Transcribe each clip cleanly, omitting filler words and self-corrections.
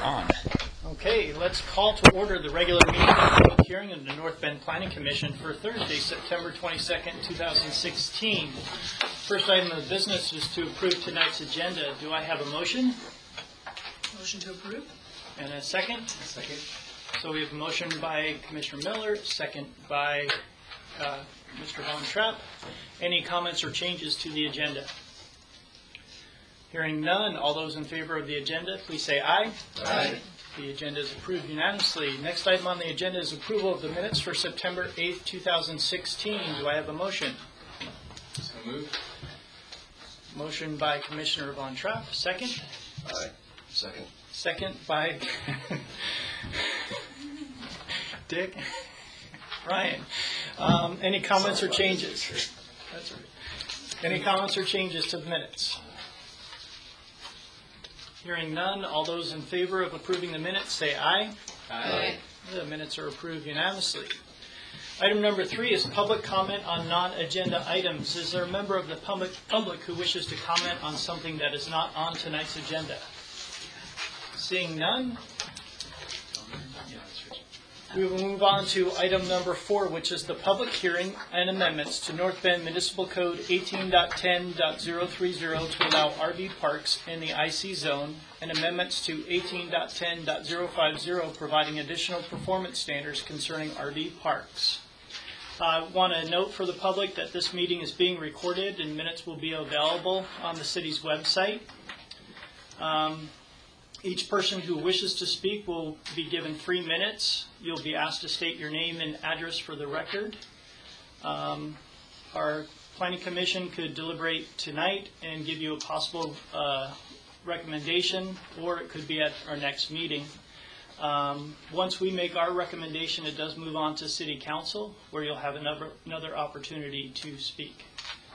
on. Okay, let's call to order the regular meeting of the public hearing of the North Bend Planning Commission for Thursday, September 22nd, 2016. First item of business is to approve tonight's agenda. Do I have a motion? Motion to approve. And a second? Second. So we have a motion by Commissioner Miller, second by Mr. Von Trapp. Any comments or changes to the agenda? Hearing none, all those in favor of the agenda, please say aye. Aye. The agenda is approved unanimously. Next item on the agenda is approval of the minutes for September 8th, 2016. Do I have a motion? So moved. Motion by Commissioner Von Trapp. Second? Aye. Second. Second by Dick. Ryan. Any comments or changes? That's right. Any comments or changes to the minutes? Hearing none, all those in favor of approving the minutes say aye. Aye. The minutes are approved unanimously. Item number 3 is public comment on non-agenda items. Is there a member of the public who wishes to comment on something that is not on tonight's agenda? Seeing none, we will move on to item number 4, which is the public hearing and amendments to North Bend Municipal Code 18.10.030 to allow RV parks in the IC zone and amendments to 18.10.050 providing additional performance standards concerning RV parks. I want to note for the public that this meeting is being recorded and minutes will be available on the city's website. Each person who wishes to speak will be given 3 minutes. You'll be asked to state your name and address for the record. Our Planning Commission could deliberate tonight and give you a possible recommendation, or it could be at our next meeting. Once we make our recommendation, it does move on to City Council, where you'll have another opportunity to speak.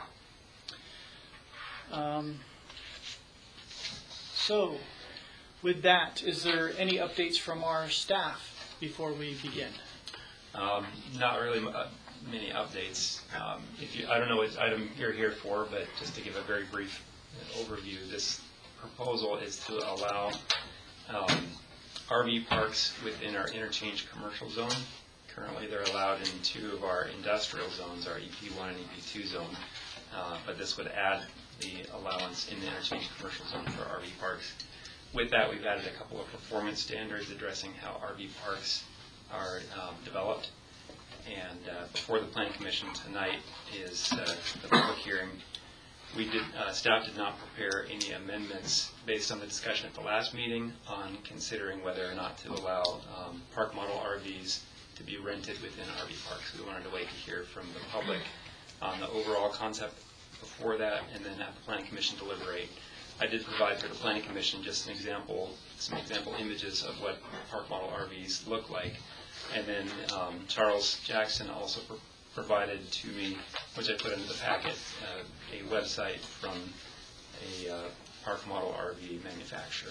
So, with that, is there any updates from our staff before we begin? Not really many updates. I don't know what item you're here for, but just to give a very brief overview, this proposal is to allow RV parks within our interchange commercial zone. Currently, they're allowed in 2 of our industrial zones, our EP1 and EP2 zone, but this would add the allowance in the interchange commercial zone for RV parks. With that, we've added a couple of performance standards addressing how RV parks are developed. And before the Planning Commission tonight is the public hearing. Staff did not prepare any amendments based on the discussion at the last meeting on considering whether or not to allow park model RVs to be rented within RV parks. We wanted to wait to hear from the public on the overall concept before that, and then have the Planning Commission deliberate. I did provide for the Planning Commission just some example images of what park model RVs look like. And then Charles Jackson also provided to me, which I put into the packet, a website from a park model RV manufacturer.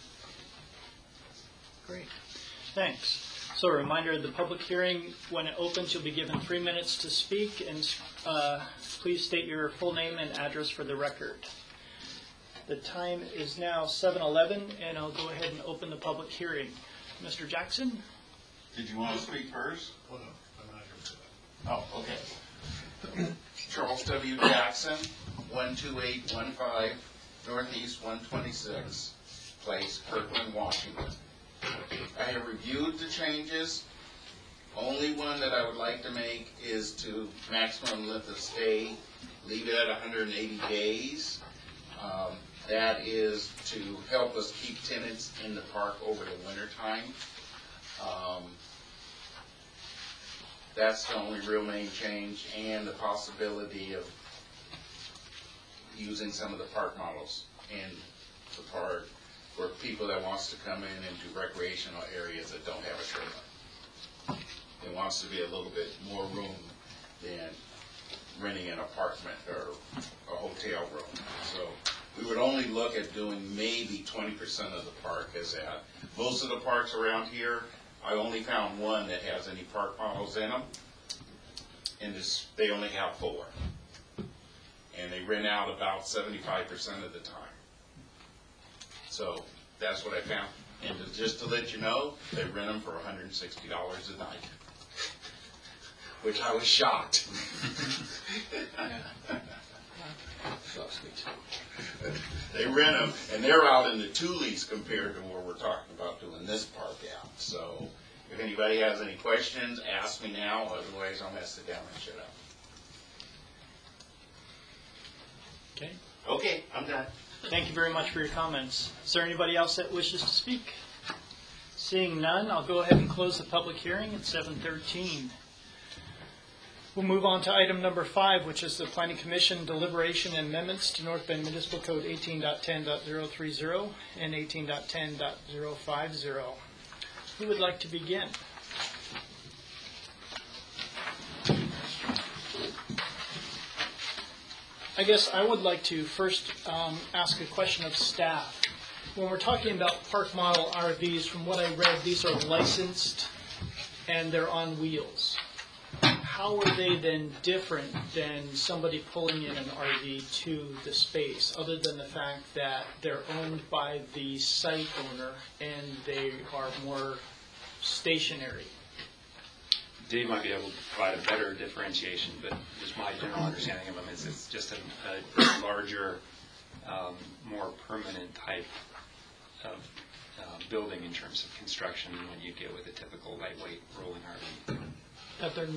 Great. Thanks. So a reminder, the public hearing, when it opens, you'll be given 3 minutes to speak, and please state your full name and address for the record. The time is now 7:11, and I'll go ahead and open the public hearing. Mr. Jackson? Did you want to speak first? Oh, no, I'm not here for that. Oh, okay. Charles W. Jackson, 12815 Northeast 126 Place, Kirkland, Washington. I have reviewed the changes. Only one that I would like to make is to maximum length of stay, leave it at 180 days. That is to help us keep tenants in the park over the winter time. That's the only real main change, and the possibility of using some of the park models in the park for people that wants to come in and do recreational areas that don't have a trailer. It wants to be a little bit more room than renting an apartment or a hotel room. So we would only look at doing maybe 20% of the park as that. Most of the parks around here, I only found one that has any park models in them, and they only have 4. And they rent out about 75% of the time. So that's what I found. And just to let you know, they rent them for $160 a night, which I was shocked. They rent them, and they're out in the Tules compared to where we're talking about doing this park out. So if anybody has any questions, ask me now, otherwise I'm going to sit down and shut up. Okay. Okay, I'm done. Thank you very much for your comments. Is there anybody else that wishes to speak? Seeing none, I'll go ahead and close the public hearing at 7:13. We'll move on to item number 5, which is the Planning Commission deliberation and amendments to North Bend Municipal Code 18.10.030 and 18.10.050. Who would like to begin? I guess I would like to first ask a question of staff. When we're talking about park model RVs, from what I read, these are licensed and they're on wheels. How are they then different than somebody pulling in an RV to the space, other than the fact that they're owned by the site owner and they are more stationary? Dave might be able to provide a better differentiation, but just my general understanding of them is it's just a larger, more permanent type of building in terms of construction than what you get with a typical lightweight rolling RV. That they're,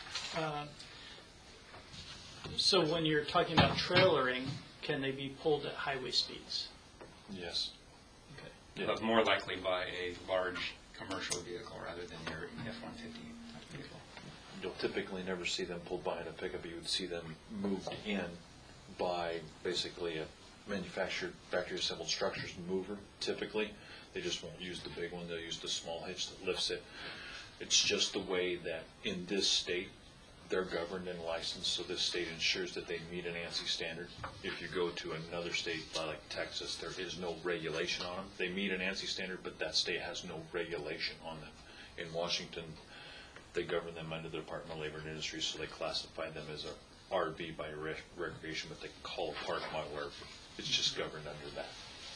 so when you're talking about trailering, can they be pulled at highway speeds? Yes. Okay. But more likely by a large commercial vehicle rather than your F-150 vehicle. You'll typically never see them pulled behind a pickup. You would see them moved in by basically a manufactured, factory assembled structures mover, typically. They just won't use the big one. They'll use the small hitch that lifts it. It's just the way that in this state, they're governed and licensed, so this state ensures that they meet an ANSI standard. If you go to another state like Texas, there is no regulation on them. They meet an ANSI standard, but that state has no regulation on them. In Washington, they govern them under the Department of Labor and Industry, so they classify them as a RV by recreation, but they call a park model RV. It's just governed under that.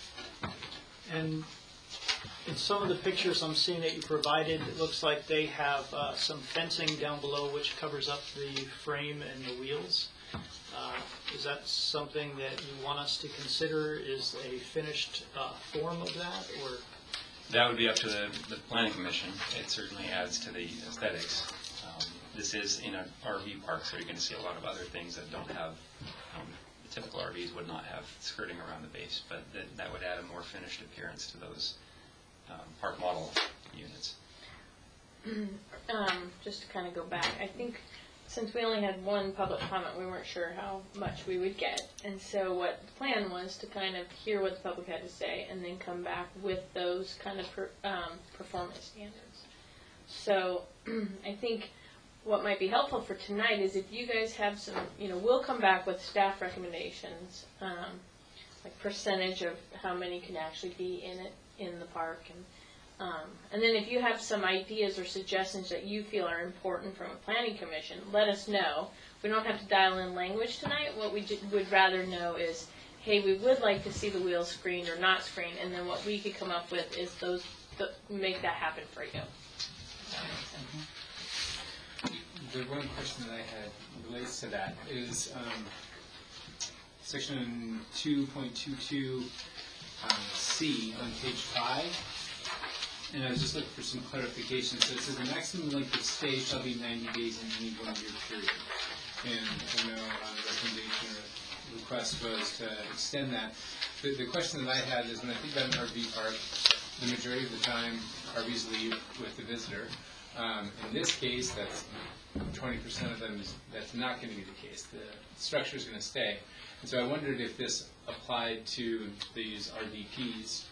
And in some of the pictures I'm seeing that you provided, it looks like they have some fencing down below which covers up the frame and the wheels. Is that something that you want us to consider is a finished form of that, or? That would be up to the Planning Commission. It certainly adds to the aesthetics. This is in an RV park, so you're going to see a lot of other things that don't have, the typical RVs would not have skirting around the base, but that would add a more finished appearance to those park model units. Just to kind of go back, I think since we only had one public comment, we weren't sure how much we would get. And so what the plan was to kind of hear what the public had to say and then come back with those kind of performance standards. So I think what might be helpful for tonight is if you guys have some, we'll come back with staff recommendations, like percentage of how many can actually be in the park, and then if you have some ideas or suggestions that you feel are important from a planning commission, let us know. We don't have to dial in language tonight. What we would rather know is, hey, we would like to see the wheels screened or not screened, and then what we could come up with is make that happen for you. The one question that I had relates to that is section 2.22 C on page 5. And I was just looking for some clarification. So it says the maximum length of stay shall be 90 days in any 1 year period. And I know the recommendation or request was to extend that. The question that I had is when I think about an RV park, the majority of the time RVs leave with the visitor. In this case, that's 20% of them, that's not going to be the case. The structure is going to stay. And so I wondered if this applied to these RVPs,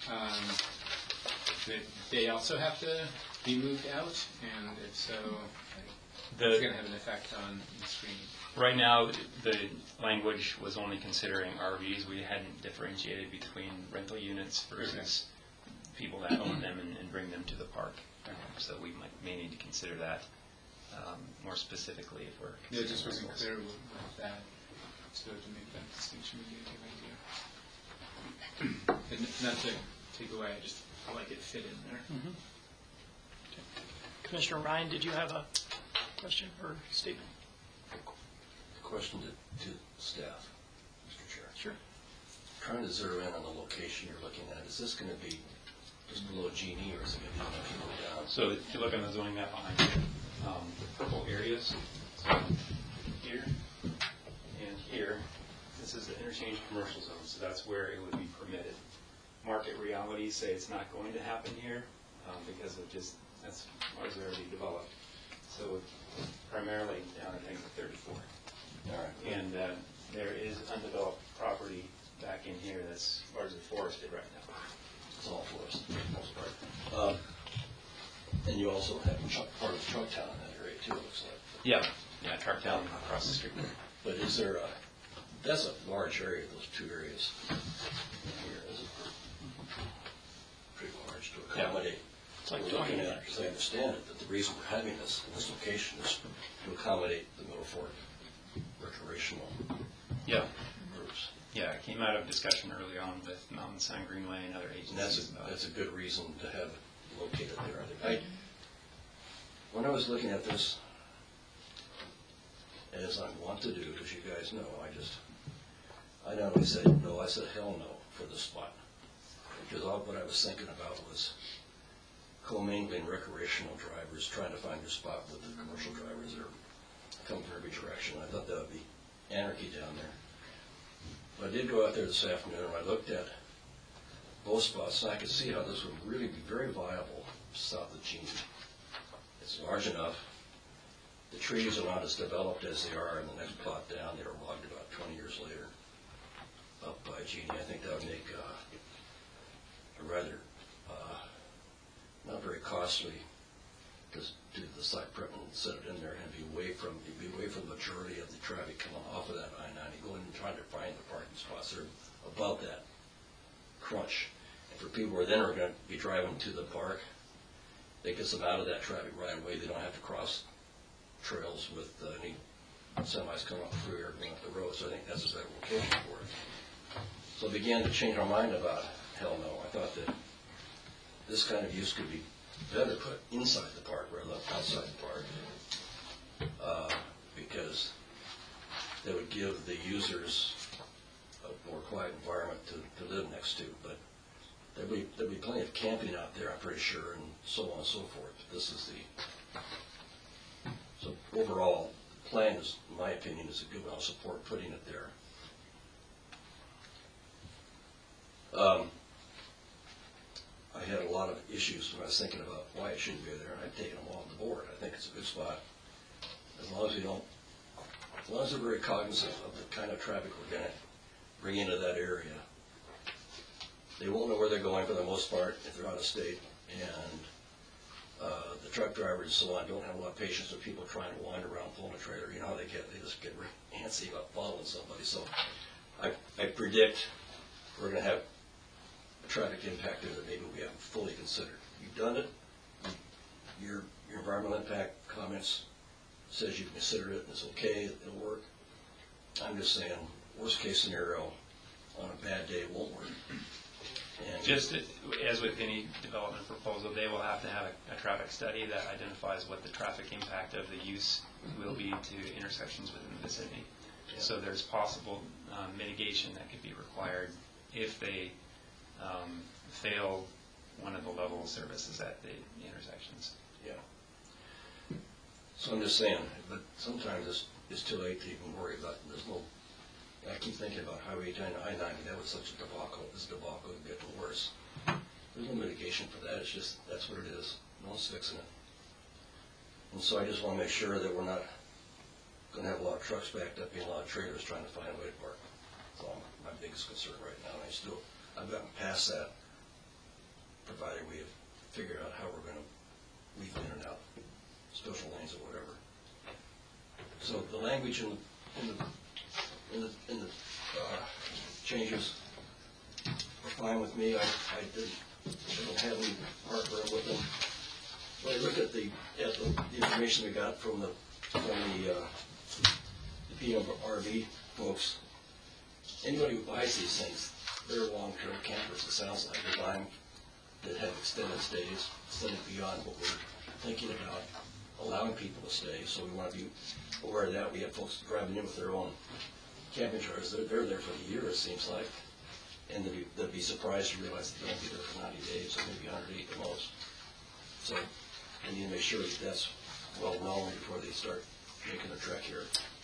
that they also have to be moved out, and if so, it's going to have an effect on the screening. Right now, the language was only considering RVs. We hadn't differentiated between rental units versus people that own them and bring them to the park. So we may need to consider that more specifically if we're Yeah, it just considering wasn't rentals. clear with that. So to make that distinction would be a good idea. And not to take away, I just like it fit in there. Commissioner Ryan, did you have a question or statement? Question to staff, Mr. Chair. Sure. Trying to zero in on the location you're looking at, is this going to be just below Genie, or is it going to be a few more down? So if you look on the zoning map behind you, the purple areas, so here and here, this is the interchange commercial zone, so that's where it would be permitted. Market realities say it's not going to happen here because of just, that's largely already developed. So primarily down, I think, to 34. All right. And there is undeveloped property back in here that's largely forested right now. It's all forest, for the most part. And you also have part of Trucktown in that area too, it looks like. Yeah, Trucktown across the street. But is there a, that's a large area, those two areas here, is it? Pretty large to accommodate. It's like We're looking 20 at, as I understand it, that the reason we're having this in this location is to accommodate the Middle Fork recreational Yeah, groups. yeah, it came out of discussion early on with Mountain Sun Greenway and other And agencies about that's it. a good reason to have it located there. I think when I was looking at this, as I want to do, as you guys know, I not only said no, I said hell no for this spot. Because all what I was thinking about was commingling recreational drivers, trying to find their spot with the commercial drivers that are coming from every direction. I thought that would be anarchy down there. But I did go out there this afternoon and I looked at both spots, and I could see how this would really be very viable south of Genie. It's large enough. The trees are not as developed as they are in the next plot down. They were logged about 20 years later up by Genie. I think that would make a rather not very costly to do the site prep and set it in there and be away from the majority of the traffic coming off of that I-90, going and trying to find the parking spots that are above that crunch. And for people who are then are going to be driving to the park, that gets them out of that traffic right away. They don't have to cross trails with any semis coming off the freeway or going up the road. So I think that's a better location for it. So I began to change our mind about hell no. I thought that this kind of use could be better put inside the park rather than outside the park, because that would give the users a more quiet environment to live next to. But there'd be plenty of camping out there, I'm pretty sure, and so on and so forth. This is so overall, the plan is, in my opinion, is a good one. I'll support putting it there. I had a lot of issues when I was thinking about why it shouldn't be there, and I've taken them all on the board. I think it's a good spot. As long as they're very cognizant of the kind of traffic we're going to bring into that area. They won't know where they're going for the most part if they're out of state, and the truck drivers and so on don't have a lot of patience with people trying to wind around pulling a trailer. You know how they just get antsy about following somebody. So I predict we're going to have a traffic impact there that maybe we haven't fully considered. You've done it. Your environmental impact comments says you've considered it and it's okay, it'll work. I'm just saying, worst case scenario, on a bad day, it won't work. And Just as with any development proposal, they will have to have a traffic study that identifies what the traffic impact of the use will be to intersections within the vicinity. Yeah. So there's possible mitigation that could be required if they fail one of the level of services at the intersections. yeah. So I'm just saying, but sometimes it's too late to even worry about it. I keep thinking about Highway 10 and I-90. That was such a debacle. This debacle would get worse. There's no mitigation for that. It's just, that's what it is. No one's fixing it. And so I just want to make sure that we're not going to have a lot of trucks backed up, being a lot of trailers trying to find a way to park. That's all my biggest concern right now. And I've gotten past that, provided we have figured out how we're going to weave in and out special lanes or whatever. So the language in the changes are fine with me. I don't have any heartburn with them. When I look at the information we got from the PMRV folks, anybody who buys these things, they're long-term campers. It sounds like they're buying that have extended stays, extended beyond what we're thinking about allowing people to stay. So we want to be aware of that. We have folks driving in with their own camping trailers. They're there for the year, it seems like. And they'll be surprised to realize that they won't be there for 90 days, or maybe 108 at most. So we need to make sure that that's well known before they start making a trek here.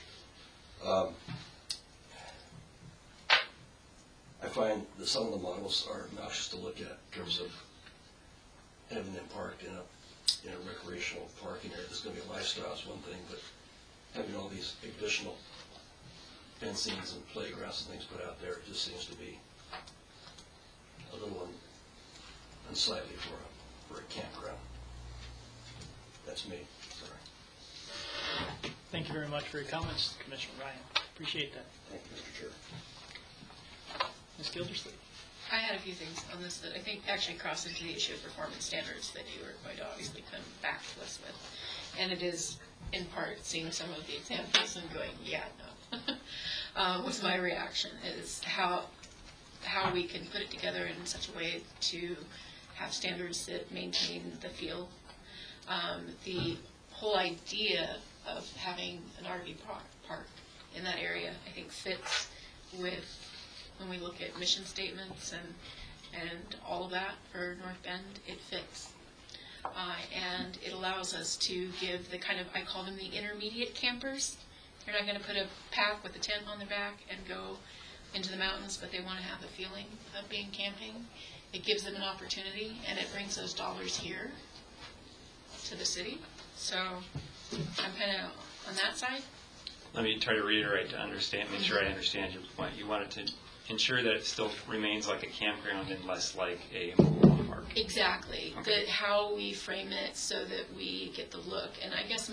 I find that some of the models are obnoxious to look at in terms of having them parked in a recreational parking area. There's going to be a lifestyle is one thing, but having all these additional fencings and playgrounds and things put out there just seems to be a little unsightly for a campground. That's me. Sorry. Thank you very much for your comments, Commissioner Ryan. Appreciate that. Thank you, Mr. Chair. Ms. Gildersleeve. I had a few things on this that I think actually cross into the issue of performance standards that you were going to obviously come back to us with. And it is, in part, seeing some of the examples and going, yeah, no. Was my reaction, is how we can put it together in such a way to have standards that maintain the feel. The whole idea of having an RV park in that area, I think, fits with when we look at mission statements and all of that for North Bend. It fits. And it allows us to give the kind of, I call them the intermediate campers. They're not going to put a pack with a tent on their back and go into the mountains, but they want to have the feeling of being camping. It gives them an opportunity, and it brings those dollars here to the city. So I'm kind of on that side. Let me try to reiterate to understand, make sure I understand your point. You wanted to ensure that it still remains like a campground and less like a mobile home park. Exactly. Okay. That how we frame it so that we get the look. And I guess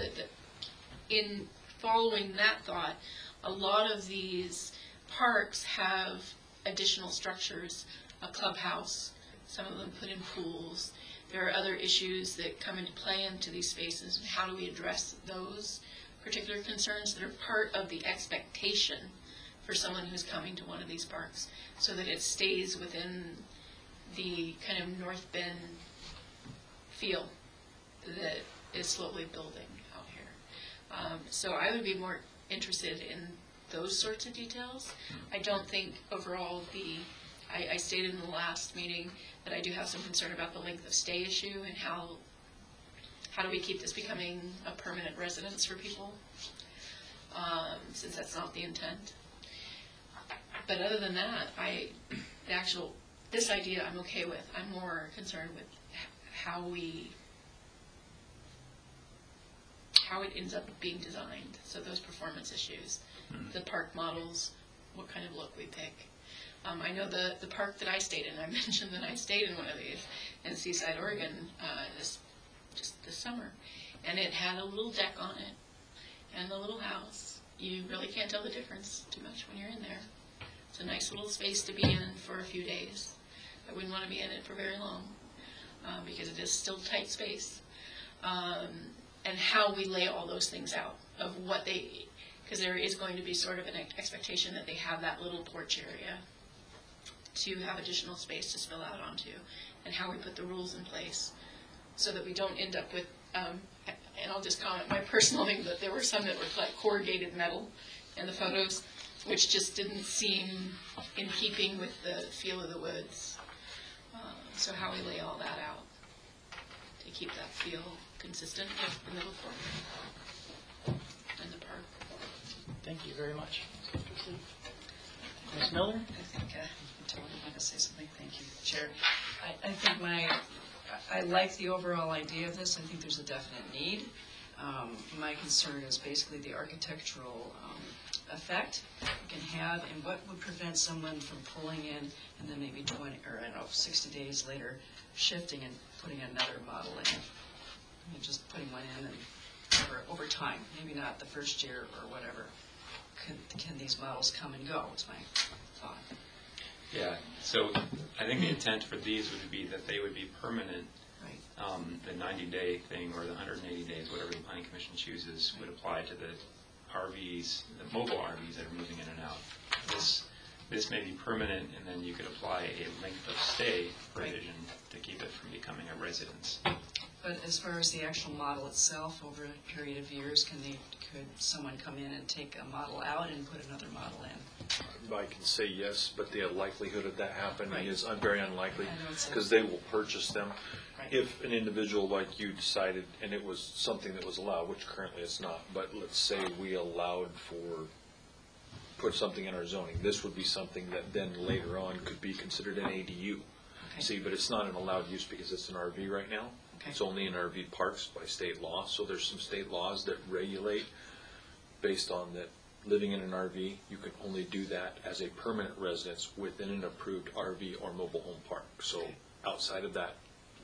in following that thought, a lot of these parks have additional structures, a clubhouse, some of them put in pools. There are other issues that come into play into these spaces, and how do we address those particular concerns that are part of the expectation for someone who's coming to one of these parks, so that it stays within the kind of North Bend feel that is slowly building out here. So I would be more interested in those sorts of details. I don't think overall I stated in the last meeting that I do have some concern about the length of stay issue and how do we keep this becoming a permanent residence for people, since that's not the intent. But other than that, this idea I'm okay with. I'm more concerned with how it ends up being designed. So those performance issues, the park models, what kind of look we pick. I know the park that I stayed in, I mentioned that I stayed in one of these in Seaside, Oregon, just this summer. And it had a little deck on it and a little house. You really can't tell the difference too much when you're in there. It's a nice little space to be in for a few days. I wouldn't want to be in it for very long because it is still tight space. And how we lay all those things out of what because there is going to be sort of an expectation that they have that little porch area to have additional space to spill out onto, and how we put the rules in place so that we don't end up with, and I'll just comment my personal thing, but there were some that were like corrugated metal in the photos, which just didn't seem in keeping with the feel of the woods. So how we lay all that out to keep that feel consistent with the middle court and the park. Thank you very much. Ms. Miller? I think I totally want to say something. Thank you, Chair. I think I like the overall idea of this. I think there's a definite need. My concern is basically the architectural effect it can have, and what would prevent someone from pulling in and then maybe 60 days later shifting and putting another model in. I mean, just putting one in and over time, maybe not the first year or whatever. Can these models come and go? It's my thought. Yeah, so I think the intent for these would be that they would be permanent. Right. The 90-day thing or the 180 days, whatever the Planning Commission chooses, would apply to the RVs, the mobile RVs that are moving in and out. This may be permanent, and then you could apply a length of stay provision to keep it from becoming a residence. But as far as the actual model itself, over a period of years, could someone come in and take a model out and put another model in? I can say yes, but the likelihood of that happening Right. is very unlikely, I know it's a- because they will purchase them. Right. If an individual like you decided, and it was something that was allowed, which currently it's not, but let's say we allowed put something in our zoning, this would be something that then later on could be considered an ADU. Okay. See, but it's not an allowed use because it's an RV right now. Okay. It's only in RV parks by state law, so there's some state laws that regulate based on that living in an RV, you can only do that as a permanent residence within an approved RV or mobile home park. So outside of that,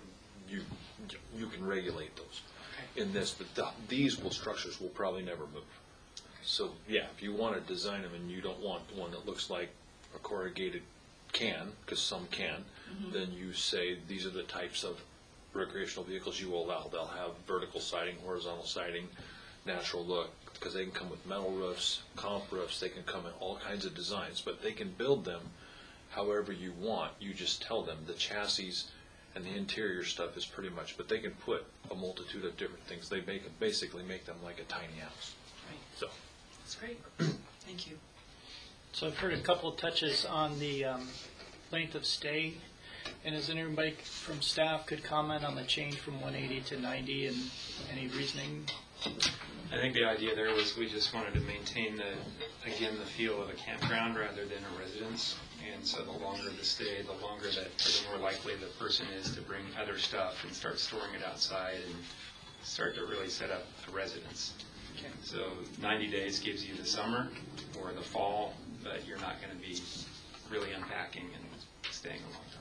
you can regulate those in this, but these structures will probably never move. So yeah, if you want to design them and you don't want one that looks like a corrugated can, because some can, then you say these are the types of recreational vehicles you will allow. They'll have vertical siding, horizontal siding, natural look, because they can come with metal roofs, comp roofs, they can come in all kinds of designs, but they can build them however you want. You just tell them the chassis and the interior stuff is pretty much, but they can put a multitude of different things. They basically make them like a tiny house. Right. So. That's great. Thank you. So I've heard a couple of touches on the length of stay. And is anybody from staff could comment on the change from 180 to 90 and any reasoning? I think the idea there was we just wanted to maintain the feel of a campground rather than a residence. And so the longer the stay, the more likely the person is to bring other stuff and start storing it outside and start to really set up a residence. Okay. So 90 days gives you the summer or the fall, but you're not going to be really unpacking and staying a long time.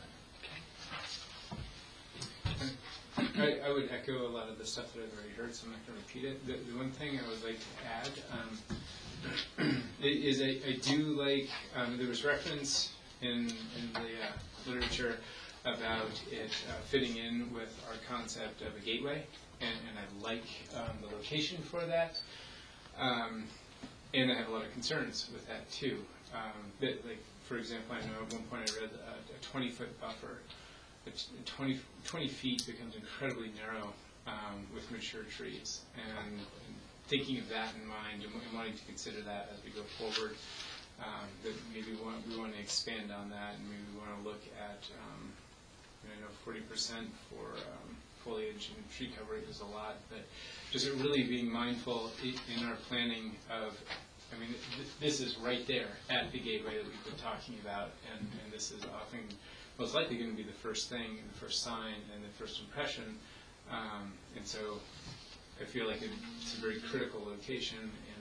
I would echo a lot of the stuff that I've already heard, so I'm not going to repeat it. The one thing I would like to add is I do like, there was reference in the literature about it fitting in with our concept of a gateway, and I like the location for that. And I have a lot of concerns with that too. Like, for example, I know at one point I read a 20-foot buffer. 20 feet becomes incredibly narrow with mature trees. And thinking of that in mind and wanting to consider that as we go forward, that maybe we want to expand on that, and maybe we want to look at, I know 40% for foliage and tree coverage is a lot, but just really being mindful in our planning of, this is right there at the gateway that we've been talking about, and this is often most likely going to be the first thing, the first sign, and the first impression. And so I feel like it's a very critical location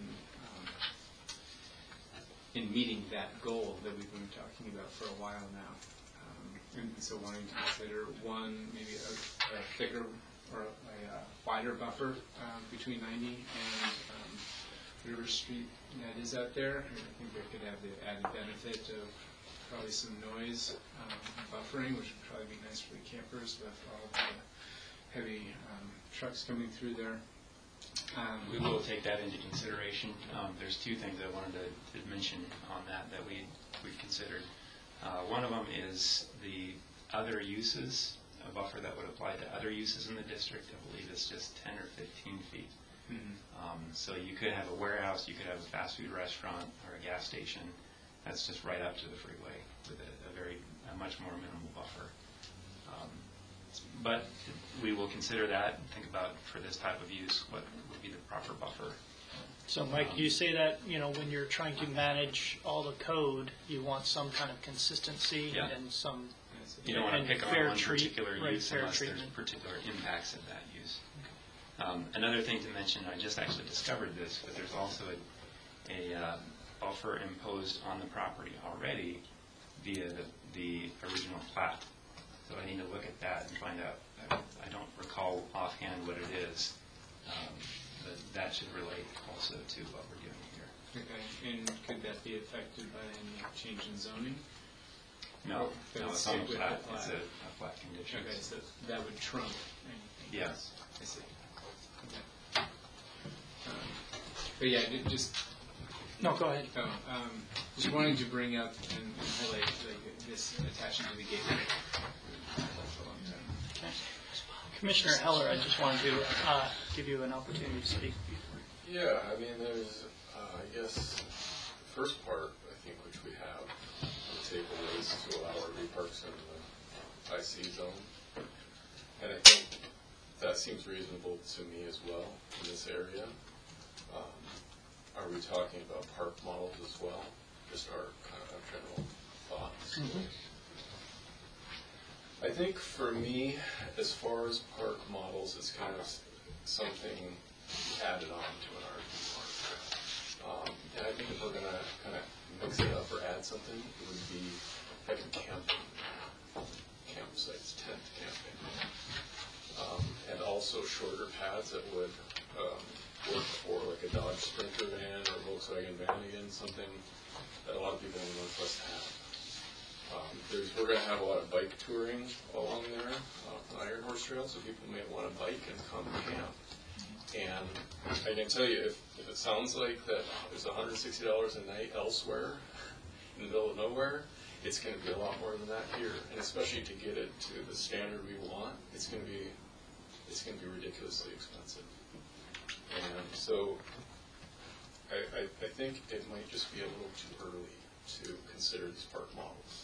in meeting that goal that we've been talking about for a while now. And so wanting to consider maybe a thicker or a wider buffer between 90 and River Street that is out there. I think that could have the added benefit of probably some noise buffering, which would probably be nice for the campers with all of the heavy trucks coming through there. We will take that into consideration. There's two things I wanted to mention on that we've considered. One of them is the other uses, a buffer that would apply to other uses in the district. I believe it's just 10 or 15 feet. So you could have a warehouse, you could have a fast food restaurant or a gas station. That's just right up to the freeway with a much more minimal buffer. But we will consider that and think about, for this type of use, what would be the proper buffer. So Mike, you say that, when you're trying to manage all the code, you want some kind of consistency Yeah. and some You don't want to pick on fair one particular right, use fair unless there's treatment. particular impacts of that use. Another thing to mention, I just actually discovered this, but there's also a buffer imposed on the property already via the original plat. So I need to look at that and find out. I don't recall offhand what it is, but that should relate also to what we're doing here. Okay, and could that be affected by any change in zoning? No, But it's on the stick with plat. the plat. It's a flat condition. Okay, so that would trump anything. Yes. I see. Okay. But yeah, No, go ahead. Just wanting to bring up and highlight like this attachment to the gateway. For a long time. Okay. Commissioner Heller, I just wanted to give you an opportunity to speak. Yeah, I mean, there's, I guess, the first part, I think, which we have on the table is to allow RV parks in the IC zone. And I think that seems reasonable to me as well in this area. Are we talking about park models as well? Just our kind of general thoughts. I think for me, as far as park models, it's kind of something added on to an RV park. And I think if we're going to kind of mix it up or add something, it would be having campsites, tent camping. And also shorter paths that would work for like a Dodge Sprinter van or Volkswagen van again, something that a lot of people in the Northwest have. We're going to have a lot of bike touring along there, Iron Horse Trail, so people may want to bike and come camp. And I can tell you, if it sounds like that there's $160 a night elsewhere in the middle of nowhere, it's going to be a lot more than that here. And especially to get it to the standard we want, it's going to be ridiculously expensive. And so I think it might just be a little too early to consider these park models.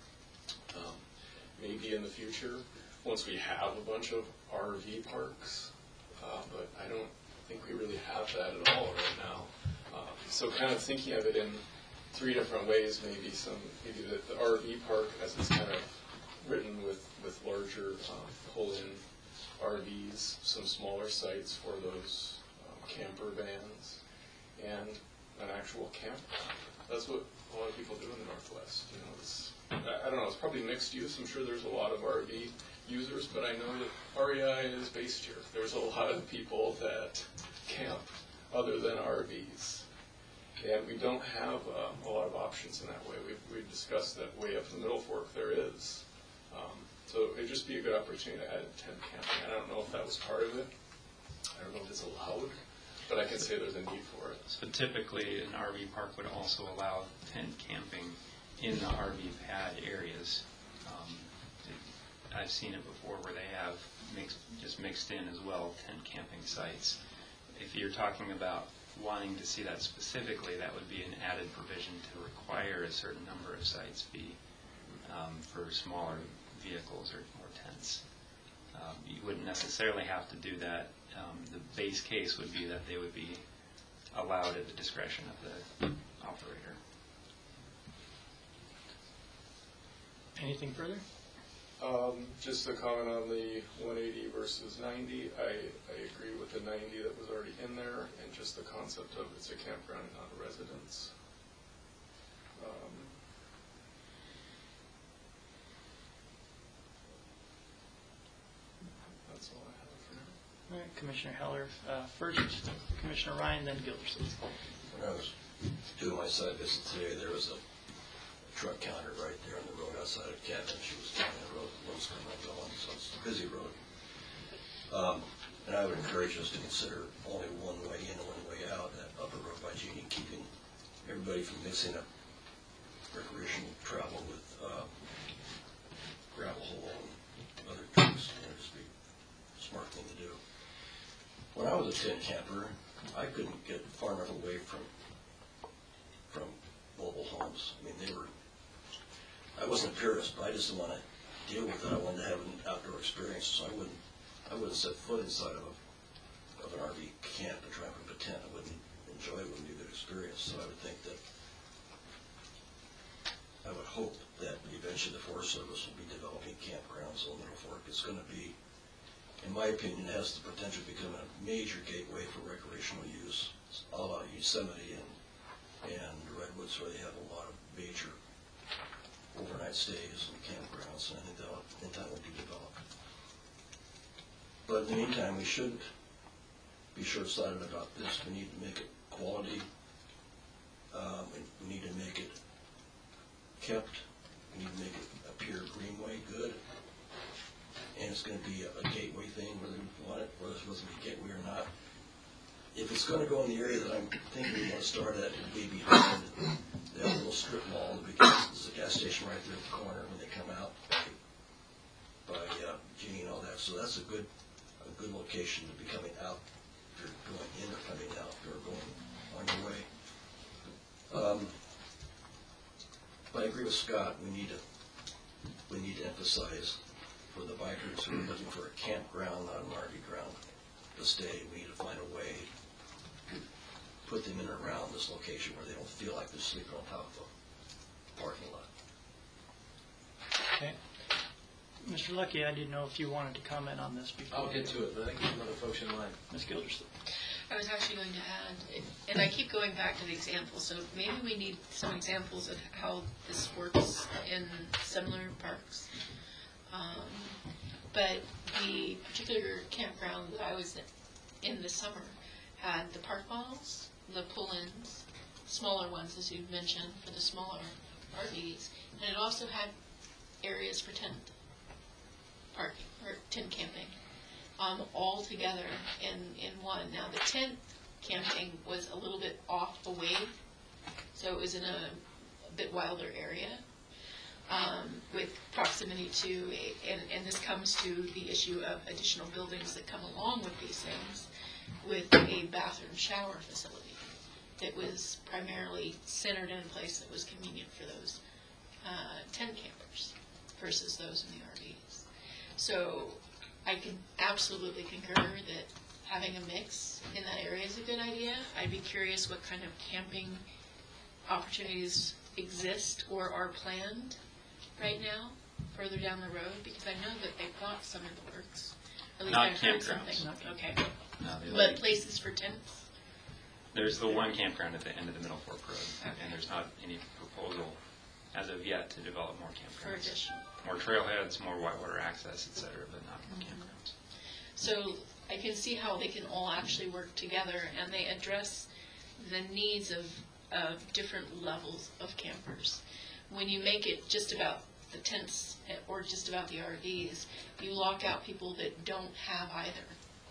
Maybe in the future, once we have a bunch of RV parks, but I don't think we really have that at all right now. So kind of thinking of it in three different ways, maybe the RV park as it's kind of written with larger pull-in RVs, some smaller sites for those camper vans, and an actual campground. That's what a lot of people do in the Northwest. You know, I don't know, it's probably mixed use. I'm sure there's a lot of RV users, but I know that REI is based here. There's a lot of people that camp other than RVs. And we don't have a lot of options in that way. We've discussed that way up in the Middle Fork there is. So it'd just be a good opportunity to add tent camping. I don't know if that was part of it. I don't know if it's allowed, but I can say there's a need for it. So typically, an RV park would also allow tent camping in the RV pad areas. I've seen it before where they have mixed in as well tent camping sites. If you're talking about wanting to see that specifically, that would be an added provision to require a certain number of sites be for smaller vehicles or tents. You wouldn't necessarily have to do that. The base case would be that they would be allowed at the discretion of the operator. Anything further? Just a comment on the 180 versus 90. I agree with the 90 that was already in there, and just the concept of it's a campground and not a residence. That's all I have for now. All right, Commissioner Heller first, Commissioner Ryan, then Gilderson. When I was doing my site visit today, there was a truck counter right there on the road outside of Cabin. She was down the road, the road's coming and going, so it's a busy road. And I would encourage us to consider only one way in and one way out, that upper road by Genie, keeping everybody from mixing up recreational travel with gravel hole and other trucks. You know, just be a smart thing to do. When I was a tent camper, I couldn't get far enough away from mobile homes. I mean, I wasn't a purist, but I just didn't want to deal with it. I wanted to have an outdoor experience, so I wouldn't set foot inside of an RV camp and try and put up a tent. I wouldn't enjoy it. It wouldn't be a good experience. So I would think that, I would hope that eventually the Forest Service will be developing campgrounds on Middle Fork. It's going to be, in my opinion, it has the potential to become a major gateway for recreational use, a la Yosemite and Redwoods, where they have a lot of major overnight stays and campgrounds, and I think that in time will be developed. But in the meantime, we shouldn't be short-sighted about this. We need to make it quality. We need to make it kept. We need to make it appear greenway good. And it's going to be a gateway thing, whether we want it, whether it's going to be a gateway or not. if it's gonna go in the area that I'm thinking we wanna start at, it'd be behind that little strip mall, because there's a gas station right there at the corner when they come out by Ginny and all that, so that's a good location to be coming out, if you're going in or coming out, or going on your way. But I agree with Scott, we need to emphasize for the bikers who are looking for a campground, not an RV ground, to stay, we need to find a way to put them in and around this location where they don't feel like they're sleeping on top of a parking lot. Okay. Mr. Lucky, I didn't know if you wanted to comment on this before. I'll get to it, but I can other folks in line. Ms. Gildersleeve. I was actually going to add, and I keep going back to the examples, so maybe we need some examples of how this works in similar parks. But the particular campground that I was in this summer had the park models, the pull-ins, smaller ones, as you mentioned, for the smaller RVs, and it also had areas for tent parking, or tent camping. All together in one. Now the tent camping was a little bit off away, so it was in a bit wilder area with proximity to, and this comes to the issue of additional buildings that come along with these things, with a bathroom shower facility that was primarily centered in a place that was convenient for those tent campers versus those in the RVs. So I can absolutely concur that having a mix in that area is a good idea. I'd be curious what kind of camping opportunities exist or are planned right now further down the road, because I know that they've got some in the works. At least Not I've heard campgrounds. something. Okay. No, they But like- places for tents? There's the one campground at the end of the Middle Fork Road, Okay. and there's not any proposal as of yet to develop more For campgrounds. additional. More trailheads, more whitewater access, et cetera, but not more campgrounds. So I can see how they can all actually work together, and they address the needs of different levels of campers. When you make it just about the tents or just about the RVs, you lock out people that don't have either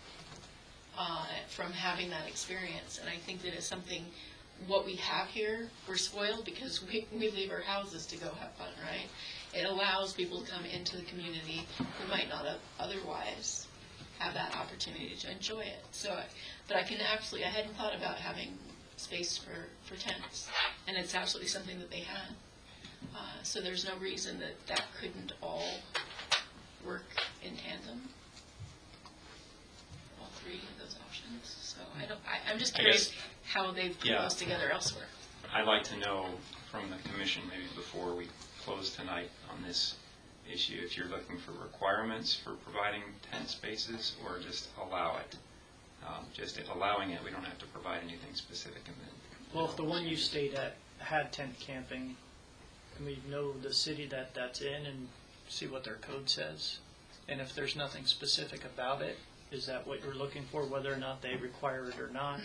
from having that experience. And I think that is something, what we have here, we're spoiled because we leave our houses to go have fun, right? It allows people to come into the community who might not have otherwise have that opportunity to enjoy it. So, but I can absolutely, I hadn't thought about having space for tents, and it's absolutely something that they had. So there's no reason that couldn't all work in tandem. All three of those options. So I'm just I curious guess- how they've put Yeah. those together elsewhere. I'd like to know from the commission, maybe before we close tonight on this issue, if you're looking for requirements for providing tent spaces, or just allow it. Just allowing it, we don't have to provide anything specific in the. Well, if the one you stayed at had tent camping, can we know the city that that's in and see what their code says? And if there's nothing specific about it, is that what you're looking for, whether or not they require it or not?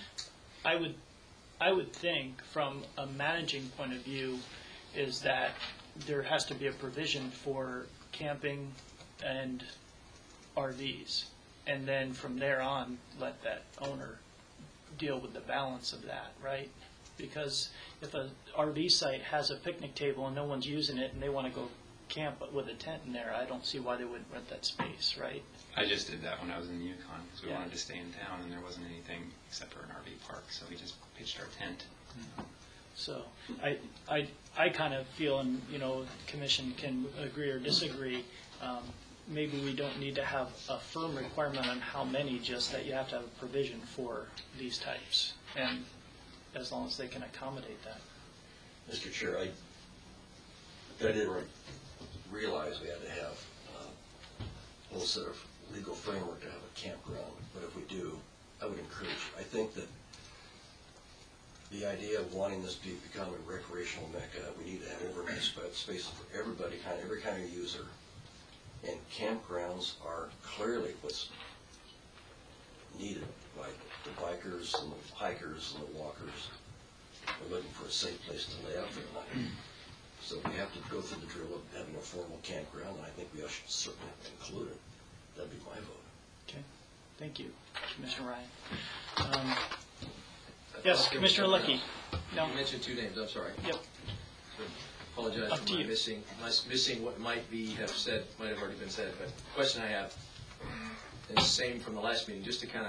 I would think from a managing point of view is that there has to be a provision for camping and RVs. And then from there on, let that owner deal with the balance of that, right? Because if a RV site has a picnic table and no one's using it and they want to go camp with a tent in there, I don't see why they wouldn't rent that space, right? I just did that when I was in the Yukon, because we Yeah. wanted to stay in town, and there wasn't anything except for an RV park, so we just pitched our tent. So I kind of feel, and the commission can agree or disagree, maybe we don't need to have a firm requirement on how many, just that you have to have a provision for these types, and as long as they can accommodate that. Mr. Chair, I didn't realize we had to have a whole set of legal framework to have a campground, but if we do, I would encourage, I think that the idea of wanting this to become a recreational mecca, we need to have overnight spaces for everybody, every kind of user. And campgrounds are clearly what's needed by the bikers and the hikers and the walkers. They're looking for a safe place to lay out for the night. So we have to go through the drill of having a formal campground, and I think we should certainly include it. That'd be my vote. Okay, thank you, Commissioner Ryan. Yes, Commissioner Lucky. No. You mentioned two names, I'm sorry. Yep. Apologize Up for to my you. missing what might have already been said, but the question I have is the same from the last meeting, just to kind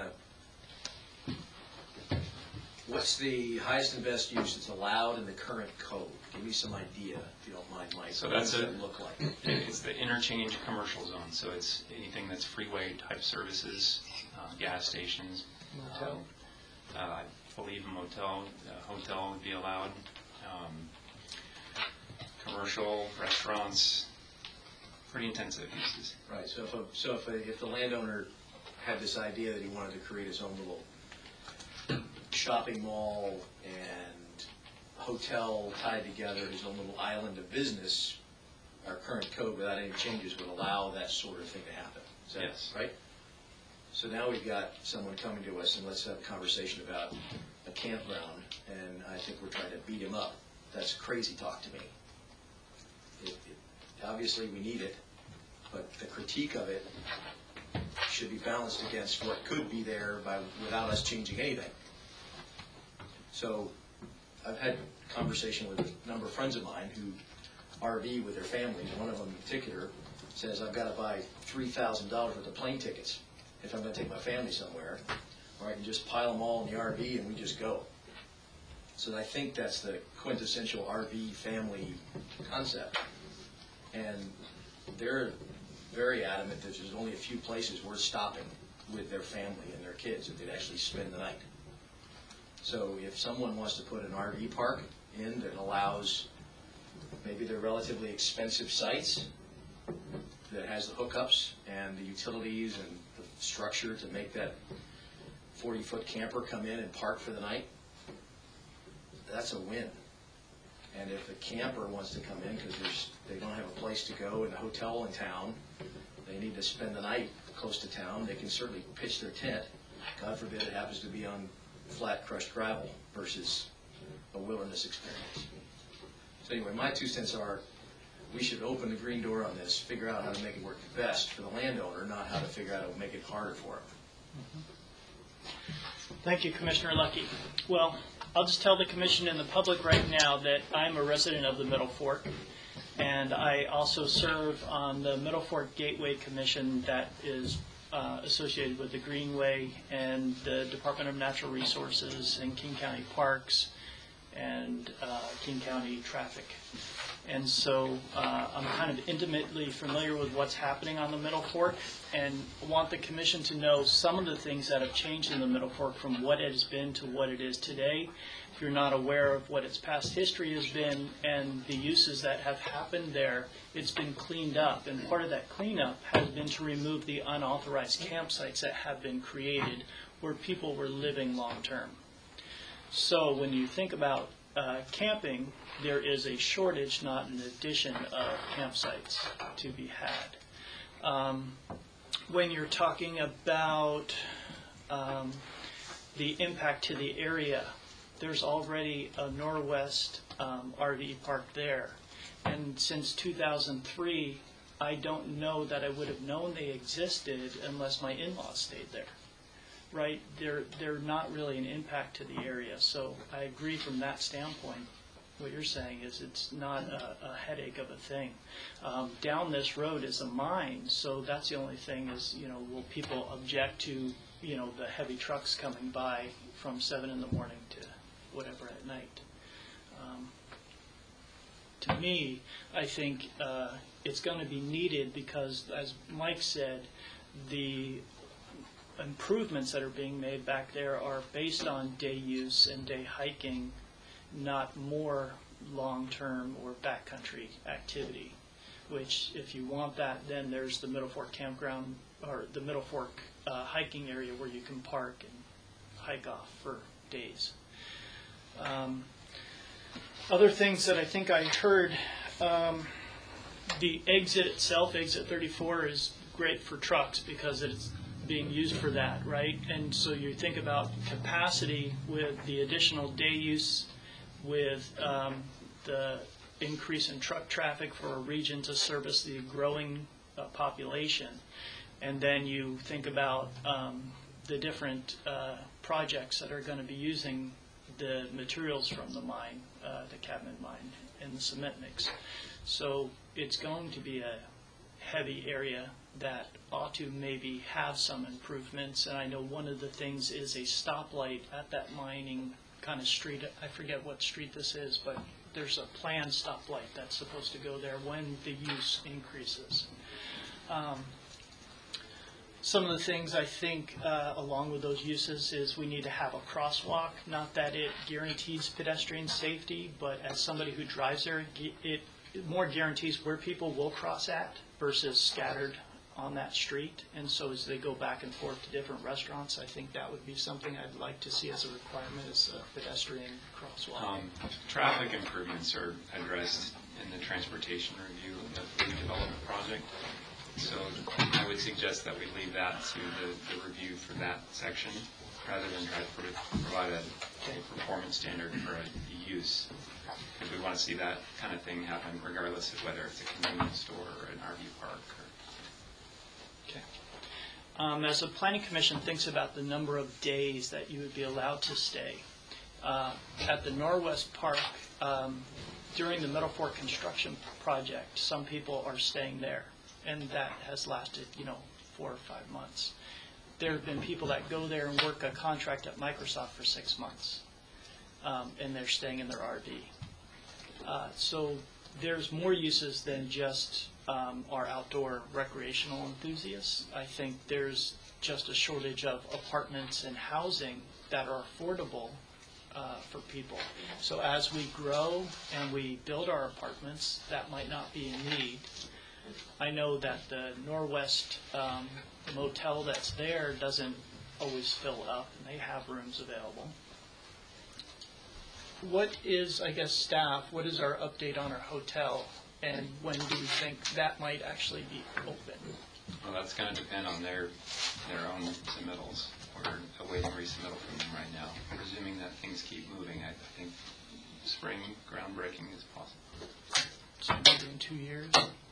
of, what's the highest and best use that's allowed in the current code? Give me some idea, if you don't mind, Mike. So What that's does a- that look like? It's the interchange commercial zone, so it's anything that's freeway type services, gas stations. Motel. I believe a motel, hotel would be allowed. Commercial, restaurants, pretty intensive uses. Right, so if the landowner had this idea that he wanted to create his own little shopping mall and hotel tied together, his own little island of business, our current code, without any changes, would allow that sort of thing to happen. Is that Yes. right? So now we've got someone coming to us, and let's have a conversation about a campground, and I think we're trying to beat him up. That's crazy talk to me. Obviously, we need it, but the critique of it should be balanced against what could be there without us changing anything. So I've had a conversation with a number of friends of mine who RV with their families. One of them in particular says, I've got to buy $3,000 worth of plane tickets if I'm going to take my family somewhere, or I can just pile them all in the RV and we just go. So I think that's the quintessential RV family concept. And they're very adamant that there's only a few places worth stopping with their family and their kids if they'd actually spend the night. So if someone wants to put an RV park in that allows, maybe they're relatively expensive sites, that has the hookups and the utilities and the structure to make that 40-foot camper come in and park for the night, that's a win. And if a camper wants to come in because they don't have a place to go in a hotel in town, they need to spend the night close to town, they can certainly pitch their tent. God forbid it happens to be on flat crushed gravel versus a wilderness experience. So anyway, my 2 cents are, we should open the green door on this, figure out how to make it work best for the landowner, not how to figure out how to make it harder for him. Thank you, Commissioner Lucky. Well, I'll just tell the commission and the public right now that I'm a resident of the Middle Fork, and I also serve on the Middle Fork Gateway Commission that is associated with the Greenway and the Department of Natural Resources and King County Parks and King County Traffic. And so I'm kind of intimately familiar with what's happening on the Middle Fork, and want the commission to know some of the things that have changed in the Middle Fork from what it has been to what it is today. If you're not aware of what its past history has been and the uses that have happened there, it's been cleaned up. And part of that cleanup has been to remove the unauthorized campsites that have been created where people were living long-term. So when you think about camping, there is a shortage, not an addition of campsites to be had. When you're talking about the impact to the area, there's already a Norwest RV park there. And since 2003, I don't know that I would have known they existed unless my in-laws stayed there. Right? They're not really an impact to the area. So I agree from that standpoint. What you're saying is it's not a headache of a thing. Down this road is a mine, so that's the only thing is, will people object to, the heavy trucks coming by from 7 in the morning to whatever at night? To me, I think it's going to be needed because, as Mike said, the improvements that are being made back there are based on day use and day hiking, not more long-term or backcountry activity, which if you want that, then there's the Middle Fork campground or the Middle Fork hiking area where you can park and hike off for days. Other things that I think I heard, the exit itself, exit 34, is great for trucks because it's being used for that, right? And so you think about capacity with the additional day use, with the increase in truck traffic for a region to service the growing population. And then you think about the different projects that are going to be using the materials from the mine, the Cadman mine, and the cement mix. So it's going to be a heavy area that ought to maybe have some improvements. And I know one of the things is a stoplight at that mining kind of street. I forget what street this is, but there's a planned stoplight that's supposed to go there when the use increases. Some of the things I think along with those uses is we need to have a crosswalk. Not that it guarantees pedestrian safety, but as somebody who drives there, it more guarantees where people will cross at versus scattered on that street. And so as they go back and forth to different restaurants, I think that would be something I'd like to see as a requirement, is a pedestrian crosswalk. Traffic improvements are addressed in the transportation review of the redevelopment project. So I would suggest that we leave that to the review for that section, rather than try to provide a performance standard for a use. Because we want to see that kind of thing happen regardless of whether it's a convenience store or an RV park. Okay. As the Planning Commission thinks about the number of days that you would be allowed to stay, at the Norwest Park, during the Meadow Fork construction project, some people are staying there. And that has lasted, 4 or 5 months. There have been people that go there and work a contract at Microsoft for 6 months, and they're staying in their RV. So there's more uses than just our outdoor recreational enthusiasts. I think there's just a shortage of apartments and housing that are affordable for people. So as we grow and we build our apartments, that might not be in need. I know that the Norwest motel that's there doesn't always fill up, and they have rooms available. What is, I guess, staff, what is our update on our hotel, and when do we think that might actually be open? Well, that's going to depend on their own submittals. We're awaiting resubmittal from them right now. Presuming that things keep moving, I think spring groundbreaking is possible. So maybe in 2 years?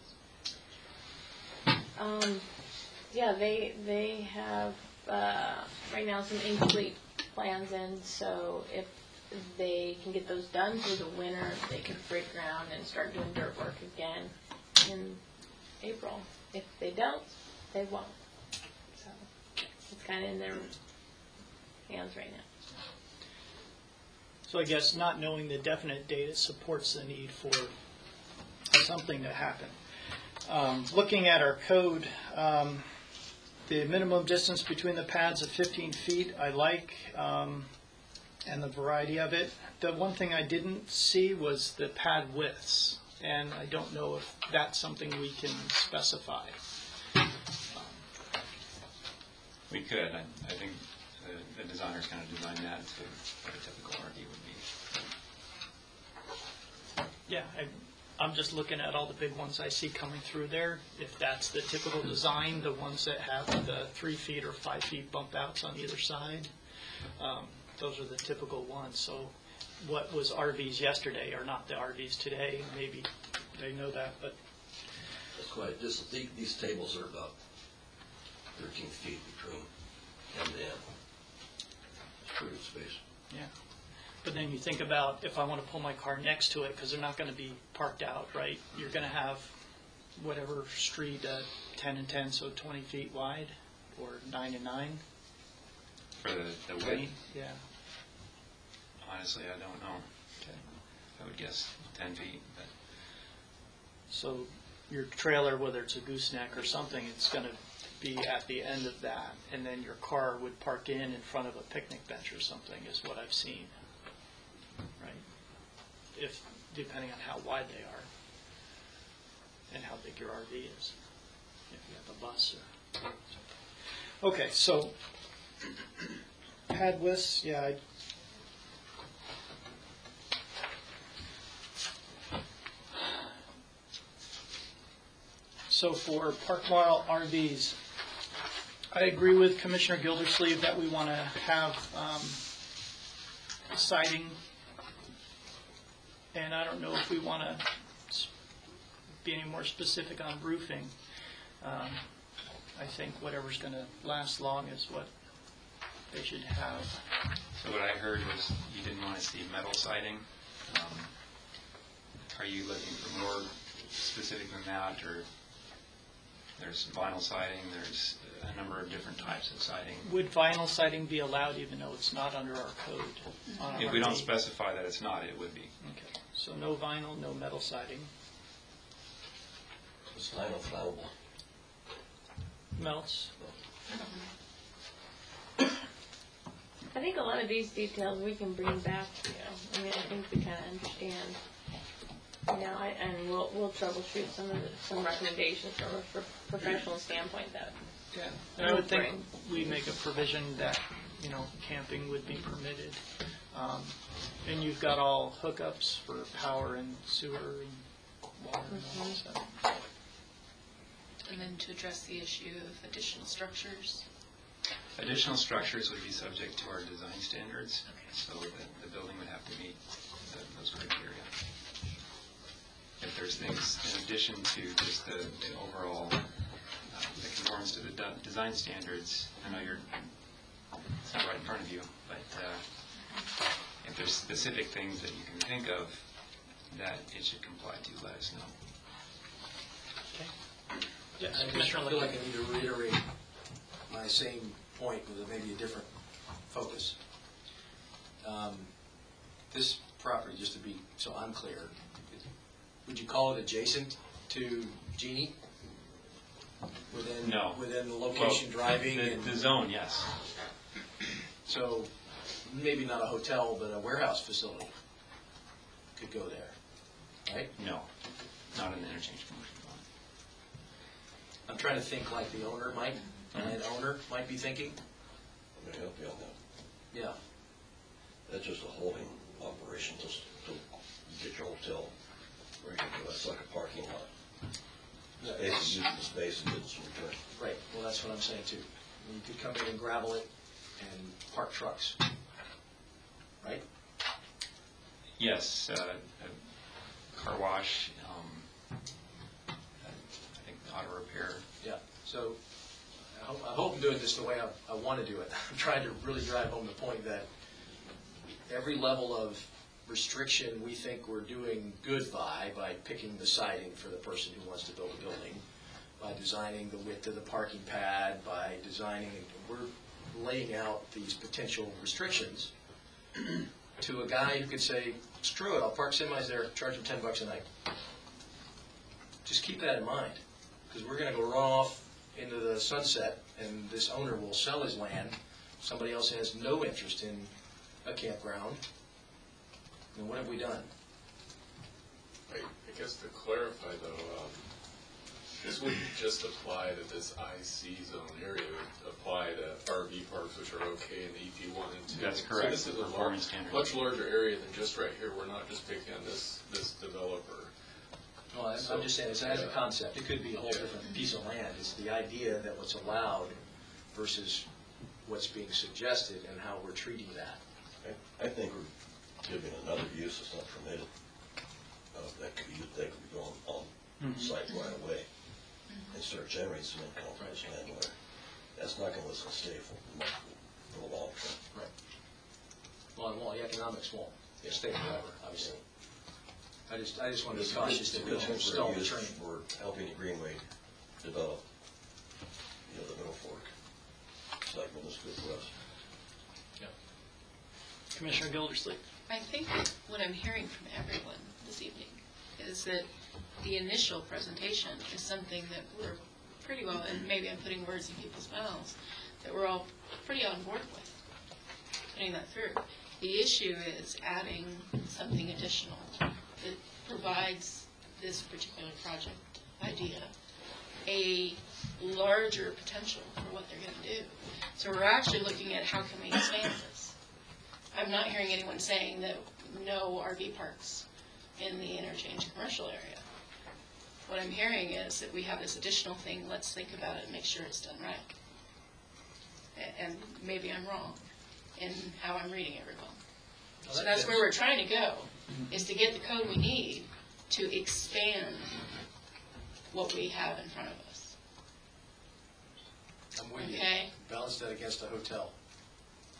Yeah, they have right now some incomplete plans in, so if they can get those done through the winter, they can break ground and start doing dirt work again in April. If they don't, they won't. So it's kind of in their hands right now. So I guess not knowing the definite date, it supports the need for something to happen. Looking at our code, the minimum distance between the pads of 15 feet I like, and the variety of it. The one thing I didn't see was the pad widths, and I don't know if that's something we can specify. We could. I think the designers kind of designed that to what a typical RV would be. Yeah, I'm just looking at all the big ones I see coming through there. If that's the typical design, the ones that have the 3 feet or 5 feet bump outs on either side, those are the typical ones. So what was RVs yesterday are not the RVs today. Maybe they know that, but That's quite, these tables are about 13 feet between end to end. It's pretty good space. yeah. But then you think about if I want to pull my car next to it, because they're not going to be parked out, right? You're going to have whatever street, 10 and 10, so 20 feet wide, or 9 and 9. For the width? Yeah. Honestly, I don't know. Okay. I would guess 10 feet. But So your trailer, whether it's a gooseneck or something, it's going to be at the end of that, and then your car would park in front of a picnic bench or something, is what I've seen. Right? If depending on how wide they are and how big your RV is, if you have a bus or. Okay, so pad widths, yeah. So for park mile RVs, I agree with Commissioner Gildersleeve that we want to have siding, and I don't know if we want to be any more specific on roofing. I think whatever's going to last long is what they should have. So what I heard was you didn't want to see metal siding. Are you looking for more specific than that, or there's vinyl siding, there's a number of different types of siding? Would vinyl siding be allowed even though it's not under our code? on If we don't RV? specify that it's not, it would be. Okay, so no vinyl, no metal siding. It's vinyl flammable. Melts. I think a lot of these details we can bring back to you. I mean, I think we kind of understand. And we'll troubleshoot some recommendations from a professional standpoint that. Yeah. And I would think we make a provision that, camping would be permitted. And you've got all hookups for power and sewer and water and all that stuff. And then to address the issue of additional structures. Additional structures would be subject to our design standards, so the building would have to meet those criteria. If there's things in addition to just the overall, that conforms to the design standards, I know it's not right in front of you, but if there's specific things that you can think of that it should comply to, let us know. Okay. Yes, I Commissioner feel like Lickett. I need to reiterate my same point with maybe a different focus. This property, just to be so I'm clear, would you call it adjacent to Genie? No. Within the location driving? The zone, yes. So maybe not a hotel, but a warehouse facility could go there, right? No, not in the interchange commercial zone. I'm trying to think like the owner might, and the owner might be thinking. Let me help you on that. Yeah. That's just a holding operation, just to get your hotel ready to go. It's like a parking lot. Space, use the space and get some return. Right, well, that's what I'm saying too. You could come in and gravel it and park trucks, right? Yes, a car wash, I think auto repair. Yeah, so I hope I'm doing this the way I want to do it. I'm trying to really drive home the point that every level of restriction we think we're doing good by picking the siding for the person who wants to build a building, by designing the width of the parking pad, by designing, we're laying out these potential restrictions to a guy who could say, screw it, I'll park semis there, charge them $10 a night. Just keep that in mind, because we're going to go run off into the sunset, and this owner will sell his land. Somebody else has no interest in a campground. And what have we done? I guess to clarify though, this wouldn't just apply to this IC zone area, it would apply to RV parks, which are okay in the EP 1 and 2. That's correct. So this is a Performance standard. much larger area than just right here. We're not just picking on this developer. Well, I'm just saying, it's as a concept, it could be a whole different piece of land. It's the idea that what's allowed versus what's being suggested and how we're treating that. I think we're giving another use that's not permitted. That could be going on site right away and start generating some income for this landlord. That's not going to listen stay for the long term. Right. Well, the economics won't stay forever, obviously. I just want to be cautious that we don't stall the train. For helping the Greenway develop, the Middle Fork segment is good for us. Commissioner Gildersleeve. I think what I'm hearing from everyone this evening is that the initial presentation is something that we're pretty well, and maybe I'm putting words in people's mouths, that we're all pretty on board with, putting that through. The issue is adding something additional that provides this particular project idea a larger potential for what they're going to do. So we're actually looking at how can we expand this. I'm not hearing anyone saying that no RV parks in the interchange commercial area. What I'm hearing is that we have this additional thing, let's think about it and make sure it's done right. And maybe I'm wrong in how I'm reading everyone. So that's where we're trying to go, is to get the code we need to expand what we have in front of us. I'm with you. Okay. Balance that against a hotel.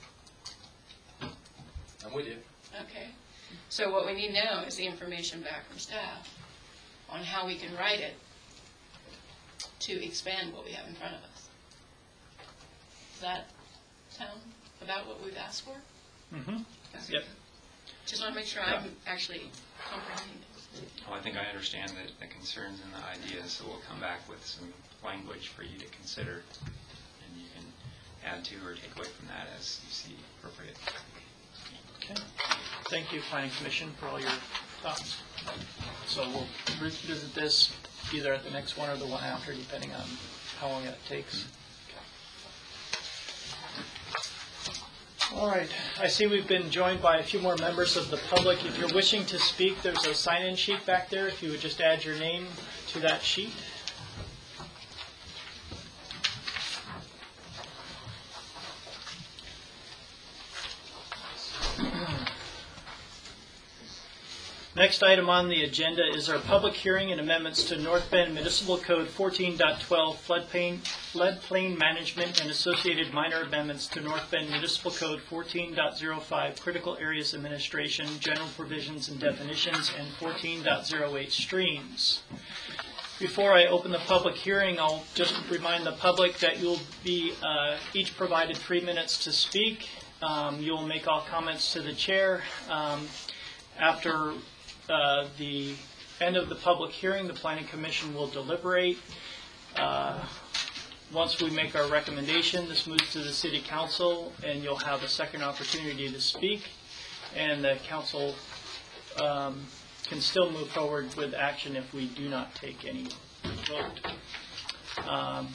I'm with you. Okay. So what we need now is the information back from staff on how we can write it to expand what we have in front of us. Does that sound about what we've asked for? Mm-hmm. Okay. Yep. Just want to make sure I'm actually comprehending it. Well, I think I understand the concerns and the ideas, so we'll come back with some language for you to consider, and you can add to or take away from that as you see appropriate. Okay. Thank you, Planning Commission, for all your thoughts. So we'll revisit this either at the next one or the one after, depending on how long that takes. All right. I see we've been joined by a few more members of the public. If you're wishing to speak, there's a sign-in sheet back there. If you would just add your name to that sheet. Next item on the agenda is our public hearing and amendments to North Bend Municipal Code 14.12 floodplain management and associated minor amendments to North Bend Municipal Code 14.05 critical areas administration, general provisions and definitions, and 14.08 streams. Before I open the public hearing, I'll just remind the public that you'll be each provided 3 minutes to speak. You'll make all comments to the chair. After the end of the public hearing, the Planning Commission will deliberate. Once we make our recommendation, this moves to the City Council, and you'll have a second opportunity to speak. And the Council can still move forward with action if we do not take any vote.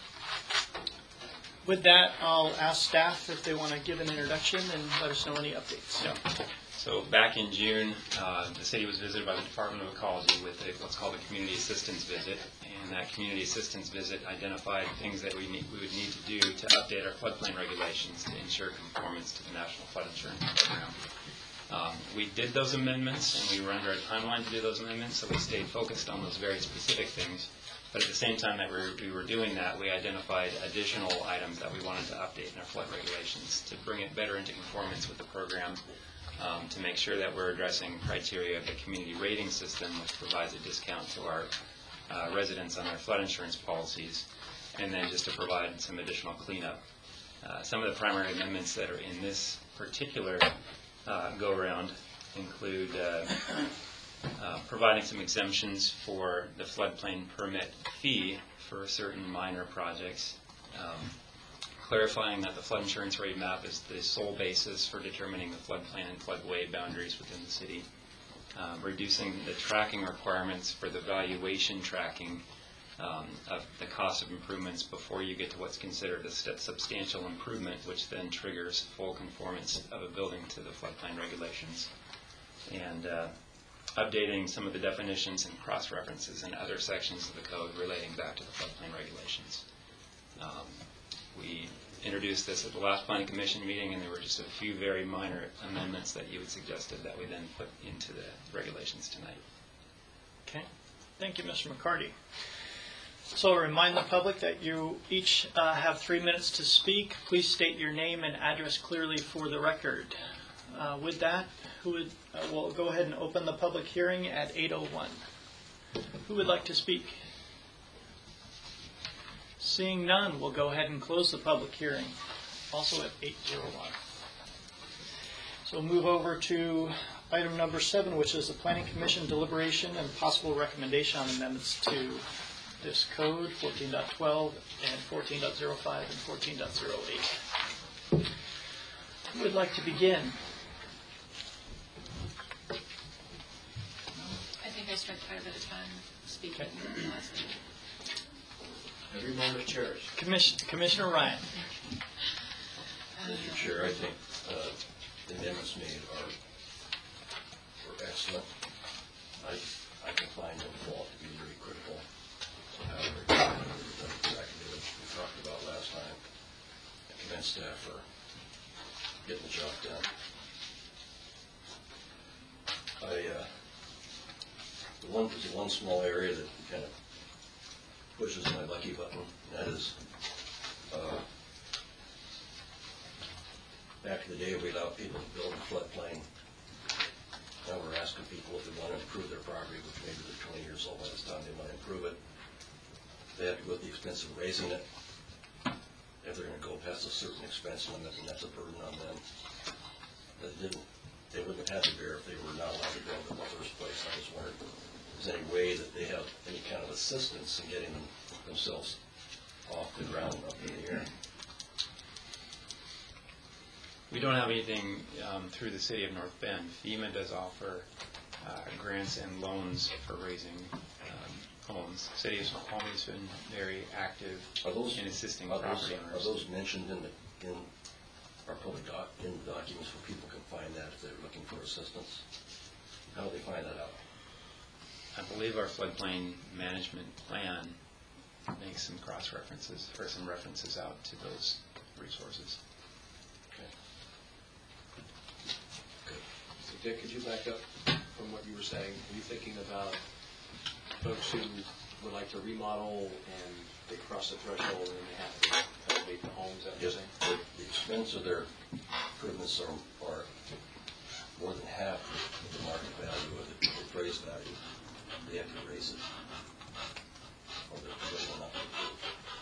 With that, I'll ask staff if they want to give an introduction and let us know any updates. Yeah. So back in June, the city was visited by the Department of Ecology with what's called a community assistance visit, and that community assistance visit identified things that we would need to do to update our floodplain regulations to ensure conformance to the National Flood Insurance Program. We did those amendments, and we were under a timeline to do those amendments, so we stayed focused on those very specific things. But at the same time that we were doing that, we identified additional items that we wanted to update in our flood regulations to bring it better into conformance with the program, to make sure that we're addressing criteria of the community rating system, which provides a discount to our residents on their flood insurance policies, and then just to provide some additional cleanup. Some of the primary amendments that are in this particular go-around include providing some exemptions for the floodplain permit fee for certain minor projects, clarifying that the flood insurance rate map is the sole basis for determining the floodplain and floodway boundaries within the city, reducing the tracking requirements for the valuation tracking of the cost of improvements before you get to what's considered a substantial improvement, which then triggers full conformance of a building to the floodplain regulations, and updating some of the definitions and cross-references in other sections of the code relating back to the floodplain regulations. We introduced this at the last Planning Commission meeting, and there were just a few very minor amendments that you had suggested that we then put into the regulations tonight. Okay. Thank you, Mr. McCarty. So I'll remind the public that you each have 3 minutes to speak. Please state your name and address clearly for the record. With that, we'll go ahead and open the public hearing at 8:01. Who would like to speak? Seeing none, we'll go ahead and close the public hearing, also at 8:01. So we'll move over to item number 7, which is the Planning Commission deliberation and possible recommendation on amendments to this code, 14.12 and 14.05 and 14.08. Who would like to begin? I think I spent quite a bit of time speaking last week. Every moment cherished. Commissioner Ryan. Mr. Chair, I think the amendments made are excellent. I can find no fault to be very critical. However, that's exactly what we talked about last time. I commend staff for getting the job done. There's one small area that kind of pushes my lucky button, and that is back in the day, we allowed people to build in floodplain. Now we're asking people if they want to improve their property, which maybe they're 20 years old by this time, they want to improve it. They have to go to the expense of raising it. If they're going to go past a certain expense limit, and that's a burden on them. They wouldn't have had to bear if they were not allowed to build in the first place. I just wondered if there's any way that they have any kind of assistance in getting themselves off the ground and up in the air. We don't have anything through the city of North Bend. FEMA does offer grants and loans for raising homes. City of Snoqualmie has been very active in assisting property owners. Are those mentioned in our public in the documents where people can find that if they're looking for assistance? How do they find that out? I believe our floodplain management plan makes some cross-references or some references out to those resources. So Dick, could you back up from what you were saying? Are you thinking about folks who would like to remodel and they cross the threshold and they have to elevate the homes, is that what you're saying? The expense of their improvements are more than half of the market value of the appraised value. They have to raise it, or they're will not be approved.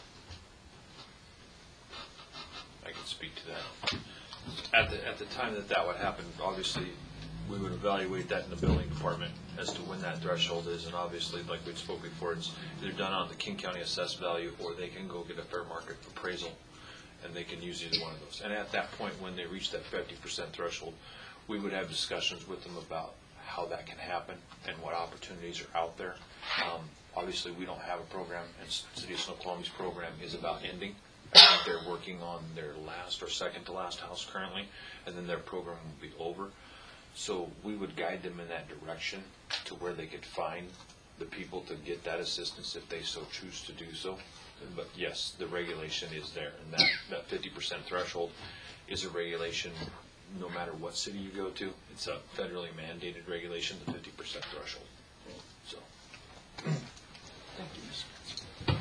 I can speak to that. At the time that would happen, obviously, we would evaluate that in the building department as to when that threshold is, and obviously, like we'd spoke before, it's either done on the King County assessed value, or they can go get a fair market appraisal, and they can use either one of those. And at that point, when they reach that 50% threshold, we would have discussions with them about how that can happen and what opportunities are out there. Obviously, we don't have a program, and City of Snoqualmie's program is about ending. I think they're working on their last or second to last house currently, and then their program will be over. So we would guide them in that direction to where they could find the people to get that assistance if they so choose to do so. But yes, the regulation is there, and that 50% threshold is a regulation no matter what city you go to. It's a federally mandated regulation, the 50% threshold. So. Thank you, Mr.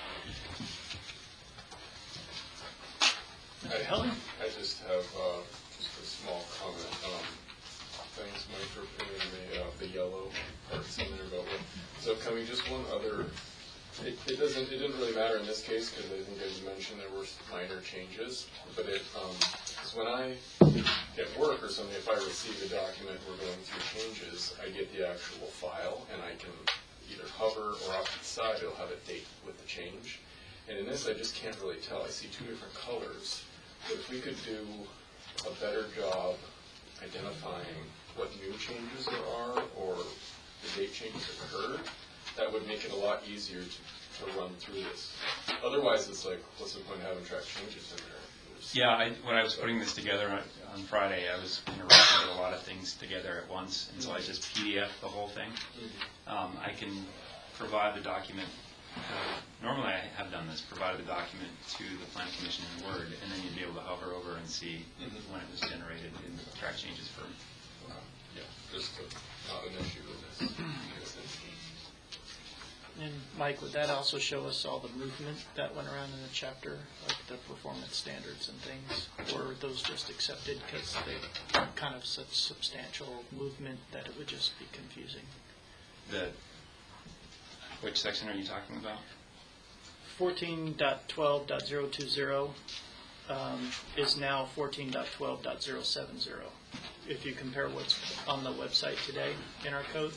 Helen? I just have just a small comment. Thanks, Mike, for putting the yellow parts in there about what. So coming just one other. It didn't really matter in this case because I think as you mentioned there were minor changes. But because when I at work or something, if I receive a document we're going through changes, I get the actual file and I can either hover or off to the side it'll have a date with the change. And in this I just can't really tell. I see two different colors. But if we could do a better job identifying what new changes there are or the date changes that occurred, that would make it a lot easier to run through this. Otherwise, it's like, what's the point of having track changes in there? Yeah, when I was putting this together on Friday, I was going to get a lot of things together at once, and so I just PDF the whole thing. I can provide the document. Normally I have done this, provided the document to the Planning Commission in Word, and then you'd be able to hover over and see when it was generated and track changes for. Yeah, just not an issue with this. And Mike, would that also show us all the movement that went around in the chapter, like the performance standards and things? Or are those just accepted because they kind of such substantial movement that it would just be confusing? Which section are you talking about? 14.12.020 is now 14.12.070. If you compare what's on the website today in our code.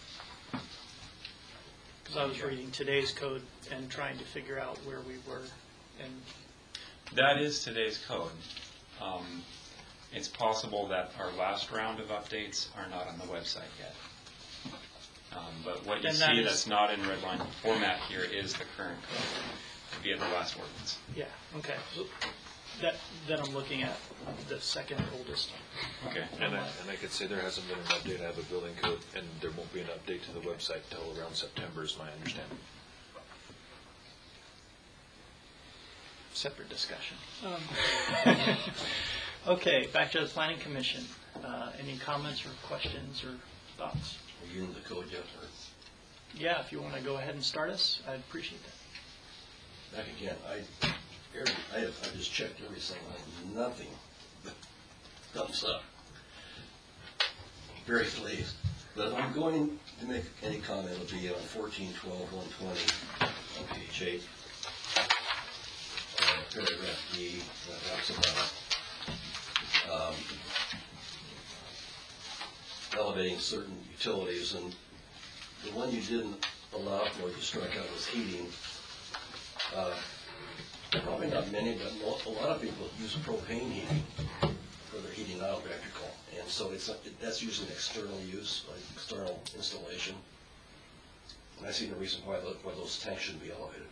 Because I was reading today's code and trying to figure out where we were. And that is today's code. It's possible that our last round of updates are not on the website yet. But what you see that's not in red line format here is the current code via the last ordinance. Yeah, okay. So that I'm looking at the second oldest. Okay. And I could say there hasn't been an update. I have a building code, and there won't be an update to the website until around September, is my understanding. Separate discussion. Okay, back to the Planning Commission. Any comments or questions or thoughts? Are you in the code yet? Or? Yeah, if you want to go ahead and start us, I'd appreciate that. Back again, I just checked everything. I had nothing thumbs up. Very pleased. But if I'm going to make any comment, it'll be on 1412-120 on page 8. Paragraph D, that talks about elevating certain utilities, and the one you didn't allow for, you struck out, was heating. Probably not many, but a lot of people use propane heating for their heating out electrical, and so that's usually an external use, like external installation. And I see no reason why those tanks shouldn't be elevated.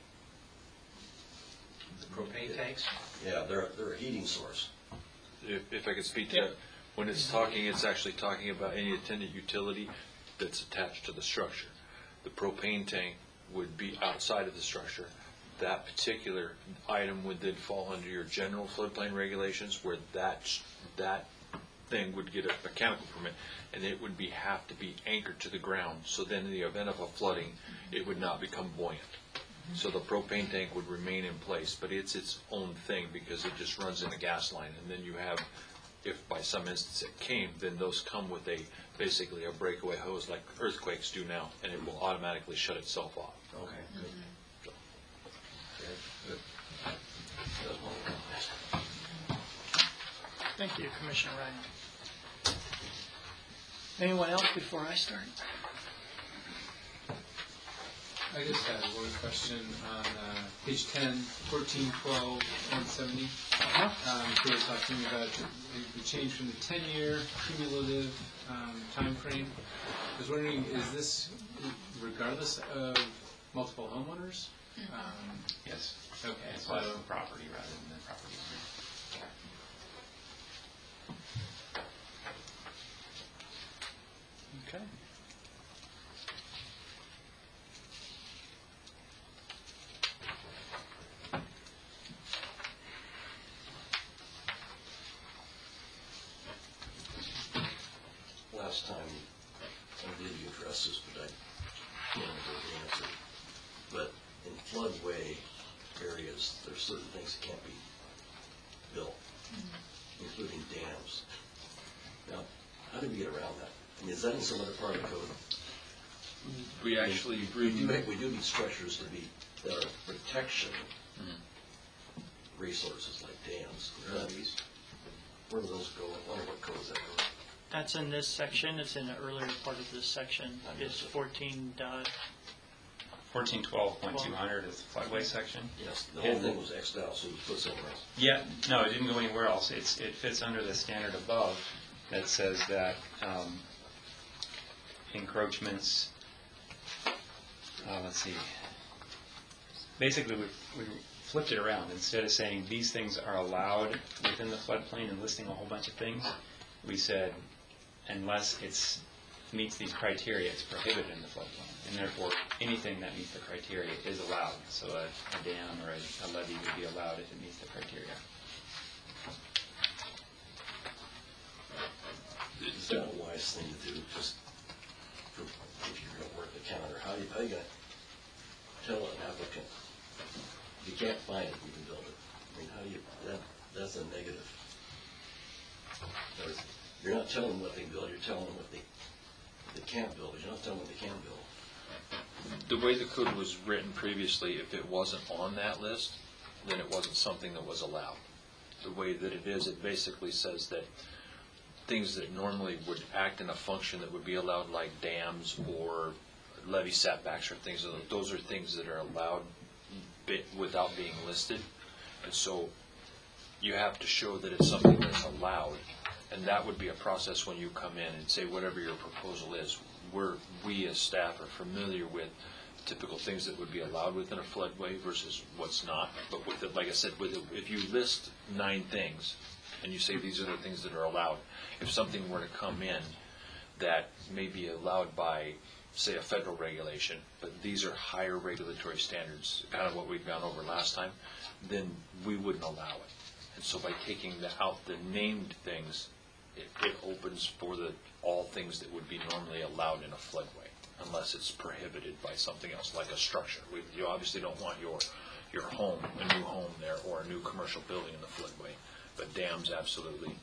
The propane tanks? Yeah, they're a heating source. If I could speak to that, when it's actually talking about any attendant utility that's attached to the structure. The propane tank would be outside of the structure. That particular item would then fall under your general floodplain regulations, where that thing would get a mechanical permit, and it would have to be anchored to the ground. So then, in the event of a flooding, it would not become buoyant. So the propane tank would remain in place, but it's its own thing because it just runs in a gas line. And then you have, if by some instance it came, then those come with basically a breakaway hose like earthquakes do now, and it will automatically shut itself off. Okay, good. Thank you, Commissioner Ryan. Anyone else before I start? I just had one question on page 10, 1412, 170. We were talking about the change from the 10-year cumulative time frame. I was wondering, is this regardless of multiple homeowners? Yes. Okay. It's part of the property rather than the property owner. Okay. Last time, I believe you addressed this, but I can't remember the answer. But in floodway areas, there's certain things that can't be built, including dams. Now, how do we get around that? I mean, is that in some other part of the code? We actually We do need structures that are protection resources like dams, levees. Where do those go? I wonder what code does that go? That's in this section. It's in the earlier part of this section. It's 1412.200 is the floodway section. Yes, the whole thing was X'd out, so you put somewhere else. Yeah, no, it didn't go anywhere else. It fits under the standard above that says that encroachments, let's see, basically we flipped it around. Instead of saying these things are allowed within the floodplain and listing a whole bunch of things, we said unless it meets these criteria, it's prohibited in the floodplain. And therefore, anything that meets the criteria is allowed. So a dam or a levee would be allowed if it meets the criteria. Is that a wise thing to do? Just if you're going to work the counter, how are you going to tell an applicant if you can't find it, you can build it? I mean, how do you? That's a negative. You're not telling them what they can build. You're telling them what they can't build. You're not telling them what they can build. The way the code was written previously, if it wasn't on that list, then it wasn't something that was allowed. The way that it is, it basically says that things that normally would act in a function that would be allowed, like dams or levee setbacks or things, those are things that are allowed without being listed. And so you have to show that it's something that's allowed. And that would be a process when you come in and say whatever your proposal is. We as staff are familiar with typical things that would be allowed within a floodway versus what's not. But with it, like I said, if you list 9 things and you say these are the things that are allowed, if something were to come in that may be allowed by, say, a federal regulation, but these are higher regulatory standards, kind of what we've gone over last time, then we wouldn't allow it. And so by taking out the named things, it opens for all things that would be normally allowed in a floodway, unless it's prohibited by something else, like a structure. You obviously don't want your home, a new home there, or a new commercial building in the floodway. But dams, absolutely,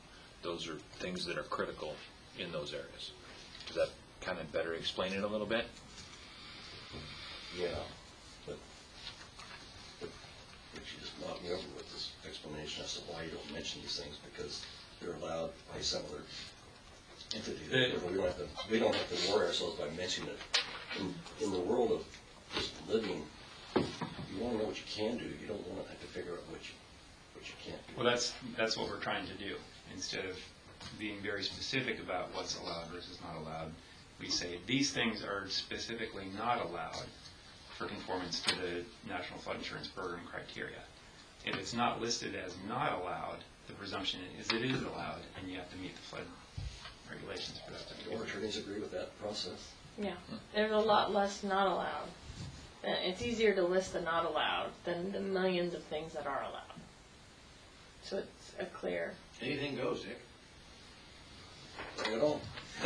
Those are things that are critical in those areas. Does that kind of better explain it a little bit? Yeah, but you just knocked me over with this explanation as to why you don't mention these things, because they're allowed by some other entity. We don't have to worry ourselves by mentioning it. In the world of just living, you want to know what you can do. You don't want to have to figure out what you can't do. Well, that's what we're trying to do. Instead of being very specific about what's allowed versus not allowed, we say these things are specifically not allowed for conformance to the National Flood Insurance Program criteria. If it's not listed as not allowed, the presumption is it is allowed, and you have to meet the flood regulations for that. Do our attorneys agree with that process? Yeah, there's a lot less not allowed. It's easier to list the not allowed than the millions of things that are allowed. So it's a clear. Anything goes, Dick. Bring it on.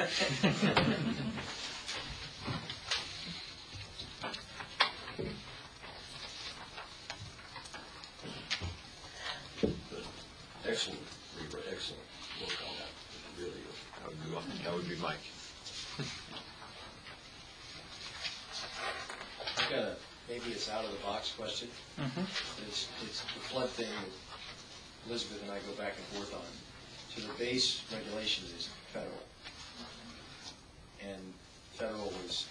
Excellent, Reba, excellent work on that. It really is. That would be Mike. I've got maybe it's out of the box question. It's the flood thing that Elizabeth and I go back and forth on. So the base regulation is federal. And federal was,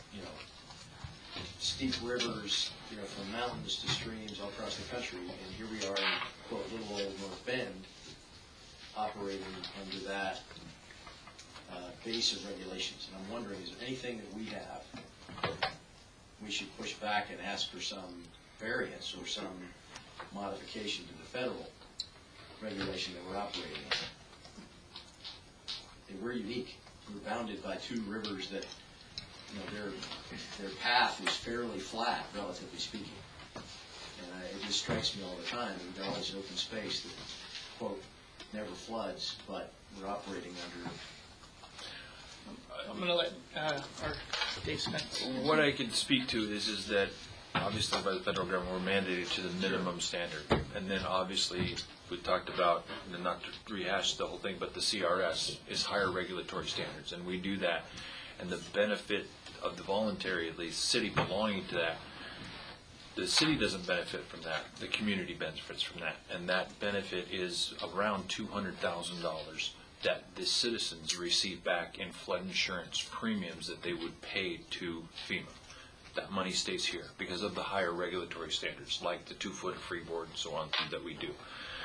steep rivers, from mountains to streams all across the country. And here we are in, quote, little old North Bend, operating under that base of regulations. And I'm wondering, is there anything that we have we should push back and ask for some variance or some modification to the federal regulation that we're operating in? And we're unique. We're bounded by two rivers that, their path is fairly flat, relatively speaking. And it just strikes me all the time that we've got all this open space that, quote, never floods, but we're operating under. I'm going to let our Dave Spence. What I can speak to is that obviously by the federal government we're mandated to the minimum standard, and then obviously we talked about, and not to rehash the whole thing, but the CRS is higher regulatory standards, and we do that. And the benefit of the voluntary, at least city belonging to that, the city doesn't benefit from that. The community benefits from that, and that benefit is around $200,000 that the citizens receive back in flood insurance premiums that they would pay to FEMA. That money stays here because of the higher regulatory standards, like the 2-foot freeboard and so on that we do.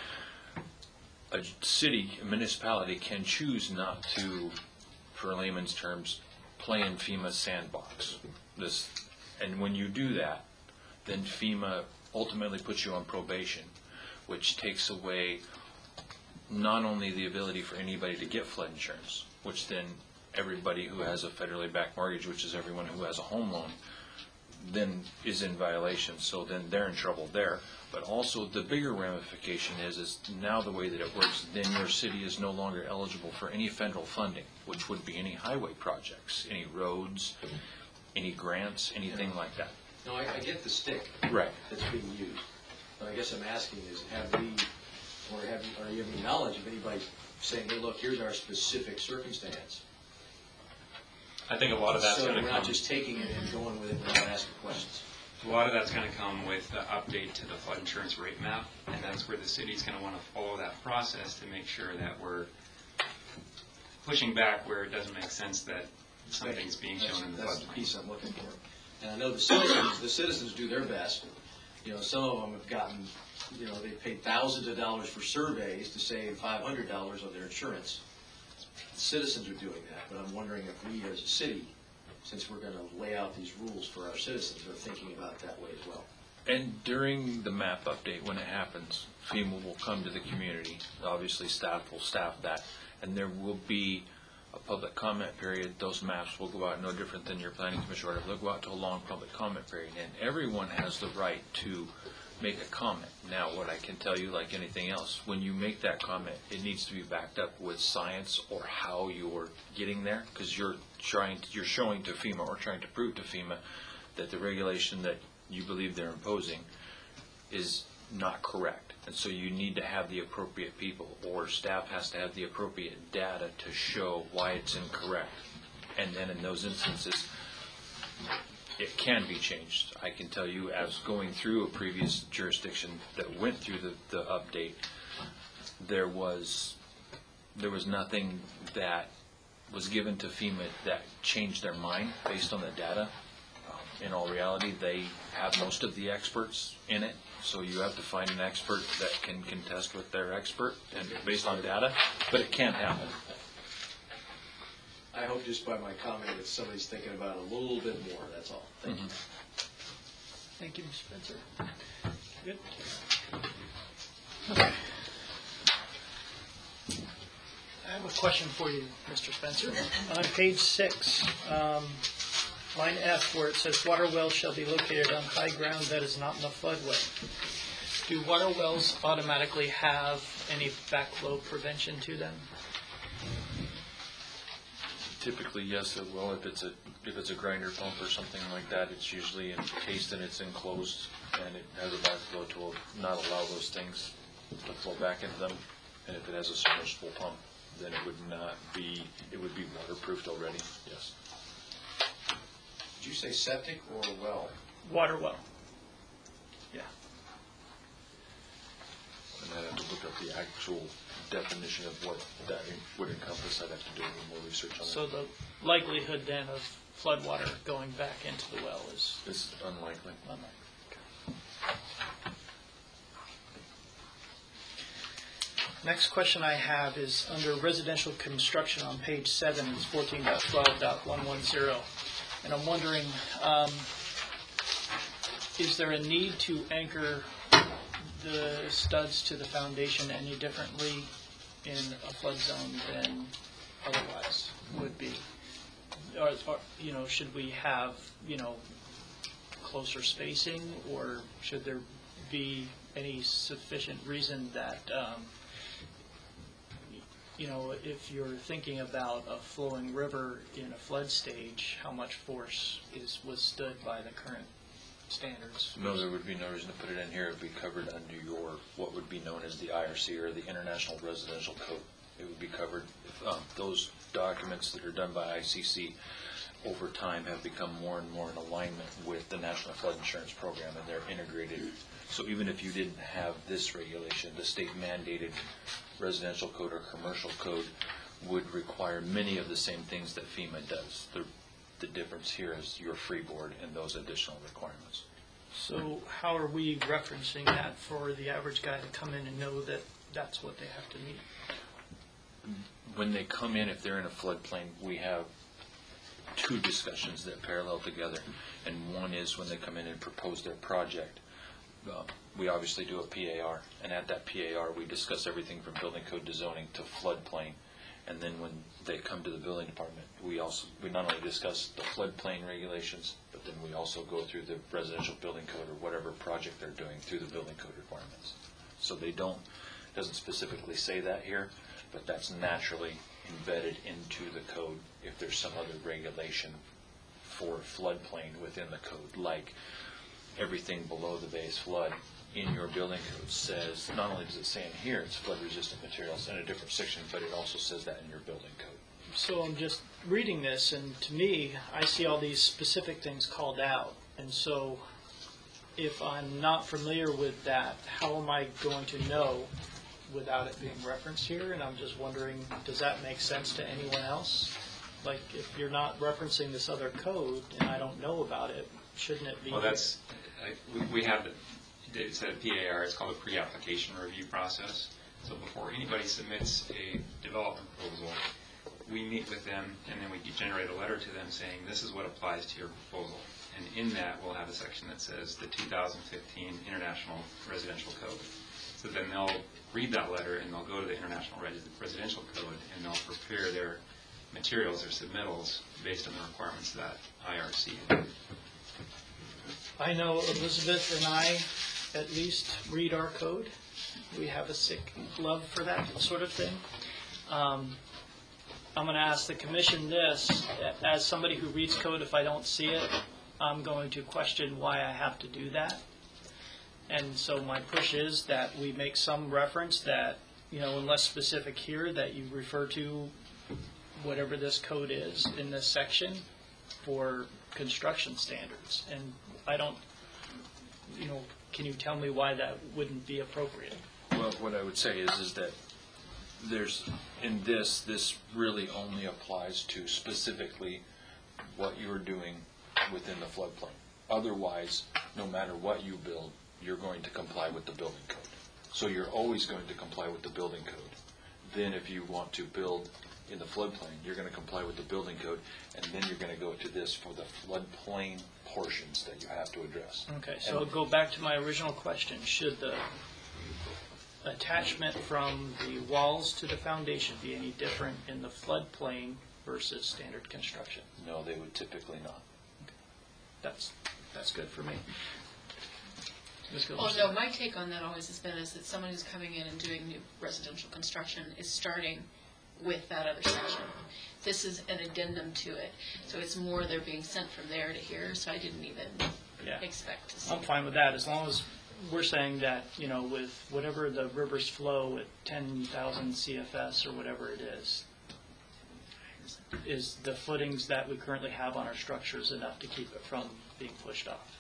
A city, a municipality can choose not to, for layman's terms, play in FEMA's sandbox. And when you do that, then FEMA ultimately puts you on probation, which takes away not only the ability for anybody to get flood insurance, which then everybody who has a federally backed mortgage, which is everyone who has a home loan, then is in violation, so then they're in trouble there. But also the bigger ramification is now the way that it works, then your city is no longer eligible for any federal funding, which would be any highway projects, any roads, any grants, anything like that. No, I get the stick Right. that's being used. But I guess I'm asking is, are you having knowledge of anybody saying, hey, look, here's our specific circumstance? I think a lot of that's So going to we're come. not just taking it and going with it without asking questions. A lot of that's going to come with the update to the flood insurance rate map, and that's where the city's going to want to follow that process to make sure that we're pushing back where it doesn't make sense that something's being shown in the That's the floodplain. piece I'm looking for. And I know the citizens do their best. Some of them have gotten, they paid thousands of dollars for surveys to save $500 of their insurance. The citizens are doing that, but I'm wondering if we as a city, since we're going to lay out these rules for our citizens, are thinking about it that way as well. And during the map update, when it happens, FEMA will come to the community. Obviously, staff will staff that, and there will be a public comment period. Those maps will go out no different than your planning commission order. They'll go out to a long public comment period, and everyone has the right to make a comment. Now, what I can tell you, like anything else, when you make that comment, it needs to be backed up with science or how you're getting there, because you're showing to FEMA or trying to prove to FEMA that the regulation that you believe they're imposing is not correct. And so you need to have the appropriate people, or staff has to have the appropriate data to show why it's incorrect. And then in those instances, it can be changed. I can tell you, as going through a previous jurisdiction that went through the update, there was nothing that was given to FEMA that changed their mind based on the data. In all reality, they have most of the experts in it, so you have to find an expert that can contest with their expert and based on data, but it can happen. I hope just by my comment that somebody's thinking about it a little bit more, that's all. Thank you. Thank you, Mr. Spencer. Good. Okay. I have a question for you, Mr. Spencer. On page 6, line F, where it says water wells shall be located on high ground that is not in the floodway. Do water wells automatically have any backflow prevention to them? Typically, yes, it will. If it's a grinder pump or something like that, it's usually encased and it's enclosed, and it has a backflow to not allow those things to flow back into them. And if it has a submersible pump, then it would not be. It would be waterproofed already. Yes. Did you say septic or well? Water well. Yeah. And I'd have to look up the actual definition of what that would encompass. I'd have to do a little more research on So it. the likelihood then of flood water going back into the well is It's unlikely. unlikely. Next question I have is under residential construction on page 7, it's 14.12.110. And I'm wondering, is there a need to anchor the studs to the foundation any differently in a flood zone than otherwise would be? Or should we have, closer spacing, or should there be any sufficient reason that, if you're thinking about a flowing river in a flood stage, how much force is withstood by the current standards? No, there would be no reason to put it in here. It would be covered under your, what would be known as the IRC, or the International Residential Code. It would be covered. Those documents that are done by ICC over time have become more and more in alignment with the National Flood Insurance Program, and they're integrated. So even if you didn't have this regulation, the state mandated residential code or commercial code would require many of the same things that FEMA does. The difference here is your freeboard and those additional requirements. So how are we referencing that for the average guy to come in and know that that's what they have to meet? When they come in, if they're in a floodplain, we have two discussions that parallel together. And one is when they come in and propose their project. We obviously do a PAR, and at that PAR we discuss everything from building code to zoning to floodplain. And then when they come to the building department, we not only discuss the floodplain regulations, but then we also go through the residential building code or whatever project they're doing through the building code requirements. So it doesn't specifically say that here, but that's naturally embedded into the code if there's some other regulation for floodplain within the code, like everything below the base flood in your building code says, not only does it say in here it's flood resistant materials in a different section, but it also says that in your building code. So I'm just reading this, and to me, I see all these specific things called out. And so if I'm not familiar with that, how am I going to know without it being referenced here? And I'm just wondering, does that make sense to anyone else? Like, if you're not referencing this other code and I don't know about it, shouldn't it be? Well, we have it's a PAR. It's called a pre-application review process. So before anybody submits a development proposal, we meet with them, and then we generate a letter to them saying this is what applies to your proposal. And in that, we'll have a section that says the 2015 International Residential Code. So then they'll read that letter, and they'll go to the International Residential Code, and they'll prepare their materials, their submittals, based on the requirements of that IRC. I know Elizabeth and I at least read our code. We have a sick love for that sort of thing. I'm going to ask the commission this. As somebody who reads code, if I don't see it, I'm going to question why I have to do that. And so my push is that we make some reference that, unless specific here, that you refer to whatever this code is in this section for construction standards. And I don't, can you tell me why that wouldn't be appropriate? Well, what I would say is that this really only applies to specifically what you're doing within the floodplain. Otherwise, no matter what you build, you're going to comply with the building code. So you're always going to comply with the building code. Then if you want to build in the floodplain, you're going to comply with the building code, and then you're going to go to this for the floodplain portions that you have to address. Okay, so I'll go back to my original question. Should the attachment from the walls to the foundation be any different in the floodplain versus standard construction? No, they would typically not. That's good for me. Ms. Well, Gilbertson? no, my take on that always has been is that someone who's coming in and doing new residential construction is starting with that other section. This is an addendum to it, so it's more they're being sent from there to here, so I didn't even expect to see. I'm fine with that, as long as we're saying that, with whatever the rivers flow at 10,000 CFS or whatever it is the footings that we currently have on our structures enough to keep it from being pushed off?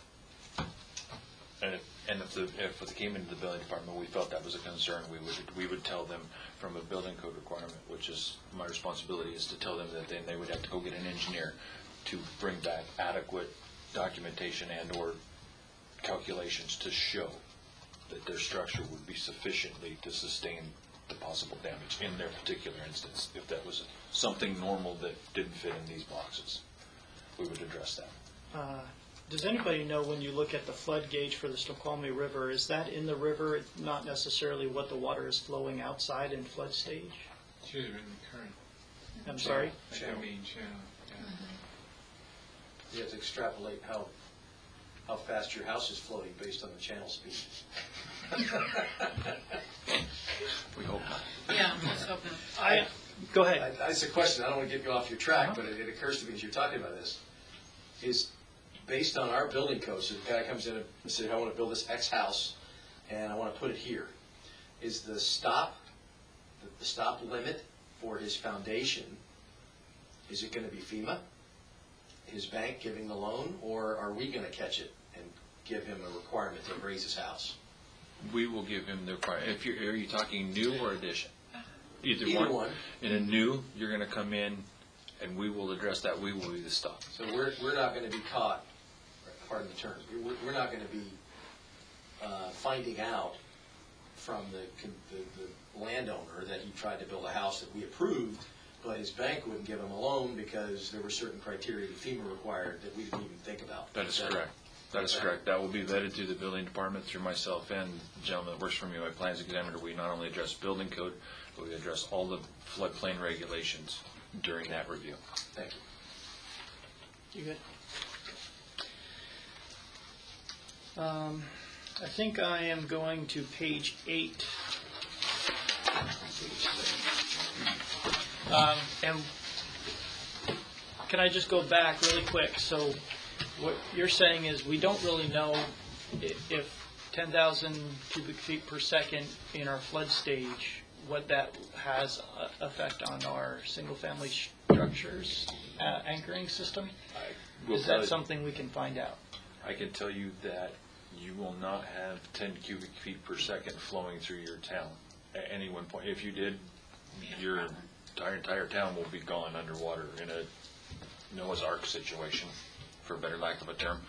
And if it came into the building department, we felt that was a concern, we would tell them from a building code requirement, which is my responsibility, is to tell them that then they would have to go get an engineer to bring back adequate documentation and or calculations to show that their structure would be sufficiently to sustain the possible damage in their particular instance. If that was something normal that didn't fit in these boxes, we would address that. Does anybody know, when you look at the flood gauge for the Snoqualmie River, is that in the river, not necessarily what the water is flowing outside in flood stage? Should have been current. I'm sorry? Channel. Main channel, yeah. You have to extrapolate how fast your house is floating based on the channel speed. We hope not. Yeah, let's hope not. Go ahead. That's a question. I don't want to get you off your track, but it occurs to me as you're talking about this, is based on our building code, so the guy comes in and says, I want to build this X house, and I want to put it here. Is the stop limit for his foundation, is it going to be FEMA, his bank giving the loan, or are we going to catch it and give him a requirement to raise his house? We will give him the requirement. Are you talking new or addition? Either one. In a new, you're going to come in, and we will address that. We will be the stop. So we're not going to be caught, pardon the term, we're not going to be finding out from the landowner that he tried to build a house that we approved, but his bank wouldn't give him a loan because there were certain criteria that FEMA required that we didn't even think about. That is correct. That is correct. That will be vetted through the building department, through myself and the gentleman that works for me, my plans examiner. We not only address building code, but we address all the floodplain regulations during that review. Thank you. You good? I think I am going to page 8. And can I just go back really quick? So what you're saying is we don't really know if 10,000 cubic feet per second in our flood stage, what that has effect on our single-family structures anchoring system? Is that something we can find out? I can tell you that you will not have 10 cubic feet per second flowing through your town at any one point. If you did, your entire town will be gone underwater in a Noah's Ark situation, for a better lack of a term.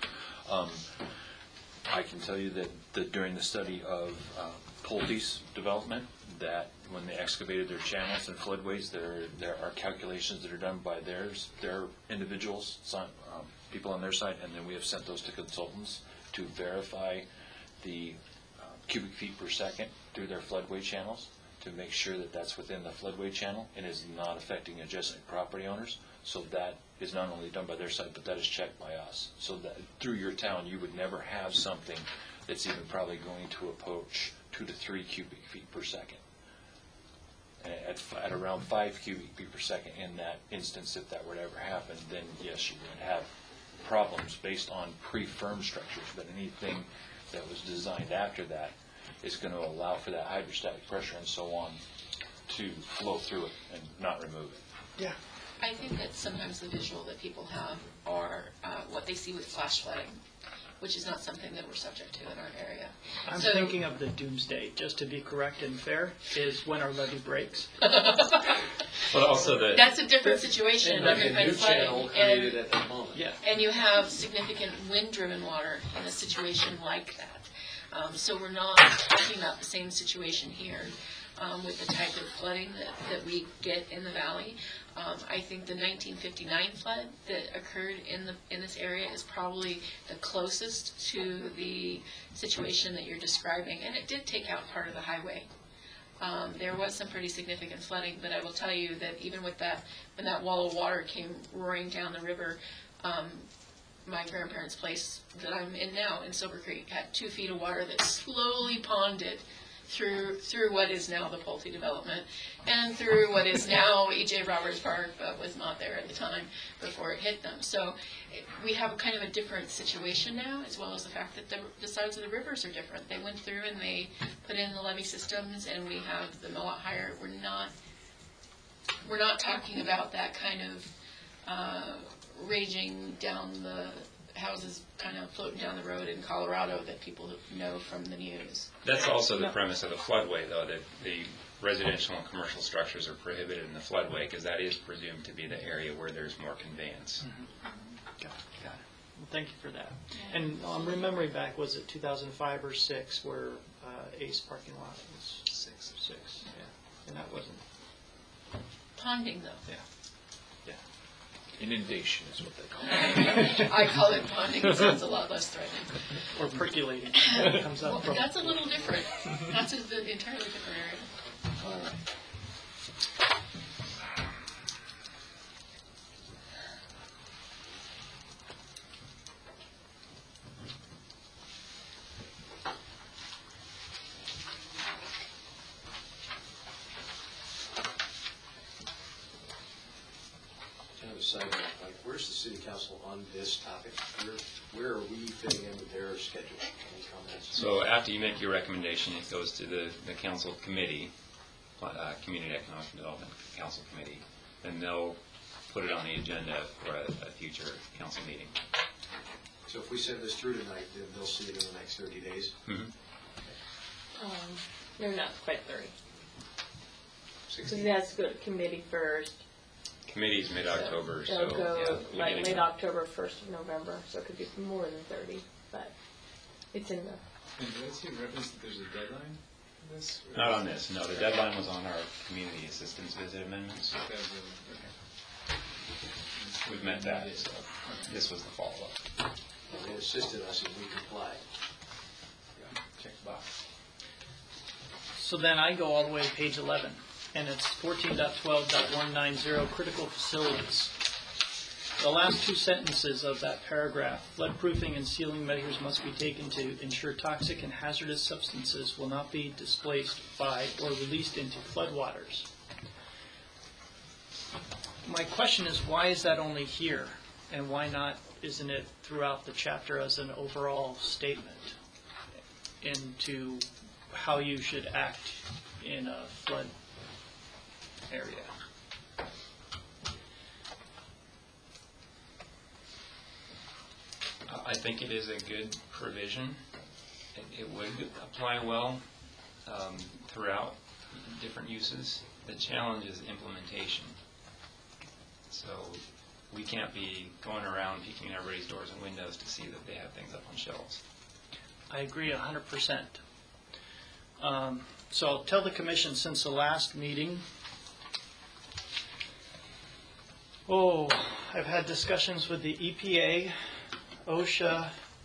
I can tell you that during the study of Pulte's development, that when they excavated their channels and floodways, there are calculations that are done by their individuals, people on their side, and then we have sent those to consultants to verify the cubic feet per second through their floodway channels to make sure that that's within the floodway channel and is not affecting adjacent property owners. So that is not only done by their side, but that is checked by us. So that through your town, you would never have something that's even probably going to approach 2 to 3 cubic feet per second. At around 5 cubic feet per second in that instance, if that were to ever happen, then yes, you would have problems based on pre-firm structures. But anything that was designed after that is going to allow for that hydrostatic pressure and so on to flow through it and not remove it. Yeah. I think that sometimes the visual that people have are what they see with flash flooding, which is not something that we're subject to in our area. I'm So- thinking of the doomsday, just to be correct and fair, is when our levee breaks. But also That's a different situation Like when a you're new flooding. channel created at that moment. Yeah. And you have significant wind-driven water in a situation like that. So we're not talking about the same situation here with the type of flooding that we get in the valley. I think the 1959 flood that occurred in this area is probably the closest to the situation that you're describing, and it did take out part of the highway. There was some pretty significant flooding, but I will tell you that even with that, when that wall of water came roaring down the river, my grandparents' place that I'm in now in Silver Creek had 2 feet of water that slowly ponded through what is now the Pulte development and through what is now E.J. Roberts Park, but was not there at the time before it hit them. So we have kind of a different situation now, as well as the fact that the sides of the rivers are different. They went through and they put in the levee systems, and we have the Millot higher. We're not talking about that kind of raging down the houses kind of floating down the road in Colorado that people know from the news. That's also the premise of the floodway, though, that the residential and commercial structures are prohibited in the floodway, because that is presumed to be the area where there's more conveyance. Got it. Well, thank you for that. And I'm remembering back, was it 2005 or 6, where Ace parking lot was 6, yeah, and that wasn't. Ponding, though. Yeah. Inundation is what they call it. I call it ponding. It sounds a lot less threatening. Or percolating. It comes up Well, from. that's a little different. That's an entirely different area. All right. Kind of a side note, like, where's the city council on this topic? Where are we fitting in with their schedule? Any comments? So after you make your recommendation, it goes to the council committee, Community Economic Development Council Committee, and they'll put it on the agenda for a future council meeting. So if we send this through tonight, then they'll see it in the next 30 days? No, not quite 30. 60? Because it has to go to committee first. Committee's mid-October, so It'll go yeah, like beginning- late October, 1st of November, so it could be more than 30, but it's in the. And did I see a reference that there's a deadline for this? Or Not is on it- this, no. The deadline was on our community assistance visit amendments. that was okay. We've met that, so this was the follow-up. They assisted us and we complied. Check the box. So then I go all the way to page 11, and it's 14.12.190, critical facilities. The last 2 sentences of that paragraph, floodproofing and sealing measures must be taken to ensure toxic and hazardous substances will not be displaced by or released into floodwaters. My question is, why is that only here? And why not, isn't it throughout the chapter as an overall statement into how you should act in a flood area? I think it is a good provision. It would apply well throughout different uses. The challenge is implementation. So we can't be going around peeking at everybody's doors and windows to see that they have things up on shelves. I agree 100%. So I'll tell the commission since the last meeting, I've had discussions with the EPA, OSHA,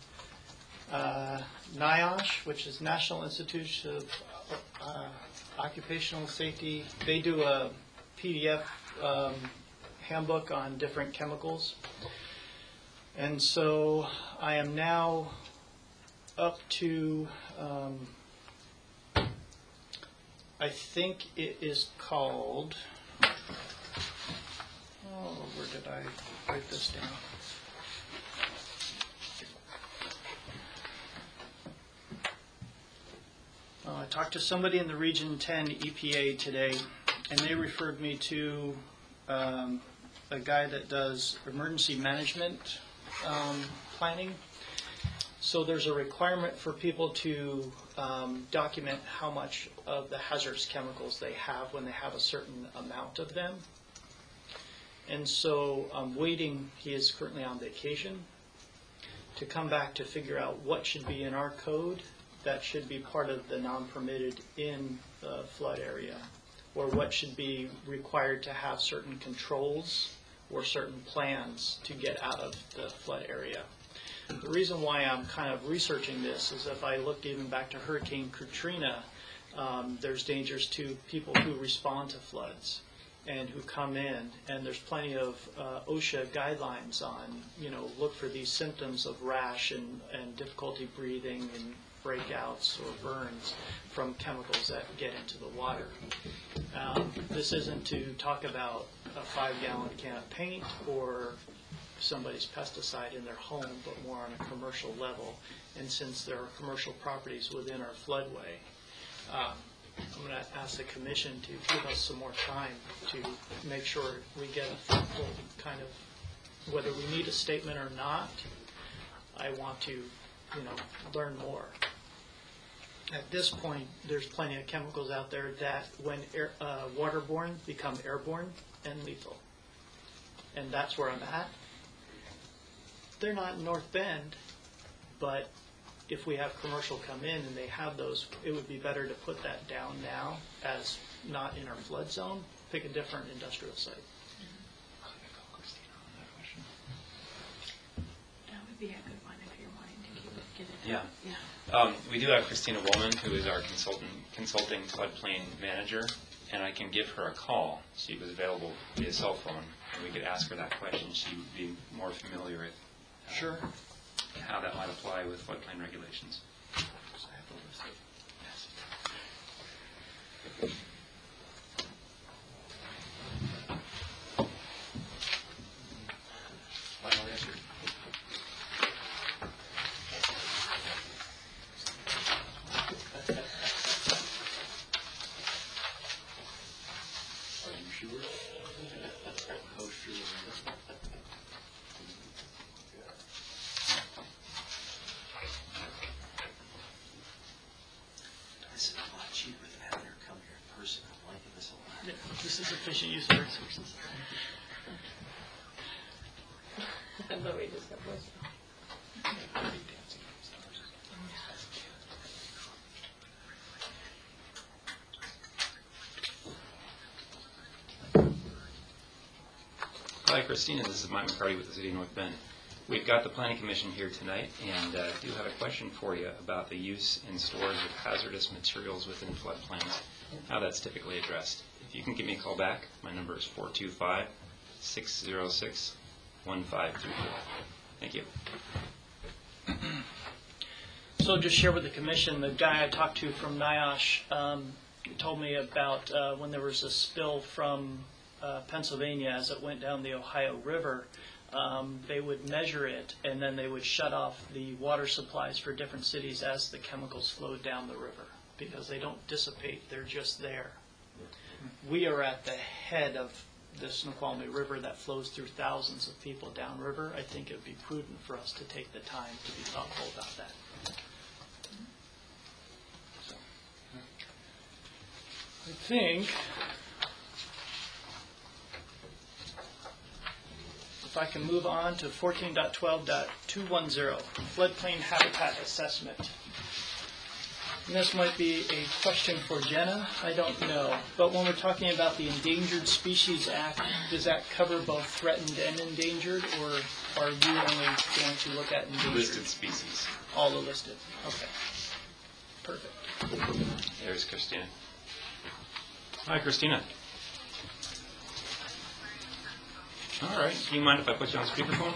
NIOSH, which is National Institute of Occupational Safety. They do a PDF handbook on different chemicals. And so I am now up to, I think it is called, where did I write this down? I talked to somebody in the Region 10 EPA today, and they referred me to a guy that does emergency management planning. So there's a requirement for people to document how much of the hazardous chemicals they have when they have a certain amount of them. And so I'm waiting, he is currently on vacation, to come back to figure out what should be in our code that should be part of the non-permitted in the flood area, or what should be required to have certain controls or certain plans to get out of the flood area. The reason why I'm kind of researching this is if I looked even back to Hurricane Katrina, there's dangers to people who respond to floods and who come in, and there's plenty of OSHA guidelines on, look for these symptoms of rash and difficulty breathing and breakouts or burns from chemicals that get into the water. This isn't to talk about a 5-gallon can of paint or somebody's pesticide in their home, but more on a commercial level. And since there are commercial properties within our floodway, I'm going to ask the commission to give us some more time to make sure we get a full kind of, whether we need a statement or not, I want to, learn more. At this point, there's plenty of chemicals out there that, when waterborne, become airborne and lethal. And that's where I'm at. They're not in North Bend, but if we have commercial come in and they have those, it would be better to put that down now as not in our flood zone, pick a different industrial site. That would be a good one if you're wanting to get it. Yeah. We do have Christina Woolman, who is our consulting floodplain manager, and I can give her a call. She was available via cell phone, and we could ask her that question. She would be more familiar with Sure. how that might apply with floodplain regulations. Final answer. Are you sure? How sure? This is a lot cheaper than having her come here in person. I'm liking this a lot. Yeah, this is efficient use of resources. I thought we just got this. Hi, Christina. This is Mike McCarty with the City of North Bend. We've got the Planning Commission here tonight, and do have a question for you about the use and storage of hazardous materials within floodplains, how that's typically addressed. If you can give me a call back, my number is 425-606-1534. Thank you. So just share with the commission, the guy I talked to from NIOSH told me about when there was a spill from Pennsylvania as it went down the Ohio River. They would measure it, and then they would shut off the water supplies for different cities as the chemicals flowed down the river, because they don't dissipate, they're just there. We are at the head of the Snoqualmie River that flows through thousands of people downriver. I think it would be prudent for us to take the time to be thoughtful about that. So, I think if I can move on to 14.12.210, floodplain habitat assessment. And this might be a question for Jenna, I don't know. But when we're talking about the Endangered Species Act, does that cover both threatened and endangered, or are you only going to look at endangered? Listed species. All the listed. Okay. Perfect. There's Christina. Hi, Christina. All right. Do you mind if I put you on speakerphone?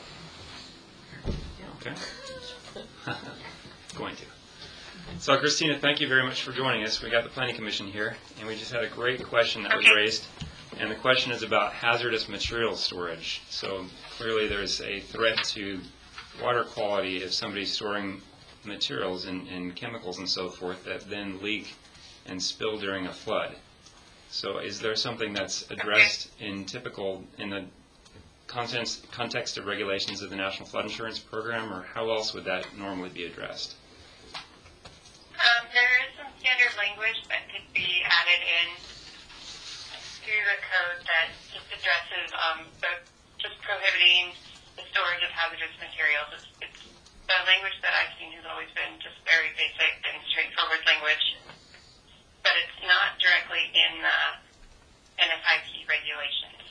Okay. Going to. So, Christina, thank you very much for joining us. We got the Planning Commission here, and we just had a great question that was raised. And the question is about hazardous material storage. So, clearly there's a threat to water quality if somebody's storing materials and chemicals and so forth that then leak and spill during a flood. So is there something that's addressed in the context of regulations of the National Flood Insurance Program, or how else would that normally be addressed? There is some standard language that could be added in to the code that just addresses just prohibiting the storage of hazardous materials. It's the language that I've seen has always been just very basic and straightforward language, but it's not directly in the NFIP regulations.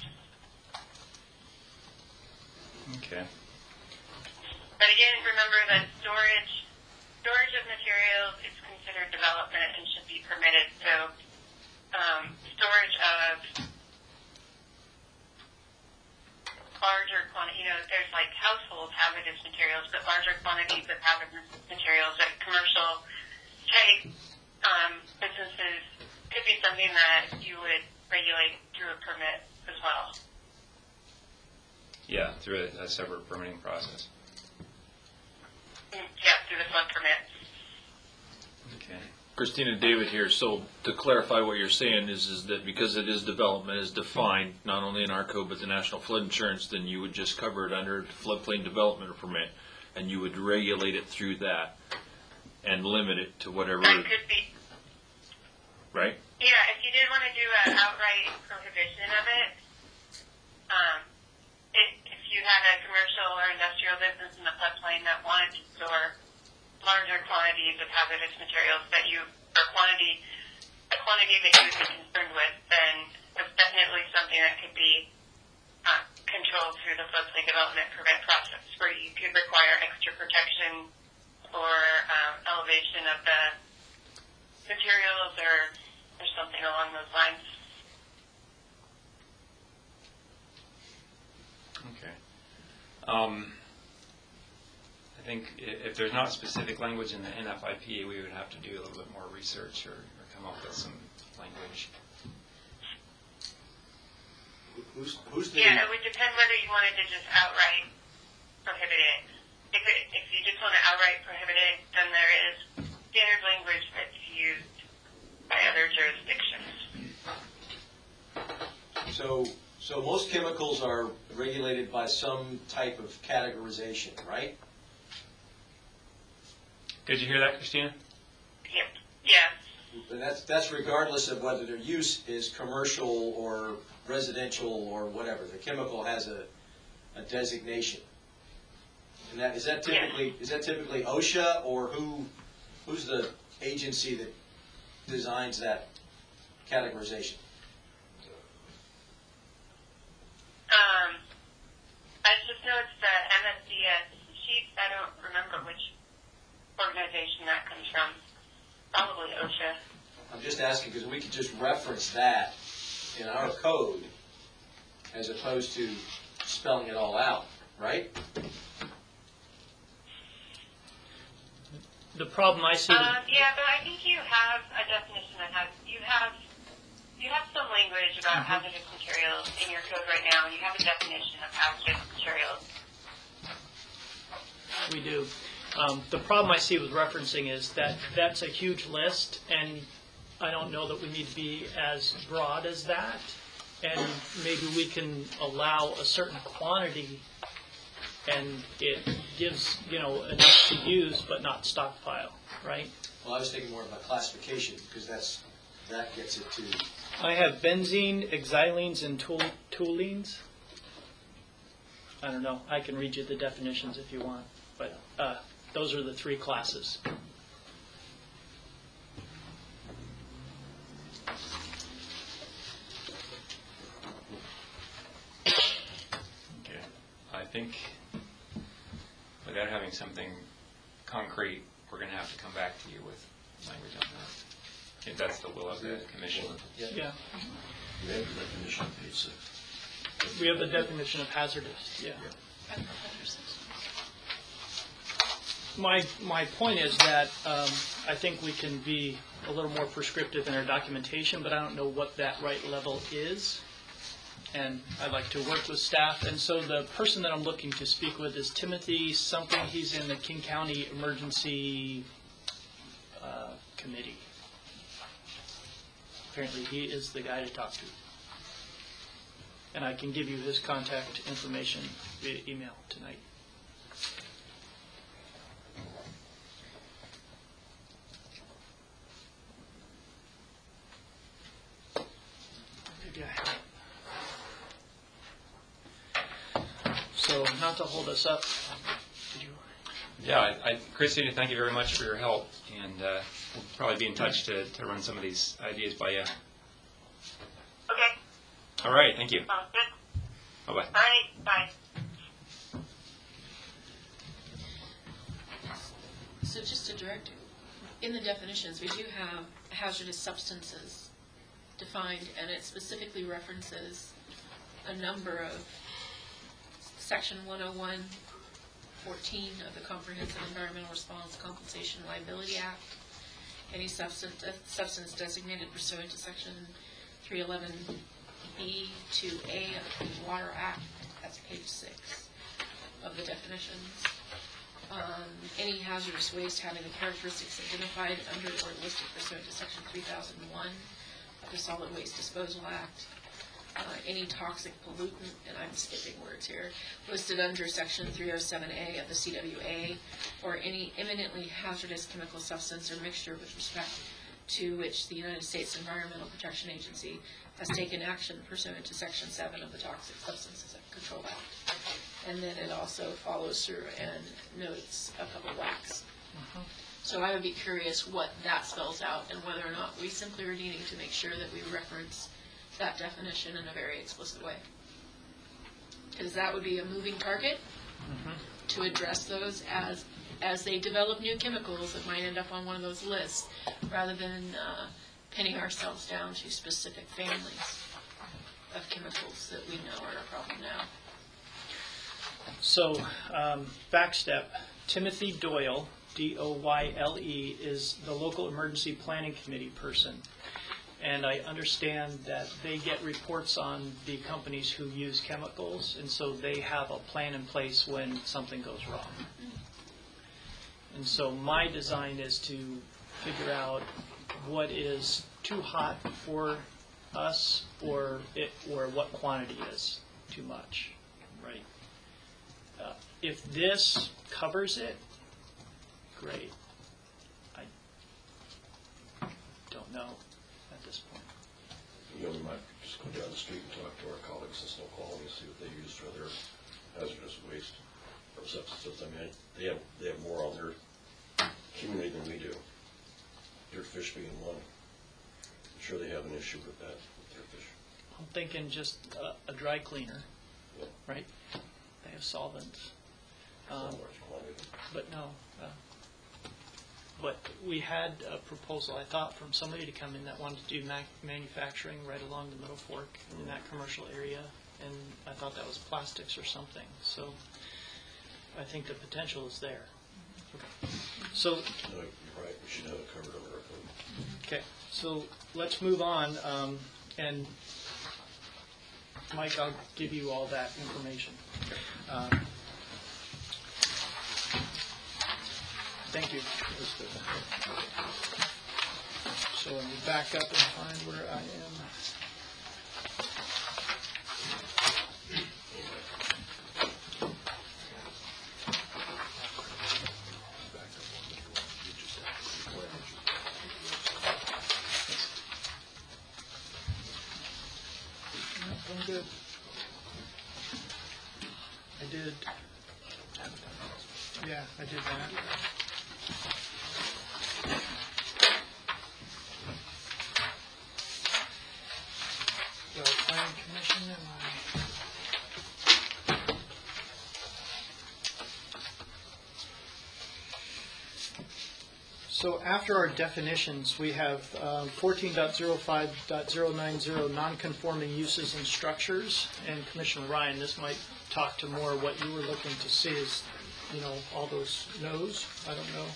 Okay. But again, remember that storage of materials is considered development and should be permitted. So storage of larger quantity, there's like household hazardous materials, but larger quantities of hazardous materials at commercial type businesses could be something that you would regulate through a permit as well. Yeah, through a separate permitting process. Yeah, through the flood permit. Okay. Christina, David here. So to clarify what you're saying is that because it is development is defined not only in our code but the National Flood Insurance, then you would just cover it under floodplain development permit, and you would regulate it through that and limit it to whatever. That could be. Right. Yeah, if you did want to do an outright prohibition of it, if you had a commercial or industrial business in the floodplain that wanted to store larger quantities of hazardous materials a quantity that you would be concerned with, then it's definitely something that could be controlled through the floodplain development permit process, where you could require extra protection or elevation of the materials or something along those lines. Okay. I think if there's not specific language in the NFIP, we would have to do a little bit more research or come up with some language. Who's the? Yeah, it would depend whether you wanted to just outright prohibit it. If you just want to outright prohibit it, then there is standard language that's used by other jurisdictions. So most chemicals are regulated by some type of categorization, right? Did you hear that, Christina? Yep. Yeah. And that's regardless of whether their use is commercial or residential or whatever. The chemical has a designation. And is that typically OSHA, or who's the agency that designs that categorization? I just know it's the MSDS chief. I don't remember which organization that comes from. Probably OSHA. I'm just asking because we could just reference that in our code as opposed to spelling it all out, right? The problem I see. Yeah, but I think you have a definition that you have some language about hazardous materials in your code right now, and you have a definition of hazardous materials. We do. The problem I see with referencing is that that's a huge list, and I don't know that we need to be as broad as that. And maybe we can allow a certain quantity, and it gives enough to use, but not stockpile, right? Well, I was thinking more about classification because that gets it to. I have benzene, xylenes, and toluenes. I don't know. I can read you the definitions if you want, but those are the three classes. Okay. I think without having something concrete, we're going to have to come back to you with language on that. If that's the will of the commission. Yeah. We have the definition of page 6. We have the definition of hazardous, yeah. My point is that I think we can be a little more prescriptive in our documentation, but I don't know what that right level is. and I'd like to work with staff. And so the person that I'm looking to speak with is Timothy something. He's in the King County Emergency Committee. Apparently he is the guy to talk to. And I can give you his contact information via email tonight. Good guy. So, not to hold us up, did you? Yeah, Christy, thank you very much for your help, and we'll probably be in touch to run some of these ideas by you. Okay, All right, thank you. sounds good. Bye-bye. All right, bye. So just to direct, in the definitions, we do have hazardous substances defined, and it specifically references a number of Section 101, 14 of the Comprehensive Environmental Response Compensation Liability Act. Any substance designated pursuant to Section 311B to A of the Clean Water Act. That's page 6 of the definitions. Any hazardous waste having the characteristics identified under or listed pursuant to Section 3001 of the Solid Waste Disposal Act. Any toxic pollutant, and I'm skipping words here, listed under Section 307A of the CWA, or any imminently hazardous chemical substance or mixture with respect to which the United States Environmental Protection Agency has taken action pursuant to Section 7 of the Toxic Substances Control Act. And then it also follows through and notes a couple whacks. So I would be curious what that spells out and whether or not we simply are needing to make sure that we reference that definition in a very explicit way. Because that would be a moving target to address those as they develop new chemicals that might end up on one of those lists, rather than pinning ourselves down to specific families of chemicals that we know are a problem now. So, backstep, Timothy Doyle, D-O-Y-L-E, is the local emergency planning committee person. And I understand that they get reports on the companies who use chemicals, and so they have a plan in place when something goes wrong. And so my design is to figure out what is too hot for us, or what quantity is too much, right? If this covers it, great. I don't know at this point. You know, we might just go down the street and talk to our colleagues in Snow Quality and see what they use for their hazardous waste or substances. I mean, they have more on their community than we do. Their fish being one. I'm sure they have an issue with that, with their fish. I'm thinking just a dry cleaner, Yeah. right? They have solvents. It's not large quantity. But no. But we had a proposal, I thought, from somebody to come in that wanted to do manufacturing right along the Middle Fork in that commercial area, and I thought that was plastics or something. So I think the potential is there. Okay. So, No, you're right. We should have it covered under our code. okay. So let's move on. And Mike, I'll give you all that information. Thank you. So let me back up and find where I am. I'm good. I did. Yeah, I did that. The planning commission, am I? So after our definitions, we have 14.05.090 non-conforming uses and structures. And Commissioner Ryan, this might talk to more what you were looking to see is, you know, all those no's. I don't know.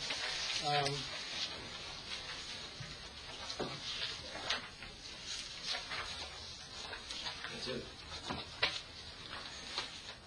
That's it.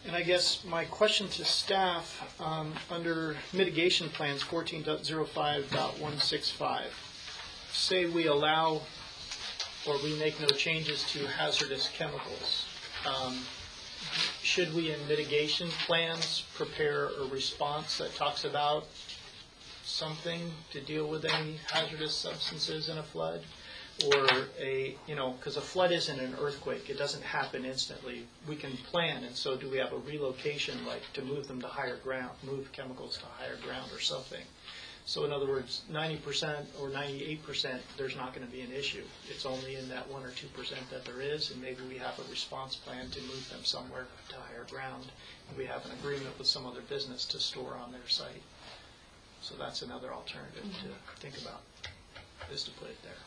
And I guess my question to staff, under mitigation plans 14.05.165, say we allow or we make no changes to hazardous chemicals. Should we in mitigation plans prepare a response that talks about something to deal with any hazardous substances in a flood? Or because a flood isn't an earthquake, it doesn't happen instantly. We can plan, and so do we have a relocation, like to move them to higher ground, move chemicals to higher ground or something? So in other words, 90% or 98%, there's not going to be an issue. It's only in that 1 or 2% that there is, and maybe we have a response plan to move them somewhere to higher ground. And we have an agreement with some other business to store on their site. So that's another alternative to think about, is to put it there.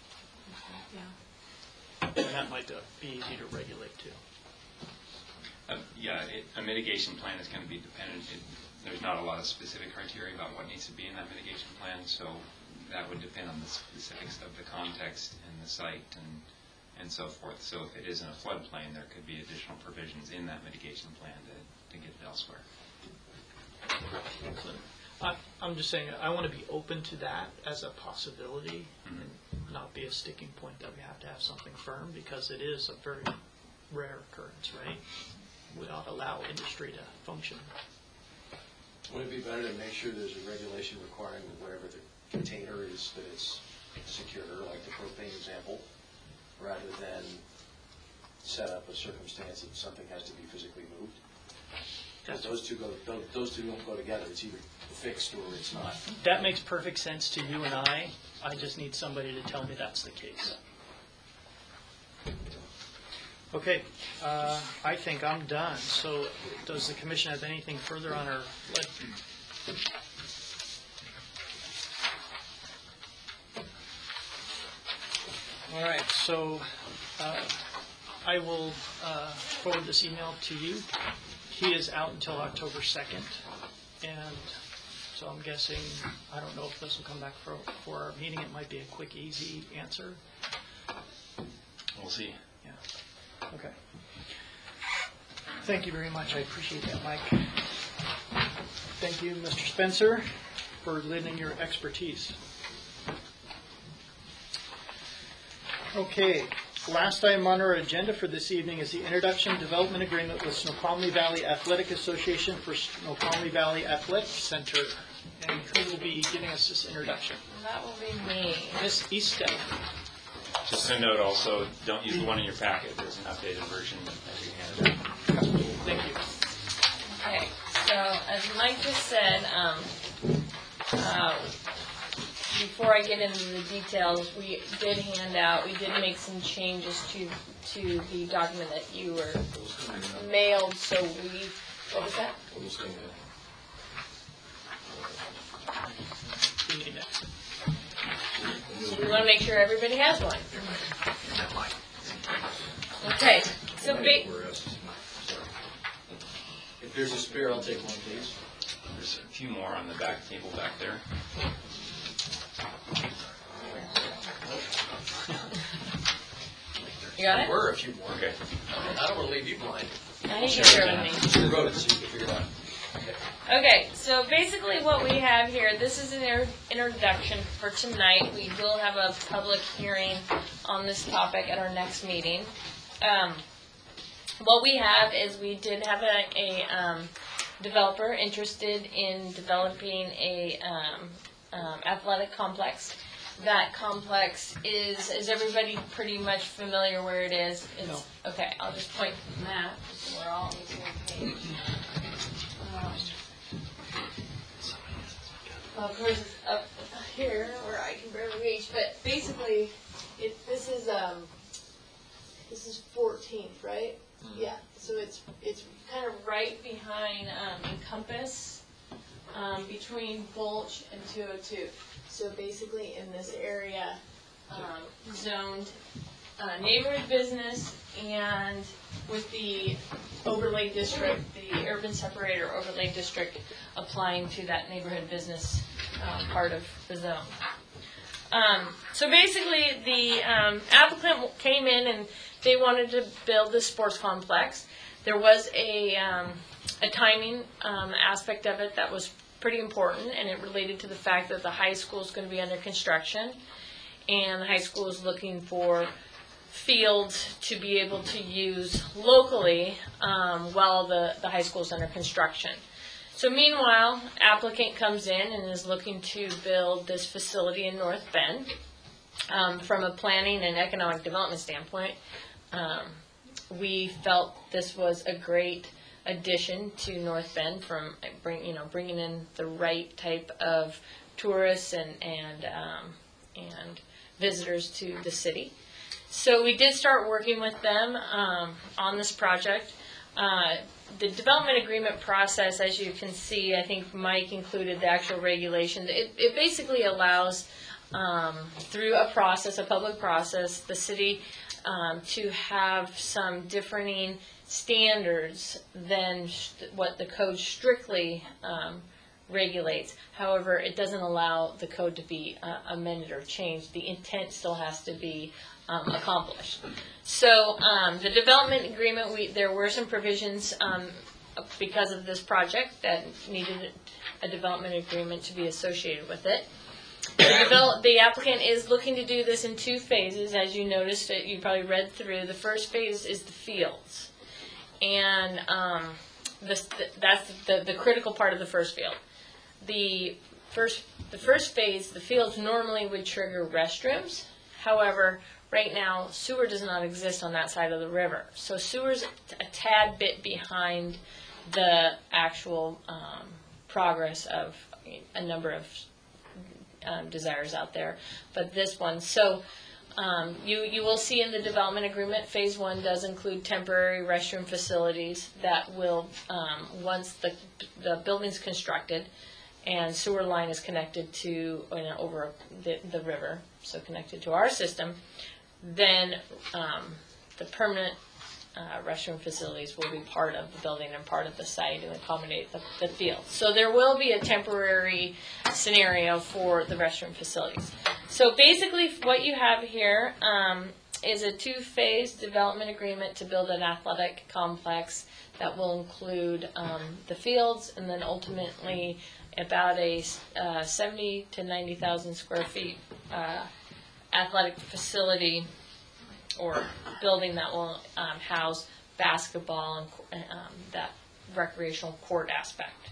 Yeah. And that might be easy to regulate too. A mitigation plan is going to be dependent. There's not a lot of specific criteria about what needs to be in that mitigation plan, so that would depend on the specifics of the context and the site and so forth. So if it is in a floodplain, there could be additional provisions in that mitigation plan to get it elsewhere. Excellent. I'm just saying I want to be open to that as a possibility and not be a sticking point that we have to have something firm, because it is a very rare occurrence, right? We ought to allow industry to function. Would it be better to make sure there's a regulation requiring wherever the container is that it's secure, like the propane example, rather than set up a circumstance that something has to be physically moved? Because those two don't go together. It's either fixed or it's not. That makes perfect sense to you and I. I just need somebody to tell me that's the case. Okay, I think I'm done. So does the commission have anything further on our flood? All right, so I will forward this email to you. He is out until October 2nd, and so I'm guessing, I don't know if this will come back for our meeting. It might be a quick, easy answer. We'll see. Yeah. Okay. Thank you very much. I appreciate that, Mike. Thank you, Mr. Spencer, for lending your expertise. Okay. Last item on our agenda for this evening is the Introduction Development Agreement with Snoqualmie Valley Athletic Association for Snoqualmie Valley Athletic Center. And who will be giving us this introduction? That will be me. Ms. Easton. Just a note also, don't use the one in your packet. There's an updated version that we handed out. Thank you. Okay, so as Mike just said, before I get into the details, we did make some changes to the document that you were mailed, so what was that? So we want to make sure everybody has one. Okay, so If there's a spare, I'll take one, please. There's a few more on the back table back there. you got it? There were a few more. Okay. I don't want to leave you blind. I need to share with me. You wrote it, so you can figure it out. Okay, so basically what we have here, this is an introduction for tonight. We will have a public hearing on this topic at our next meeting. What we have is we did have a developer interested in developing a athletic complex. That complex is everybody pretty much familiar where it is? No. Okay, I'll just point to the map so we're all on the same page. Of course, it's up here where I can barely reach, but basically, this is 14th, right? Mm-hmm. Yeah. So it's kind of right behind Encompass, between Bulch and 202. So basically, in this area, zoned neighborhood business, and with the overlay district, the urban separator overlay district applying to that neighborhood business part of the zone. So basically, the applicant came in and they wanted to build this sports complex. There was a a timing aspect of it that was pretty important, and it related to the fact that the high school is going to be under construction, and the high school is looking for fields to be able to use locally while the high school is under construction. So meanwhile, applicant comes in and is looking to build this facility in North Bend. From a planning and economic development standpoint, we felt this was a great addition to North Bend from bringing in the right type of tourists and visitors to the city. So we did start working with them on this project. The development agreement process, as you can see, I think Mike included the actual regulations. It basically allows, through a process, a public process, the city to have some differing standards than what the code strictly regulates. However, it doesn't allow the code to be amended or changed. The intent still has to be accomplished. So the development agreement, there were some provisions because of this project that needed a development agreement to be associated with it. The applicant is looking to do this in 2 phases, as you noticed. You probably read through. The first phase is the fields, and that's the critical part of the first field. The first phase, the fields normally would trigger restrooms. However, right now, sewer does not exist on that side of the river. So sewer's a tad bit behind the actual progress of a number of desires out there. But this one, so you will see in the development agreement, phase 1 does include temporary restroom facilities that will, once the building's constructed and sewer line is connected to, over the river, so connected to our system, then the permanent restroom facilities will be part of the building and part of the site and accommodate the field. So there will be a temporary scenario for the restroom facilities. So basically what you have here is a 2-phase development agreement to build an athletic complex that will include the fields and then ultimately about a 70 to 90,000 square feet athletic facility or building that will house basketball and that recreational court aspect.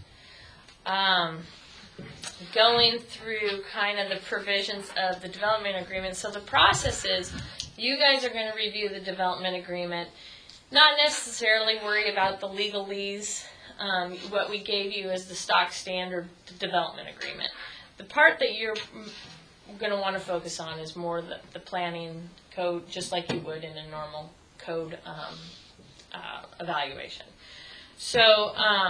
Going through kind of the provisions of the development agreement. So the process is you guys are going to review the development agreement, not necessarily worry about the legalese. What we gave you is the stock standard development agreement. The part that you're going to want to focus on is more the planning code, just like you would in a normal code evaluation. So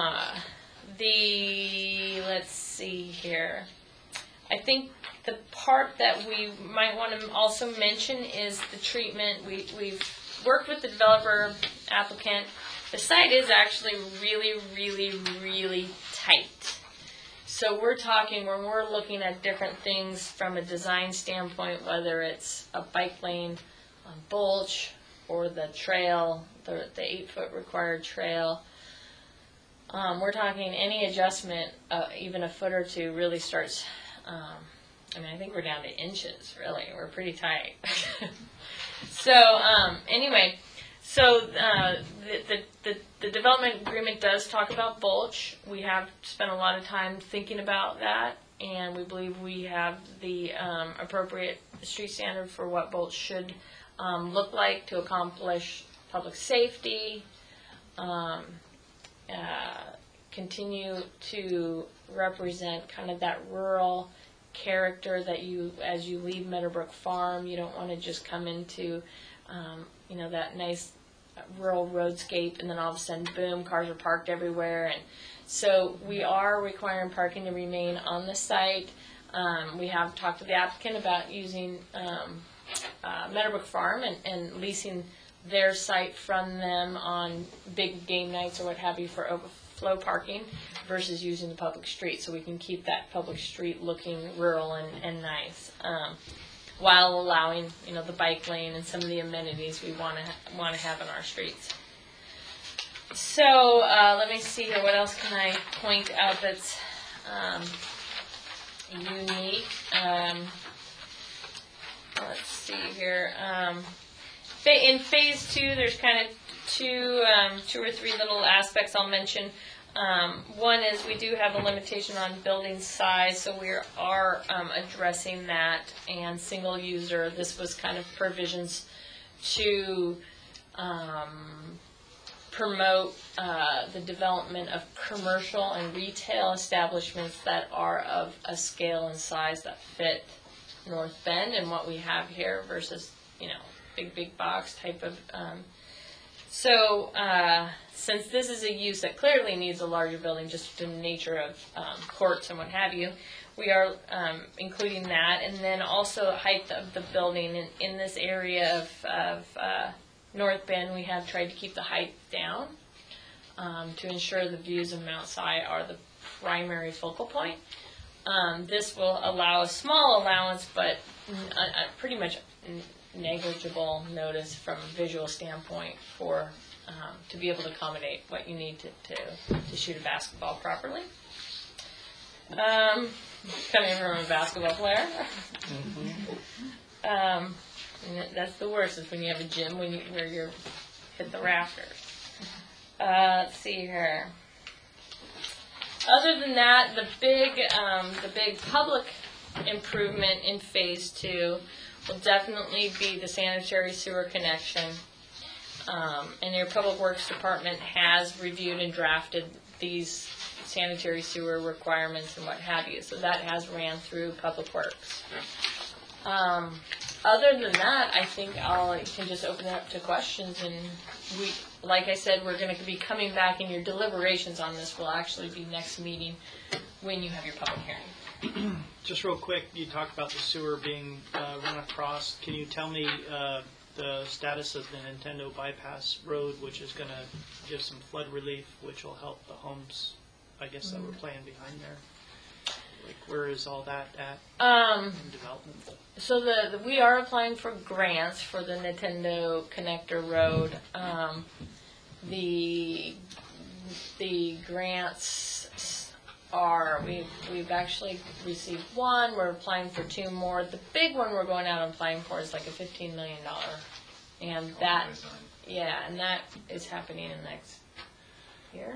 let's see here. I think the part that we might want to also mention is the treatment. We've worked with the developer applicant. The site is actually really, really, really tight. So we're talking, when we're looking at different things from a design standpoint, whether it's a bike lane on Bulch or the trail, the 8-foot required trail, we're talking any adjustment, even a foot or two, really starts, I think we're down to inches, really. We're pretty tight. So anyway, so the development agreement does talk about Bulch. We have spent a lot of time thinking about that, and we believe we have the appropriate street standard for what Bulch should look like to accomplish public safety, continue to represent kind of that rural character that as you leave Meadowbrook Farm, you don't want to just come into that nice rural roadscape and then all of a sudden, boom, cars are parked everywhere. And so we are requiring parking to remain on the site. We have talked to the applicant about using Meadowbrook Farm and leasing their site from them on big game nights or what have you for overflow parking versus using the public street, so we can keep that public street looking rural and nice, while allowing the bike lane and some of the amenities we want to have in our streets. So let me see here. What else can I point out that's unique? Let's see here. In phase 2, there's kind of two or three little aspects I'll mention. One is we do have a limitation on building size, so we are addressing that. And single user, this was kind of provisions to promote the development of commercial and retail establishments that are of a scale and size that fit North Bend and what we have here versus, big box type of. So since this is a use that clearly needs a larger building, just the nature of courts and what have you, we are including that. And then also the height of the building in this area of North Bend, we have tried to keep the height down to ensure the views of Mount Si are the primary focal point. This will allow a small allowance, but pretty much negligible notice from a visual standpoint for to be able to accommodate what you need to shoot a basketball properly. Coming from a basketball player. And that's the worst, is when you have a gym where you're hit the rafters. Let's see here. Other than that, the big public improvement in phase 2 will definitely be the sanitary sewer connection. And your Public Works Department has reviewed and drafted these sanitary sewer requirements and what have you. So that has ran through Public Works. Other than that, I think I can just open it up to questions. And like I said, we're going to be coming back, and your deliberations on this will actually be next meeting when you have your public hearing. Just real quick, you talked about the sewer being run across. Can you tell me the status of the Nintendo Bypass Road, which is going to give some flood relief, which will help the homes, I guess, that we're playing behind there? Like, where is all that at in development? So we are applying for grants for the Nintendo Connector Road. The grants are, we've actually received one. We're applying for 2 more. The big one we're going out and applying for is like a $15 million, and that is happening in the next year.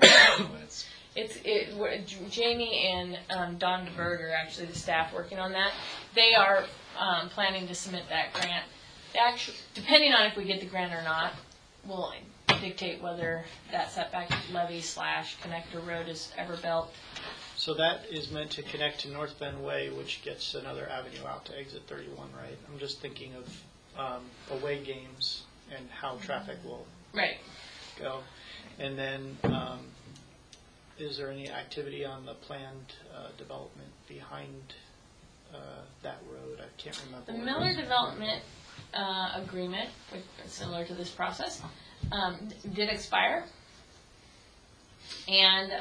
Jamie and Don DeBerg are actually the staff working on that. They are planning to submit that grant. Actually, depending on if we get the grant or not, will dictate whether that setback levy / connector road is ever built. So that is meant to connect to North Bend Way, which gets another avenue out to exit 31, right? I'm just thinking of away games and how traffic will go. And then is there any activity on the planned development behind that road? I can't remember. The Miller Development Agreement, which is similar to this process, did expire. And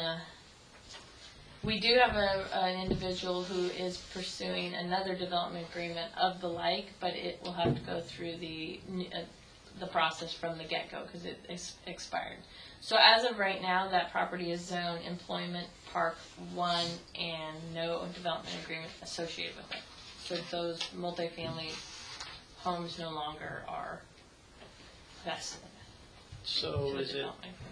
we do have an individual who is pursuing another development agreement of the like, but it will have to go through the process from the get-go because it expired. So as of right now, that property is Zone Employment Park 1 and no development agreement associated with it. So those multifamily homes no longer are vested. So is it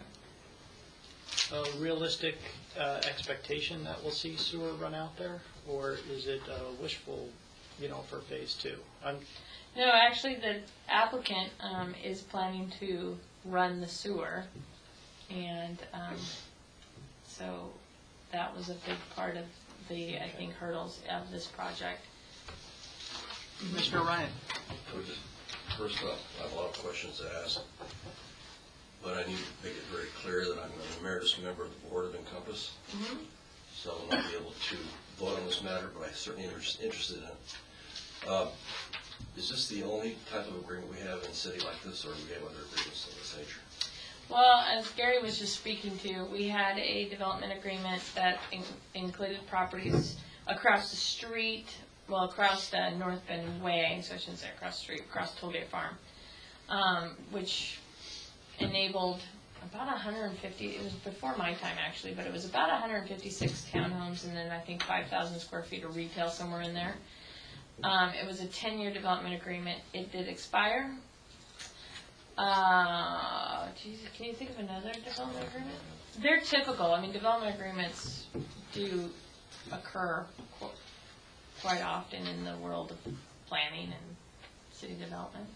a realistic expectation that we'll see sewer run out there, or is it wishful, for phase 2? No, actually, the applicant is planning to run the sewer, and so that was a big part of the, I think, hurdles of this project. Commissioner Ryan. First off, I have a lot of questions to ask, but I need to make it very clear that I'm an emeritus member of the board of Encompass, so I will not be able to vote on this matter, but I'm certainly interested in it. Is this the only type of agreement we have in a city like this, or do we have other agreements of this nature? Well, as Gary was just speaking to, we had a development agreement that included properties across the street, across the North Bend Way, so I shouldn't say across the street, across Tollgate Farm, which enabled about 150, it was before my time actually, but it was about 156 townhomes and then I think 5,000 square feet of retail somewhere in there. It was a 10-year development agreement. It did expire. Jesus, can you think of another development agreement? They're typical. I mean, development agreements do occur quite often in the world of planning and city development.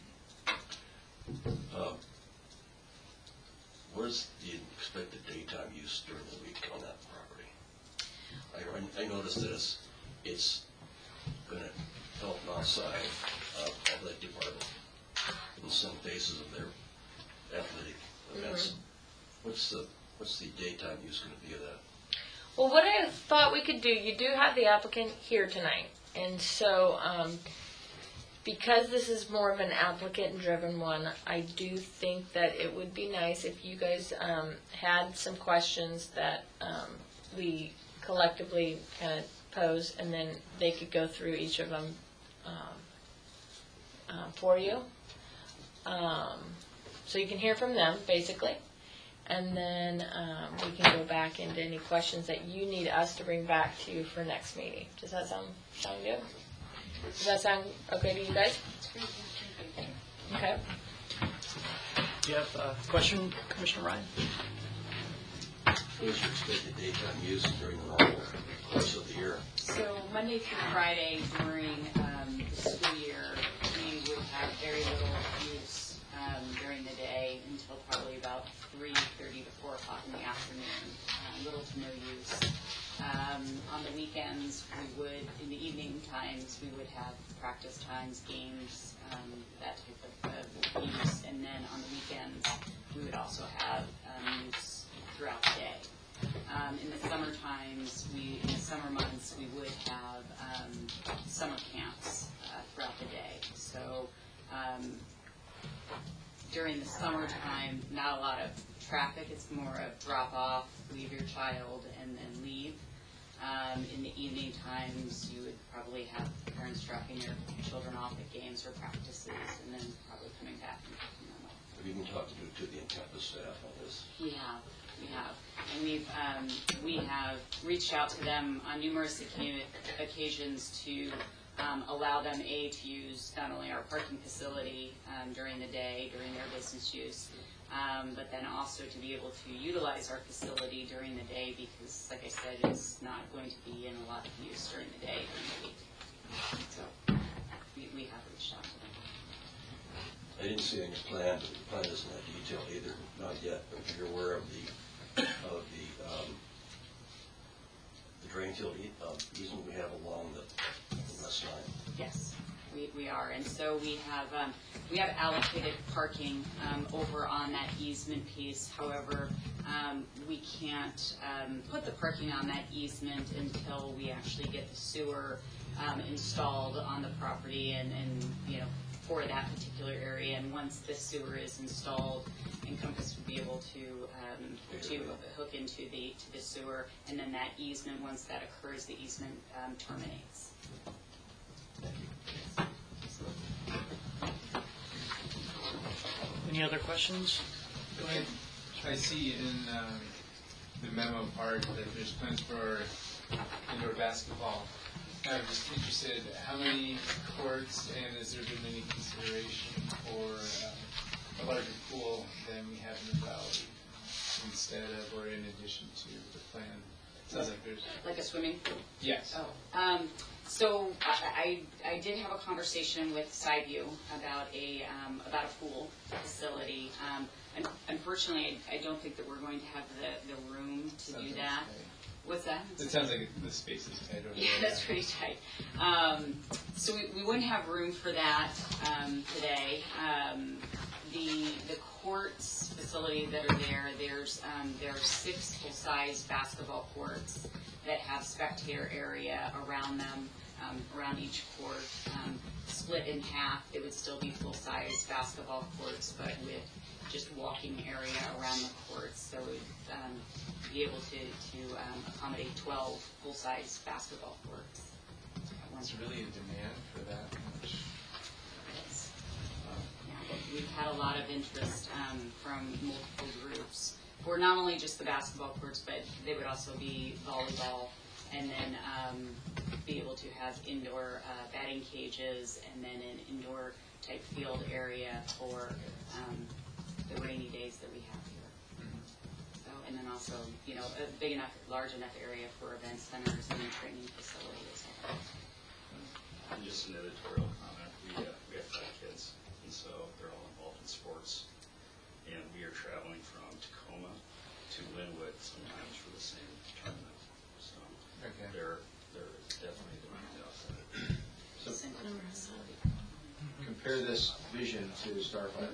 Where's the expected daytime use during the week on that property? I noticed that it's going to help outside athletic department in some phases of their athletic events. What's the daytime use going to be of that? Well, what I thought we could do, you do have the applicant here tonight, and so because this is more of an applicant-driven one, I do think that it would be nice if you guys had some questions that we collectively kind of pose, and then they could go through each of them for you. So you can hear from them, basically. And then we can go back into any questions that you need us to bring back to you for next meeting. Does that sound good? Does that sound okay to you guys? Okay. Do you have a question, Commissioner Ryan? What is your expected daytime use during the normal course of the year? So Monday through Friday during the school year, we would have very little use during the day until probably about 3:30 to 4 o'clock in the afternoon. Little to no use. On the weekends, we would, in the evening times, we would have practice times, games, that type of use. And then on the weekends, we would also have use throughout the day. In the summer times, in the summer months, we would have summer camps throughout the day. So during the summertime, not a lot of traffic. It's more of drop off, leave your child, and then leave. In the evening times, you would probably have parents dropping their children off at games or practices, and then probably coming back and picking them up. Have you been talking to the Encompass staff on this? We have. And we have reached out to them on numerous occasions to allow them, to use not only our parking facility during the day, during their business use, but then also to be able to utilize our facility during the day because, like I said, it's not going to be in a lot of use during the day during the week. So we have reached out to them. I didn't see any plan, but the plan isn't that detailed either, not yet. But if you're aware of the drain field easement we have along the west line. Yes, we are, and so we have allocated parking over on that easement piece. However, we can't put the parking on that easement until we actually get the sewer installed on the property and for that particular area. And once the sewer is installed, Encompass would be able to hook into the sewer, and then that easement, once that occurs, the easement terminates. Any other questions? Go ahead. I see in the memo part that there's plans for indoor basketball. I'm just interested, how many courts, and has there been any consideration for a larger pool than we have in the valley instead of or in addition to the plan? Sounds like there's... Like a swimming pool? Yes. Oh. So I did have a conversation with Sideview about a pool facility. Unfortunately, I don't think that we're going to have the room to do that. What's that? It sounds like the space is tight over there. Yeah, that's pretty tight. So we wouldn't have room for that today. The courts facility that are there, there are 6 full-size basketball courts that have spectator area around them, around each court. Split in half, it would still be full-size basketball courts, but with just walking area around the courts. So we'd be able to accommodate 12 full-size basketball courts. Is there really a demand for that much? We've had a lot of interest from multiple groups. for not only just the basketball courts, but they would also be volleyball, and then be able to have indoor batting cages, and then an indoor type field area for the rainy days that we have here. So, and then also, you know, a big enough, large enough area for event centers and a training facility as well. And just an editorial comment, we have 5 kids, and so they're all involved in sports. And we are traveling from Tacoma to Linwood sometimes for the same tournament. So they're definitely doing it outside. So compare this vision to Starfire.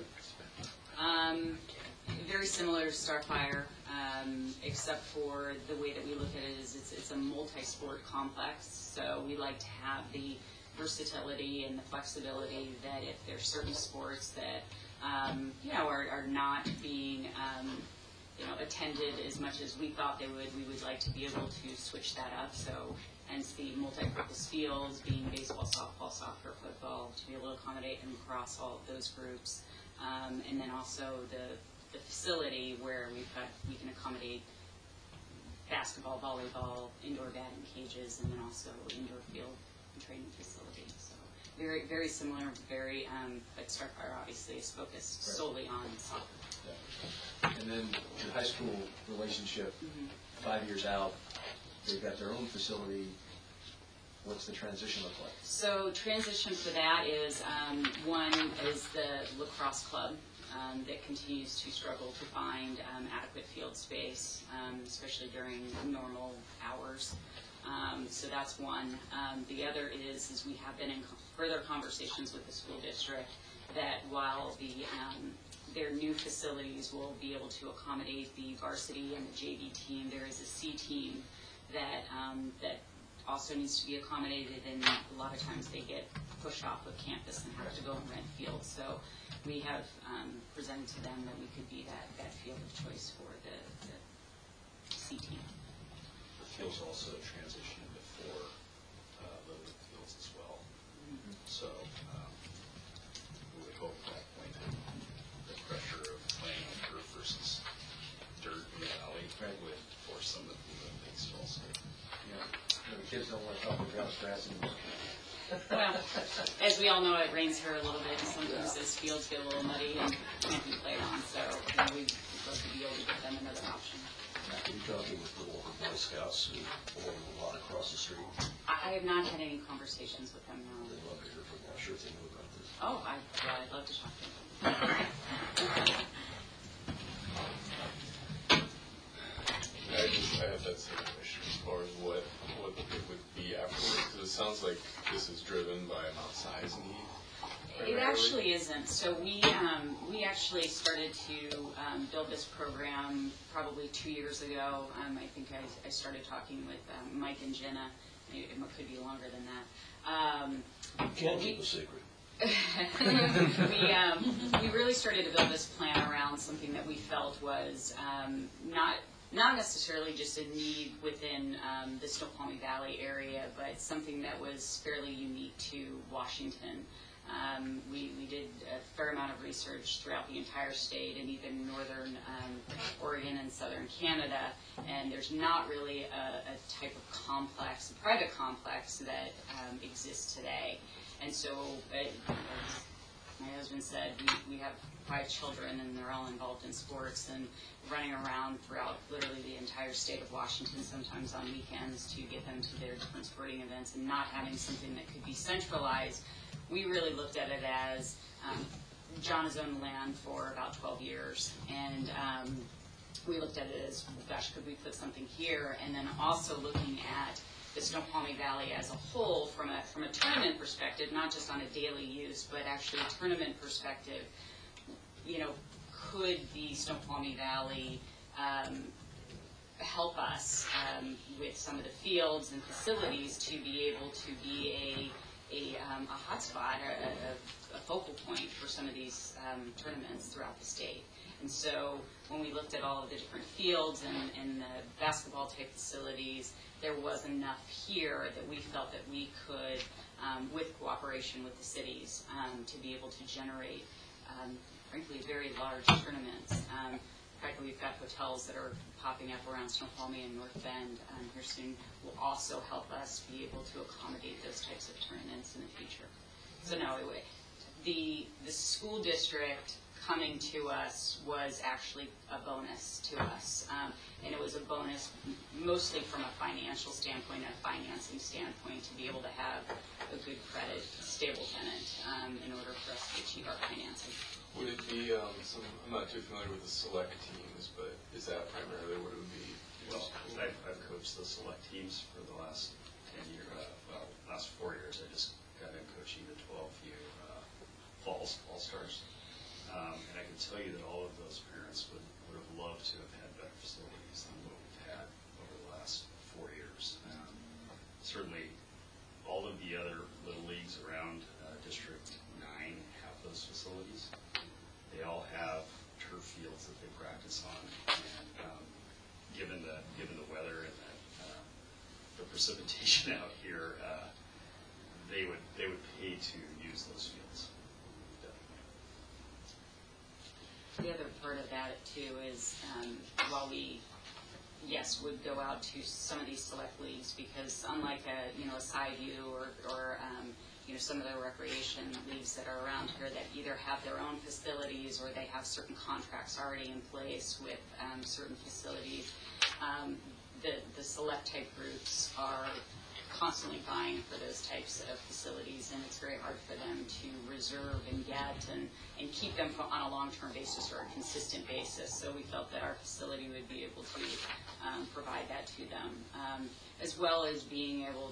Very similar to Starfire, except for the way that we look at it is it's a multi-sport complex. So we like to have the versatility and the flexibility that if there's certain sports that you know, are not being you know, attended as much as we thought they would, we would like to be able to switch that up. So hence the multi-purpose fields being baseball, softball, soccer, football, to be able to accommodate and across all of those groups. And then also the facility where we can accommodate basketball, volleyball, indoor batting cages, and then also indoor field and training facilities. So very, very similar, very, but Starfire obviously is focused solely on soccer. Yeah. And then the high school relationship, 5 years out, they've got their own facility. What's the transition look like? So transition for that is, one is the lacrosse club that continues to struggle to find adequate field space, especially during normal hours. So that's one. The other is we have been in further conversations with the school district that while their new facilities will be able to accommodate the varsity and the JV team, there is a C team that also needs to be accommodated, and a lot of times they get pushed off of campus and have to go and rent fields. So we have presented to them that we could be that field of choice for the C team. The fields also transition into 4 loaded fields as well. So we would hope at that point that the pressure of playing on turf versus dirt in the alley would force some of the things to also. Yeah. The kids don't want to talk about grass anymore. Well, as we all know, it rains here a little bit, and sometimes those fields get a little muddy and can't be played on, so we'd love to be able to give them another option. Are you talking with the local Boy Scouts who own a lot across the street? I have not had any conversations with them, no. They'd love to hear from you. I'm sure they know about this. Oh, I'd love to talk to them. I have that same question as far as what it would be afterwards, because it sounds like this is driven by an outsized need. It actually isn't. So we actually started to build this program probably 2 years ago. I think I started talking with Mike and Jenna. It could be longer than that. You can't keep a secret. We really started to build this plan around something that we felt was not necessarily just a need within the Snoqualmie Valley area, but something that was fairly unique to Washington. We did a fair amount of research throughout the entire state and even northern Oregon and southern Canada, and there's not really a type of complex, a private complex that exists today. And so, as my husband said, we have 5 children, and they're all involved in sports and running around throughout literally the entire state of Washington, sometimes on weekends, to get them to their different sporting events, and not having something that could be centralized. We really looked at it as John has owned land for about 12 years, and we looked at it as, gosh, could we put something here? And then also looking at the Snoqualmie Valley as a whole from a tournament perspective, not just on a daily use, but actually a tournament perspective. You know, could the Snoqualmie Valley help us with some of the fields and facilities to be able to be a hotspot, a focal point for some of these tournaments throughout the state. And so when we looked at all of the different fields and the basketball type facilities, there was enough here that we felt that we could, with cooperation with the cities, to be able to generate, frankly, very large tournaments. In fact, we've got hotels that are popping up around Snoqualmie and North Bend here soon, will also help us be able to accommodate those types of tournaments in the future. So no, the school district coming to us was actually a bonus to us. And it was a bonus mostly from a financial standpoint, a financing standpoint, to be able to have a good credit, stable tenant in order for us to achieve our financing. Would it be, I'm not too familiar with the select teams, but is that primarily what it would be? Well, I've coached the select teams for the last 10 years, last 4 years. I just got in coaching the 12U All-Stars. And I can tell you that all of those parents would have loved to have had better facilities than what we've had over the last 4 years. Certainly, all of the other little leagues around District 9 have those facilities. They all have turf fields that they practice on, and given the weather and the precipitation out here, they would pay to use those fields. The other part of that too is while we, yes, would go out to some of these select leagues, because unlike a side U or some of the recreation leagues that are around here that either have their own facilities or they have certain contracts already in place with certain facilities, the select type groups are constantly vying for those types of facilities, and it's very hard for them to reserve and get and keep them on a long-term basis or a consistent basis. So we felt that our facility would be able to provide that to them, as well as being able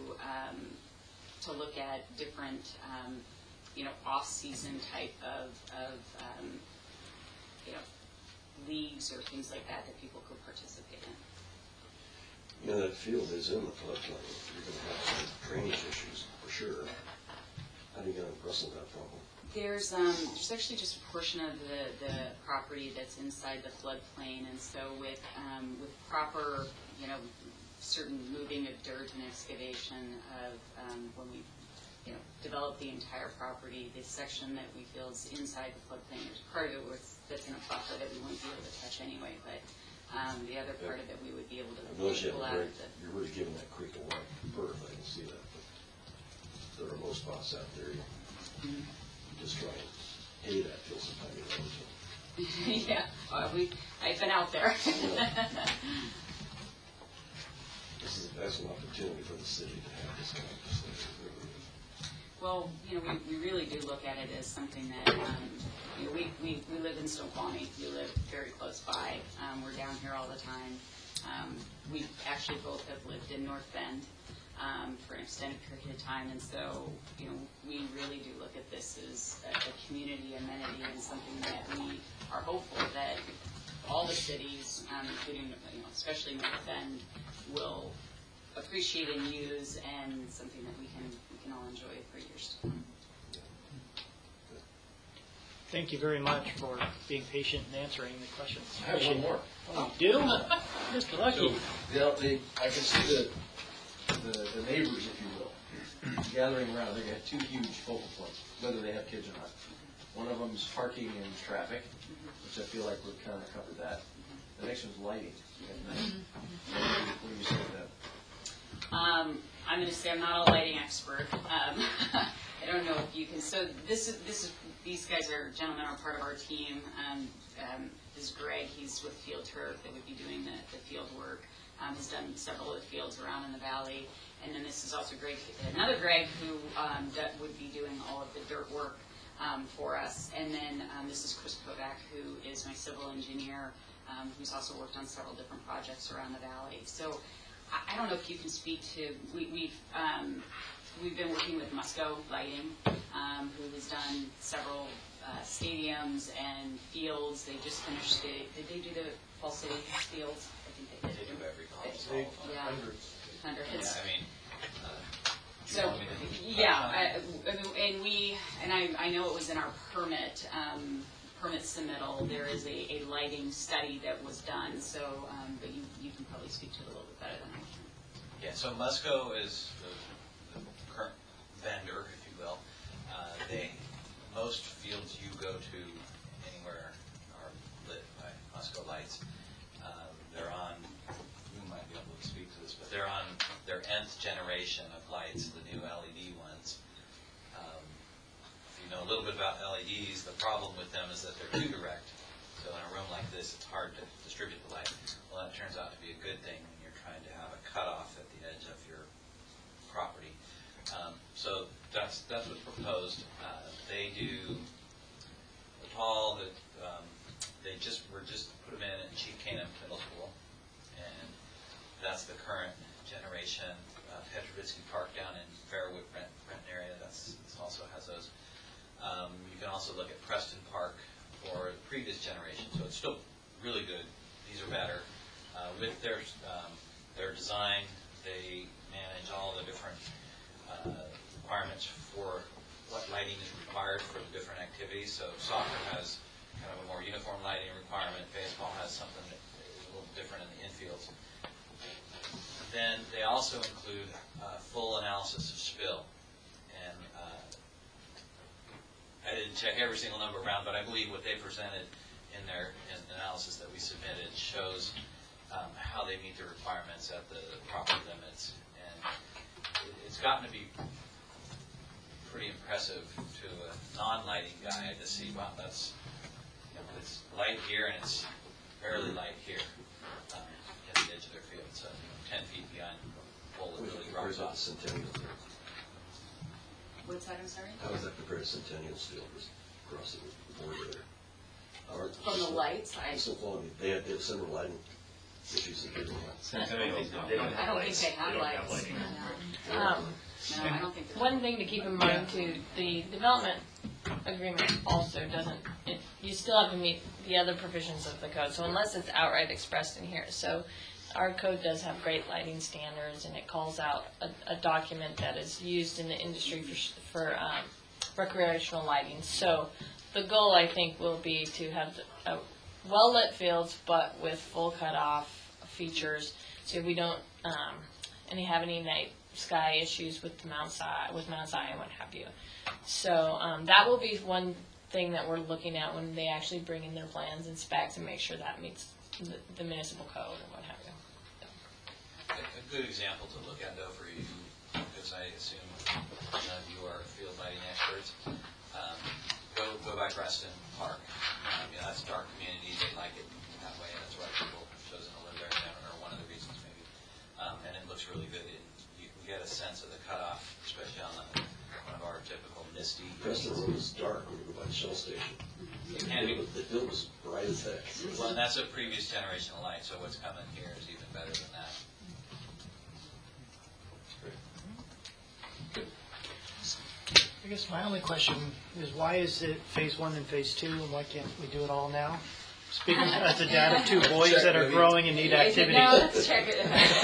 to look at different off-season type of leagues or things like that people could participate in. That field is in the floodplain. You're going to have some drainage issues for sure. How are you going to wrestle that problem? There's actually just a portion of the property that's inside the floodplain, and so with proper certain moving of dirt and excavation of when we develop the entire property, the section that we feel is inside the floodplain, there's part of it that's in a buffer that we wouldn't be able to touch anyway, but the other part of it we would be able to pull out of the... You're really giving that creek a wide berth, I can see that, but there are low spots out there. You just try and hay that field sometime you know. Yeah, I've been out there. That's an opportunity for the city to have this kind of facility. Well, we really do look at it as something that, we live in Snoqualmie. We live very close by. We're down here all the time. We actually both have lived in North Bend for an extended period of time, and so, we really do look at this as a community amenity and something that we are hopeful that all the cities, including, especially North Bend, will appreciate and use, and something that we can all enjoy for years to come. Thank you very much for being patient and answering the questions. I have one more. Oh, you do? Mr. Lucky. So, I can see the neighbors, if you will, gathering around. They're going to have two huge focal points, whether they have kids or not. One of them is parking and traffic, which I feel like we've kind of covered that. The next one's lighting. What do you say to that? I'm going to say I'm not a lighting expert. I don't know if you can. So these gentlemen are part of our team. This is Greg. He's with Field Turf that would be doing the field work. He's done several of the fields around in the valley. And then this is also another Greg who that would be doing all of the dirt work for us. And then this is Chris Kovac, who is my civil engineer, who's also worked on several different projects around the valley. So I don't know if you can speak to, we've been working with Musco Lighting, who has done several stadiums and fields. They just finished did they do the Fall City fields? I think they did. They do every college. Yeah. Hundreds. Yeah, I know it was in our permit submittal. There is a lighting study that was done. So, but you can probably speak to it a little bit better than I can. Yeah. So Musco is the current vendor, if you will. Most fields you go to anywhere are lit by Musco lighting. generation of lights, the new LED ones. If you know a little bit about LEDs, the problem with them is that they're too direct. So in a room like this, it's hard to distribute the light. Well, that turns out to be a good thing when you're trying to have a cutoff at the edge of your property. So that's what's proposed. They do the tall that we're just put them in Chief Canaan Middle School, and that's the current generation. Petrovitsky Park down in Fairwood, Renton area, this also has those. You can also look at Preston Park for the previous generation, so it's still really good. These are better. With their design, they manage all the different requirements for what lighting is required for the different activities. So soccer has kind of a more uniform lighting requirement. Baseball has something that is a little different in the infields. Then they also include full analysis of spill. And I didn't check every single number around, but I believe what they presented in their analysis that we submitted shows how they meet the requirements at the property limits. And it's gotten to be pretty impressive to a non-lighting guy to see, wow, that's, it's light here and it's fairly light here at the edge of their field. So 10 feet behind the pole that really drops off. Centennial? What's that, I'm sorry? How does that compare to Centennial Steel across the border there? From the lights, they have similar lighting issues that they don't have. Centennial, I don't think they have lights. No, I don't think One thing to keep in mind too, the development agreement also doesn't, you still have to meet the other provisions of the code, so unless it's outright expressed in here. So our code does have great lighting standards, and it calls out a document that is used in the industry for recreational lighting. So the goal, I think, will be to have well-lit fields, but with full cutoff features, so we don't have any night sky issues with Mount Zion and what have you. So that will be one thing that we're looking at when they actually bring in their plans and specs and make sure that meets the municipal code and what have you. A good example to look at, though, for you, because I assume none of you are field lighting experts, go by Preston Park. That's a dark community. They like it that way. That's why people have chosen to live there, or one of the reasons maybe. And it looks really good. You can get a sense of the cutoff, especially on one of our typical misty. Preston Road is dark when you go by the Shell station. It can be. The field was bright as heck. Well, and that's a previous generation of light, so what's coming here is even better than that. I guess my only question is, why is it phase 1 and phase 2, and why can't we do it all now? Speaking as a dad of 2 boys that are growing and need activity. No, let's check it.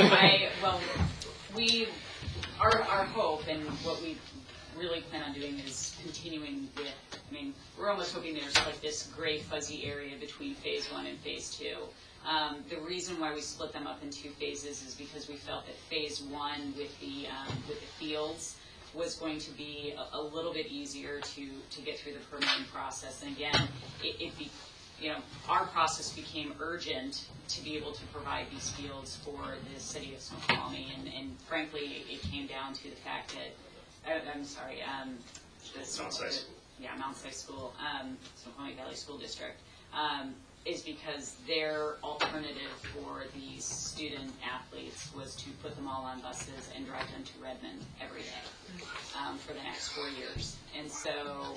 Our hope and what we really plan on doing is continuing with, we're almost hoping there's like this gray fuzzy area between phase 1 and phase 2. The reason why we split them up in 2 phases is because we felt that phase 1 with the fields was going to be a little bit easier to get through the permitting process. And again, our process became urgent to be able to provide these fields for the city of Snoqualmie. And frankly, it came down to the fact that, Mount Si School. Yeah, Mount Si School, Snoqualmie Valley School District, is because their alternative for these student athletes was to put them all on buses and drive them to Redmond every day for the next 4 years. And so,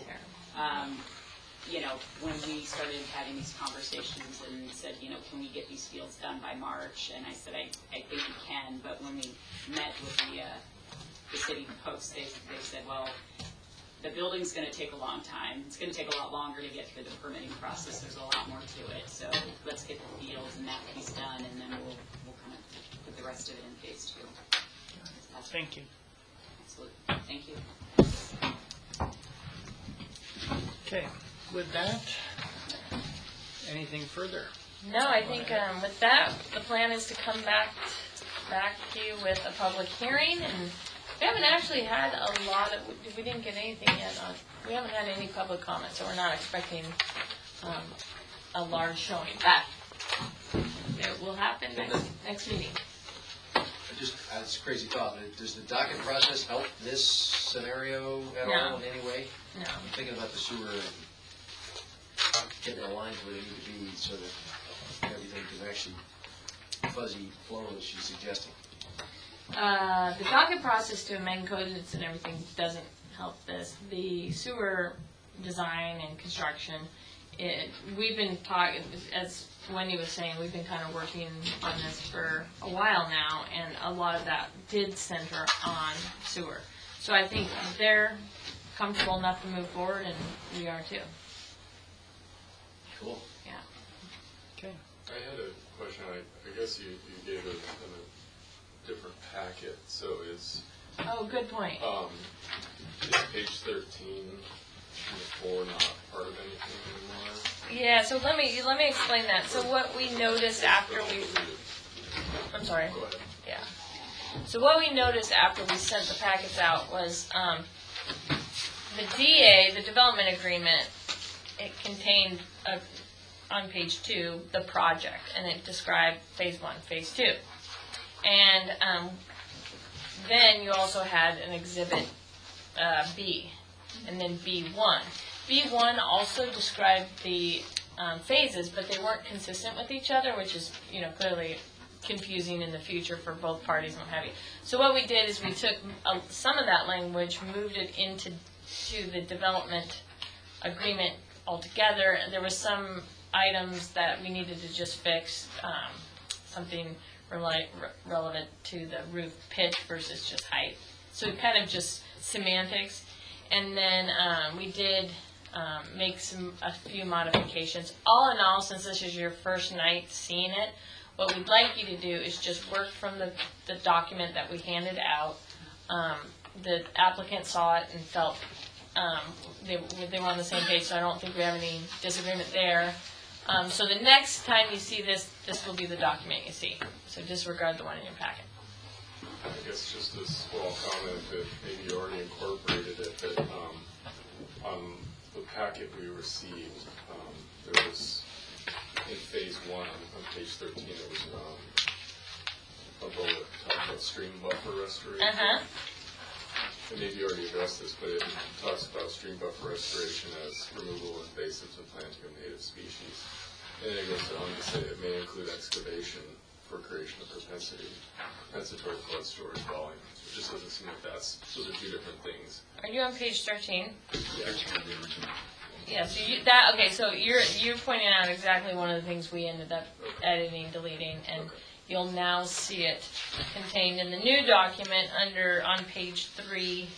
when we started having these conversations and said, can we get these fields done by March? And I said, I think we can. But when we met with the city folks, they said, well, the building's going to take a long time. It's going to take a lot longer to get through the permitting process. There's a lot more to it. So let's get the fields and that piece done, and then we'll kind of put the rest of it in phase 2. Thank you. Absolutely. Thank you. Okay, with that, anything further? No, I think with that, the plan is to come back to you with a public hearing, and we haven't actually had a lot of, we didn't get anything yet on, we haven't had any public comments, so we're not expecting a large showing. That it will happen next meeting. just, that's a crazy thought, but does the docket process help this scenario at No. all in any way? No. I'm thinking about the sewer and getting the lines where they need to be so that everything can actually fuzzy flow as she's suggesting. The docket process to amend codes and everything doesn't help this. The sewer design and construction, we've been talking, as Wendy was saying, we've been kind of working on this for a while now, and a lot of that did center on sewer. So I think they're comfortable enough to move forward, and we are too. Cool. Yeah. Okay. I had a question. I guess you gave it in a different packet. So is Oh, good point. is page 13 and 4 not part of anything anymore? Yeah, so let me explain that. So what we noticed after we, I'm sorry. Go ahead. Yeah. So what we noticed after we sent the packets out was the DA, the development agreement, it contained on page 2 the project, and it described phase 1, phase 2, and then you also had an exhibit B, and then B1. B1 also described the phases, but they weren't consistent with each other, which is, clearly confusing in the future for both parties and what have you. So what we did is we took some of that language, moved it into the development agreement altogether. There was some items that we needed to just fix, something relevant to the roof pitch versus just height. So kind of just semantics. And then we did make a few modifications. All in all, since this is your first night seeing it, what we'd like you to do is just work from the document that we handed out. The applicant saw it and felt they were on the same page, so I don't think we have any disagreement there. So the next time you see this will be the document you see. So disregard the one in your packet. I guess just a small comment that maybe you already incorporated it, that on the packet we received, there was, in phase 1, on page 13, there was a bullet talking about stream buffer restoration. Uh-huh. And maybe you already addressed this, but it talks about stream buffer restoration as removal of invasives and planting of native species. And then it goes on to say it may include excavation for creation of compensatory flood storage volume. So it just doesn't seem like those are two different things. Are you on page 13? Yeah. Yeah, so you're pointing out exactly one of the things we ended up editing, deleting, and you'll now see it contained in the new document on page 3,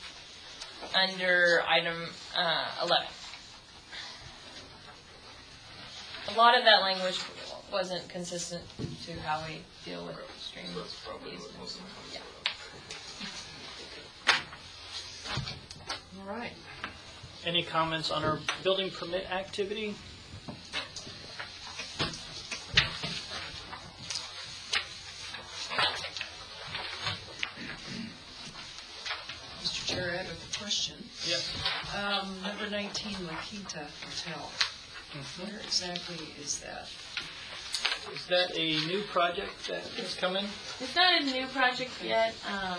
under item 11. A lot of that language wasn't consistent to how we deal with stream. So that's probably what most of the comments All right. Any comments on our building permit activity? Mr. Chair, I have a question. Yes. Number 19, La Quinta Hotel. Where exactly is that? Is that a new project that is coming? It's not a new project yet.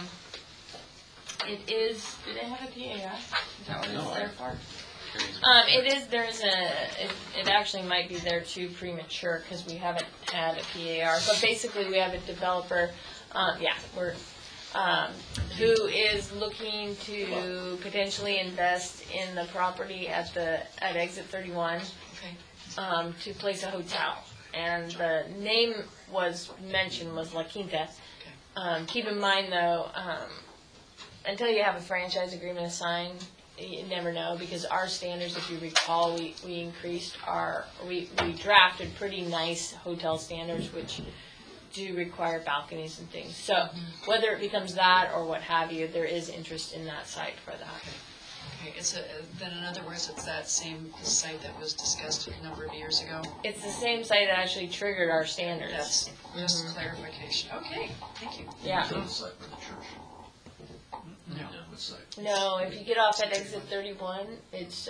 It is. Do they have a PAR? Is that what it's there for? It is. It actually might be there too premature because we haven't had a PAR. But basically, we have a developer. Who is looking to potentially invest in the property at Exit 31 to place a hotel. And the name was mentioned was La Quinta. Keep in mind though, until you have a franchise agreement signed, you never know, because our standards, if you recall, we drafted pretty nice hotel standards which do require balconies and things. So whether it becomes that or what have you, there is interest in that site for that. Okay, then in other words, it's that same site that was discussed a number of years ago? It's the same site that actually triggered our standards. That's just clarification. Okay, thank you. Yeah. It's on the site for the church. No. What site? No, if you get off at Exit 31, it's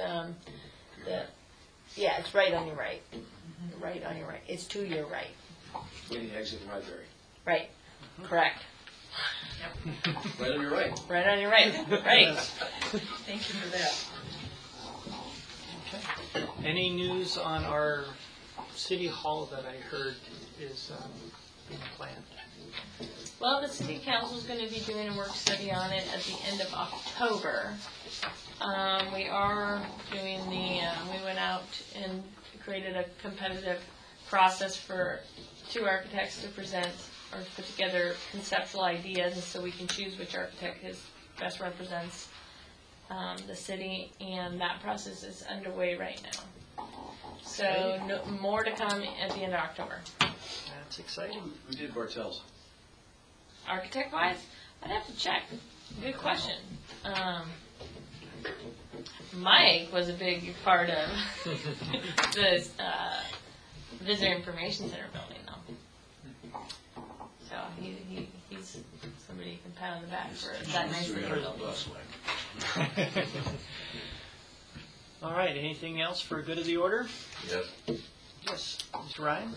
it's right on your right. Right on your right. It's to your right. Waiting to exit the library. Right. Correct. Right on your right. Right on your right. Right. Thank you for that. Okay. Any news on our city hall that I heard is being planned? Well, the city council is going to be doing a work study on it at the end of October. We are doing we went out and created a competitive process for 2 architects to present or put together conceptual ideas, and so we can choose which architect best represents the city, and that process is underway right now. So more to come at the end of October. That's exciting. Who did Bartels? Architect-wise, I'd have to check. Good question. Mike was a big part of the Visitor Information Center building, though. So he's somebody you can pat on the back for that nice looking building. All right, anything else for good of the order? Yes. Yes, Mr. Ryan?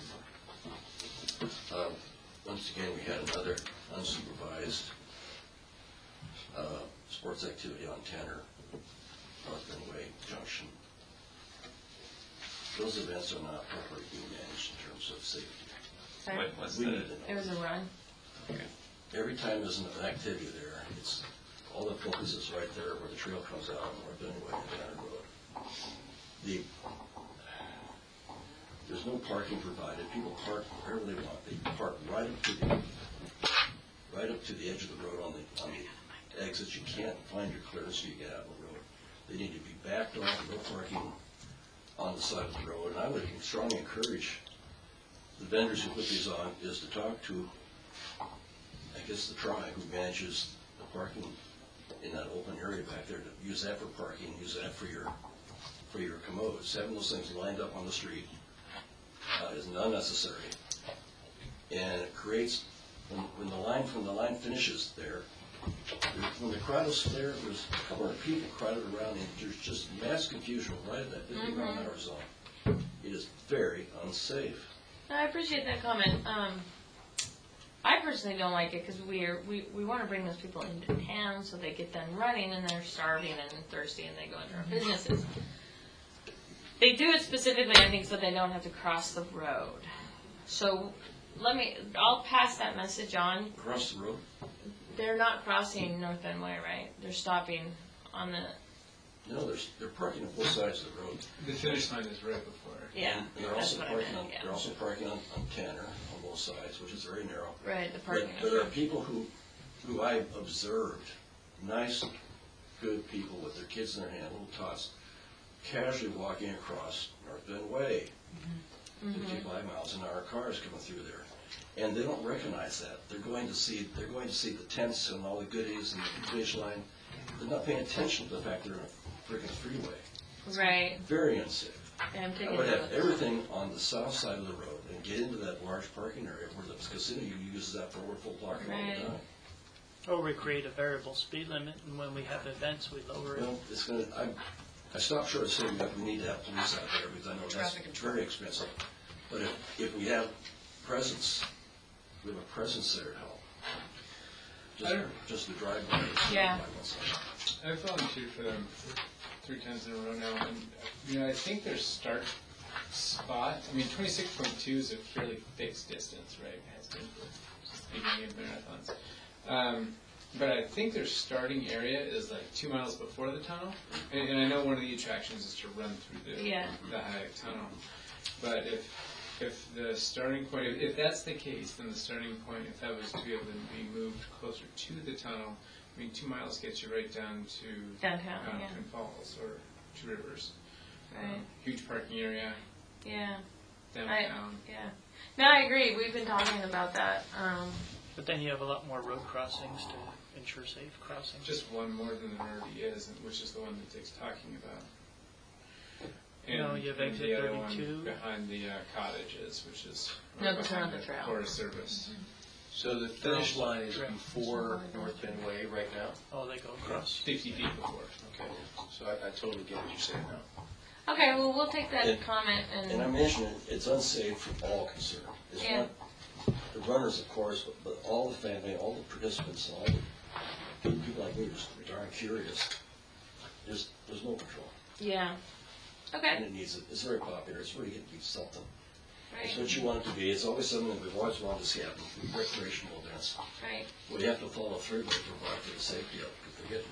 Once again, we had another unsupervised sports activity on Tanner, North Benway Junction. Those events are not properly being managed in terms of safety. Sorry? We need to know. It was a run. Every time there's an activity there, it's all the focus is right there where the trail comes out on North Benway and Tanner Road. There's no parking provided. People park wherever they want. They park right up to the edge of the road on the exits. You can't find your clearance so you get out of the road. They need to be backed off, no parking on the side of the road. And I would strongly encourage the vendors who put these on is to talk to, I guess, the tribe who manages the parking in that open area back there, to use that for parking, use that for your commodes. Having those things lined up on the street is unnecessary, and it creates when the line finishes there. When the crowd is there, there's a couple of people crowded around, and there's just mass confusion right at that 50 mile an hour zone. It is very unsafe. I appreciate that comment. I personally don't like it because we want to bring those people into town so they get done running and they're starving and thirsty and they go into our businesses. They do it specifically, I think, so they don't have to cross the road. So I'll pass that message on. Cross the road? They're not crossing North Benway, right? They're stopping on the... No, they're parking on both sides of the road. The finish line is right before. Yeah, and they're that's also what parking I meant, on, yeah. They're also parking on Tanner on both sides, which is very narrow. Right, the parking. But there are people who I've observed, nice, good people with their kids in their hand, little tots, casually walking across North Benway. 55 miles an hour cars coming through there. And they don't recognize that. They're going to see the tents and all the goodies and the finish line. They're not paying attention to the fact they're in a freaking freeway. Right. Very unsafe. Yeah, I'm I taking would have notes. everything on the south side of the road and get into that large parking area where the casino uses that for full parking all Right. the time. Or we create a variable speed limit, and when we have events, we lower it. Well, it's going to, I stopped short of saying that we need to have police out there because I know that's very expensive. But if we have presence, we have a presence there to help. Just the drive-by. Yeah. I've volunteered for them 3 times in a row now, and I think their start spot, 26.2 is a fairly fixed distance, right? It has been since the beginning of marathons. But I think their starting area is like 2 miles before the tunnel, and I know one of the attractions is to run through the Hayek tunnel. But if the starting point, if that's the case, then the starting point, if that was to be able to be moved closer to the tunnel, 2 miles gets you right down to Downtown, Twin Falls or Two Rivers. Right. Huge parking area. Yeah. Downtown. No, I agree. We've been talking about that. But then you have a lot more road crossings to ensure safe crossings. Just one more than there already is, which is the one that Dick's talking about. And, No, you have and exit the other 32. one behind the cottages, which is No, right that's behind not the trail. Forest Service. So the finish line is before North Benway right now? Oh, they go across. 50 feet before. Okay, so I totally get what you're saying now. Okay, well, we'll take that comment And I mentioned it's unsafe for all concerned. It's Yeah. not, the runners, of course, but all the family, all the participants, and all the people like me are darn curious. There's no control. Yeah. And Okay. it's very popular. It's really going to be something. It's Right. what you want it to be. It's always something that we've always wanted to see happen, recreational events. Right. We have to follow through with provide for the safety of it. If we get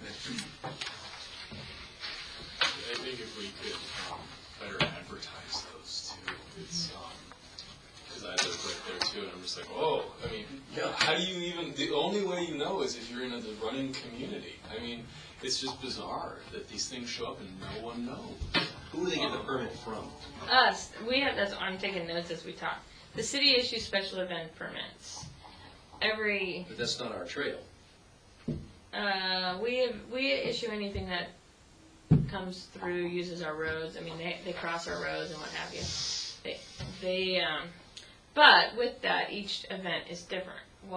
I think if we could better advertise those too, it's, because I live right there too, and I'm just like, oh, I mean, how do you even, the only way you know is if you're in the running community. I mean, it's just bizarre that these things show up and no one knows. Who do they get the permit from? Us. I'm taking notes as we talk. The city issues special event permits. But that's not our trail. We issue anything that comes through, uses our roads. I mean, they cross our roads and what have you. But with that, each event is different.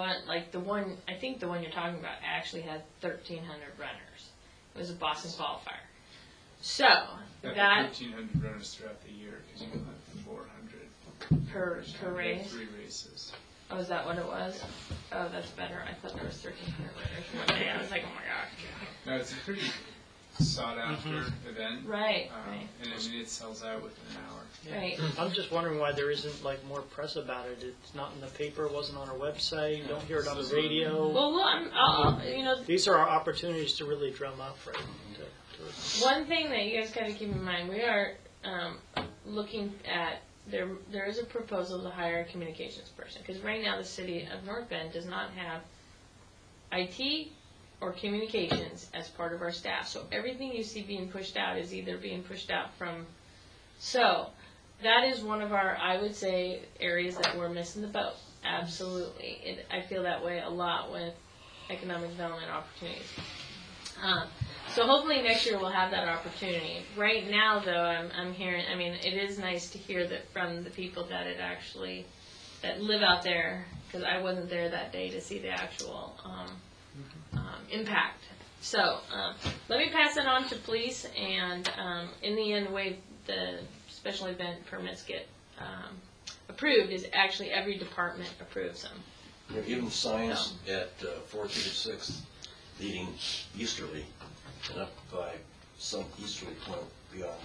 I think the one you're talking about actually had 1,300 runners. It was a Boston qualifier. So that 1,500 runners throughout the year because you go like 400 per race. 3 races. Oh, is that what it was? Oh, that's better. I thought there was 1,300 runners one day. I was like, oh my gosh. No, it's a pretty sought after event. Right. And I mean, it sells out within an hour. Right. I'm just wondering why there isn't like more press about it. It's not in the paper, wasn't on our website, you don't hear it on the radio. Well, These are our opportunities to really drum up, right? one thing that you guys got to keep in mind, we are looking at, there is a proposal to hire a communications person, because right now the city of North Bend does not have IT or communications as part of our staff. So everything you see being pushed out is either being pushed out from, so that is one of our, I would say, areas that we're missing the boat. Absolutely. I feel that way a lot with economic development opportunities. So hopefully next year we'll have that opportunity. Right now, though, I'm hearing, I mean, it is nice to hear that from the people that that live out there, because I wasn't there that day to see the actual impact. So let me pass it on to police, and in the end, the way the special event permits get approved is actually every department approves them. Even signs at 4th and 6th leading easterly and up by some easterly point beyond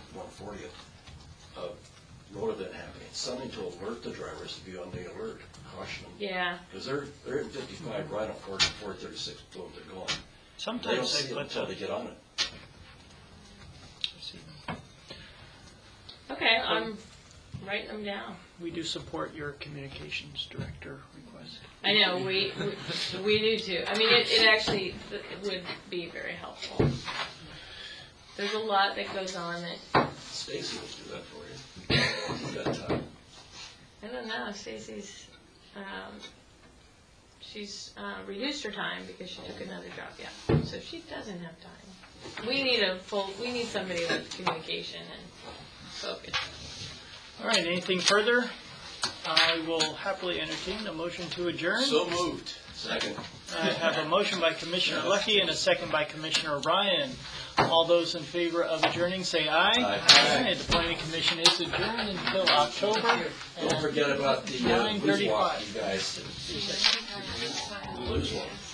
140th, road event happening. Something to alert the drivers to be on the alert, caution them. Yeah. Because they're in 55 right on 436, boom, they're going. Sometimes they don't they see it put until they get on it. Okay, I'm writing them down. We do support your communications director request. I know, we do too. I mean, it actually would be very helpful. There's a lot that goes on that. Stacy will do that for you. You've got time. I don't know, Stacy's, she's reduced her time because she took another job, yeah. So she doesn't have time. We need somebody with communication and focus. All right, anything further? I will happily entertain a motion to adjourn. So moved. Second. I have a motion by Commissioner Lucky and a second by Commissioner Ryan. All those in favor of adjourning say aye. Aye. The Planning Commission is adjourned until October. Don't forget about the 9:35. you guys. Lose one.